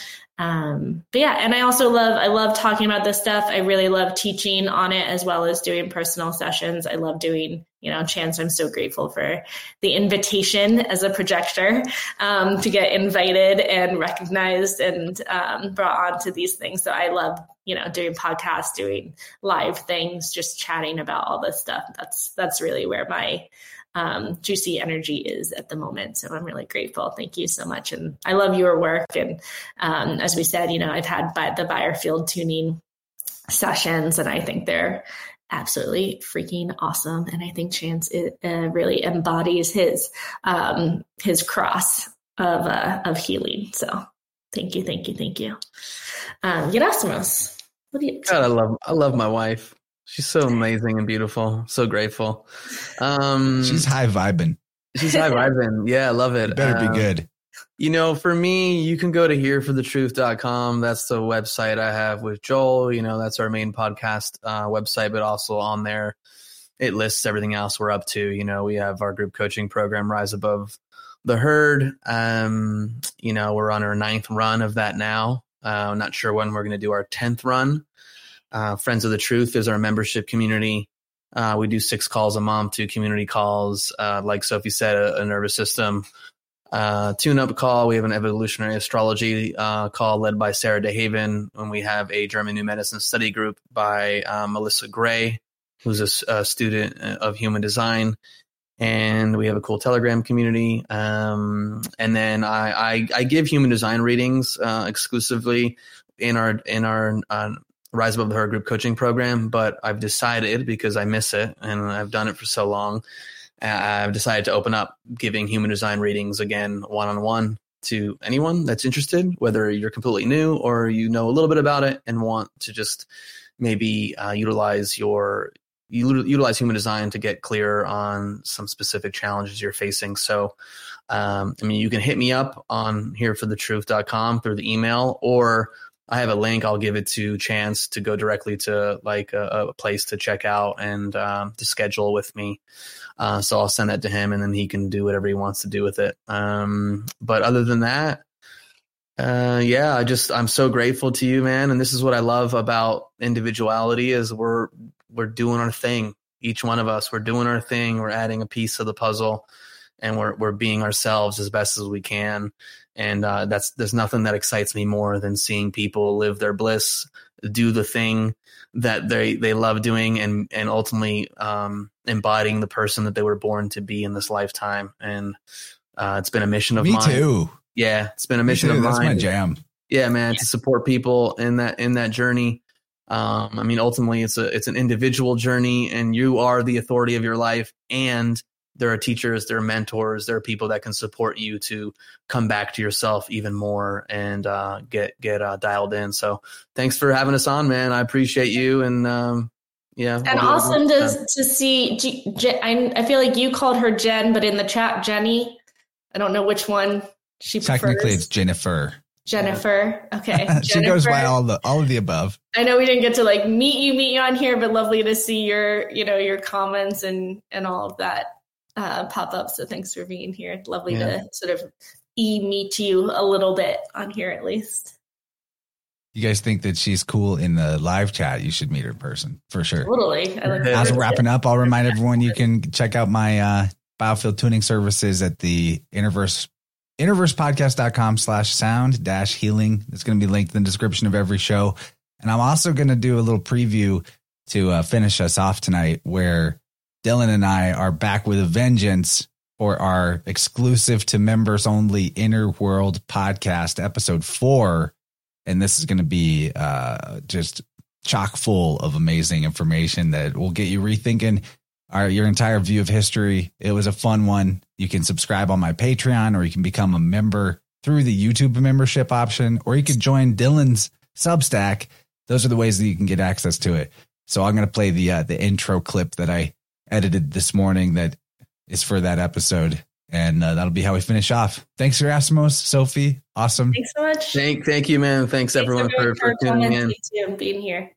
Um, but yeah, and I also love, I love talking about this stuff. I really love teaching on it as well as doing personal sessions. I love doing, you know, Chance. I'm so grateful for the invitation as a projector, um, to get invited and recognized and, um, brought on to these things. So I love, you know, doing podcasts, doing live things, just chatting about all this stuff. That's, that's really where my, um, juicy energy is at the moment. So I'm really grateful. Thank you so much. And I love your work. And, um, as we said, you know, I've had by the buyer field tuning sessions, and I think they're absolutely freaking awesome. And I think Chance it, uh, really embodies his, um, his cross of, uh, of healing. So thank you. Thank you. Thank you. Um, Yerasimos, what do you, God, I love, I love my wife. She's so amazing and beautiful. So grateful. Um, She's high vibing. She's high vibing. Yeah, I love it. It better um, be good. You know, for me, you can go to here for the truth dot com. That's the website I have with Joel. You know, that's our main podcast uh, website, but also on there, it lists everything else we're up to. You know, we have our group coaching program, Rise Above the Herd. Um, you know, we're on our ninth run of that now. Uh, I'm not sure when we're going to do our tenth run. Uh, Friends of the Truth is our membership community. Uh, we do six calls a month, two community calls. Uh, like Sophie said, a, a nervous system uh, tune-up call. We have an evolutionary astrology uh, call led by Sarah DeHaven. And we have a German New Medicine study group by uh, Melissa Gray, who's a, a student of human design. And we have a cool Telegram community. Um, and then I, I, I give human design readings uh, exclusively in our in our uh, Rise Above the Herd group coaching program, but I've decided, because I miss it and I've done it for so long, I've decided to open up giving human design readings again, one-on-one to anyone that's interested, whether you're completely new or you know a little bit about it and want to just maybe uh, utilize your utilize human design to get clear on some specific challenges you're facing. So, um, I mean, you can hit me up on here for the truth dot com through the email, or I have a link. I'll give it to Chance to go directly to like a, a place to check out and um, to schedule with me. Uh, so I'll send that to him, and then he can do whatever he wants to do with it. Um, but other than that, uh, yeah, I just I'm so grateful to you, man. And this is what I love about individuality is we're we're doing our thing. Each one of us, we're doing our thing. We're adding a piece of the puzzle, and we're we're being ourselves as best as we can. And uh, that's there's nothing that excites me more than seeing people live their bliss, do the thing that they they love doing, and and ultimately um, embodying the person that they were born to be in this lifetime. And uh, it's been a mission of me mine. Me too. Yeah, it's been a mission Me too. of That's mine. That's my jam. Yeah, man, to support people in that in that journey. Um, I mean, ultimately, it's a it's an individual journey, and you are the authority of your life, and there are teachers, there are mentors, there are people that can support you to come back to yourself even more and uh, get get uh, dialed in. So thanks for having us on, man. I appreciate you. And um, yeah. And we'll awesome do to, to see, G- J- I, I feel like you called her Jen, but in the chat, Jenny. I don't know which one she prefers. Technically, it's Jennifer. Jennifer. Okay. She Jennifer. goes by all the all of the above. I know we didn't get to like meet you, meet you on here, but lovely to see your, you know, your comments and, and all of that uh, pop up. So thanks for being here. Lovely yeah. to sort of e-meet you a little bit on here at least. You guys think that she's cool in the live chat? You should meet her in person for sure. Totally. I like As we're wrapping up, I'll remind everyone you can check out my uh, biofield tuning services at the Interverse interversepodcast.com slash sound dash healing. It's going to be linked in the description of every show. And I'm also going to do a little preview to uh, finish us off tonight, where Dylan and I are back with a vengeance for our exclusive to members only Inner World podcast, episode four. And this is going to be uh, just chock full of amazing information that will get you rethinking our, your entire view of history. It was a fun one. You can subscribe on my Patreon, or you can become a member through the YouTube membership option, or you could join Dylan's Substack. Those are the ways that you can get access to it. So I'm going to play the uh, the intro clip that I edited this morning that is for that episode. And uh, that'll be how we finish off. Thanks, Erasmus, Sophie. Awesome. Thanks so much. Thank, thank you, man. Thanks, Thanks everyone, everyone for, for, for tuning in. And being here.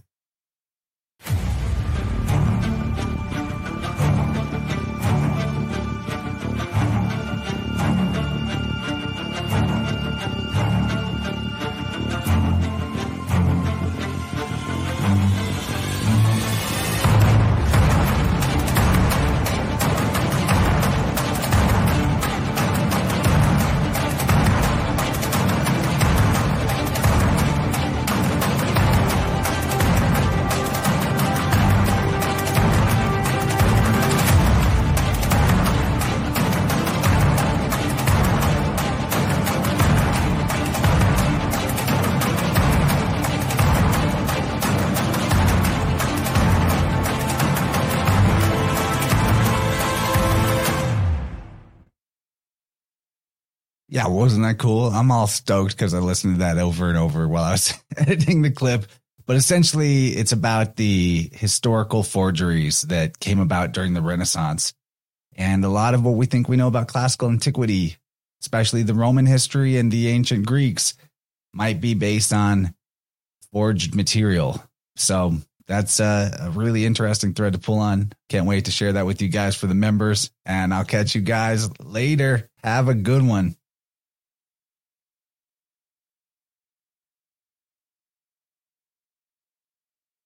Yeah, wasn't that cool? I'm all stoked because I listened to that over and over while I was editing the clip. But essentially, it's about the historical forgeries that came about during the Renaissance. And a lot of what we think we know about classical antiquity, especially the Roman history and the ancient Greeks, might be based on forged material. So that's a, a really interesting thread to pull on. Can't wait to share that with you guys for the members. And I'll catch you guys later. Have a good one.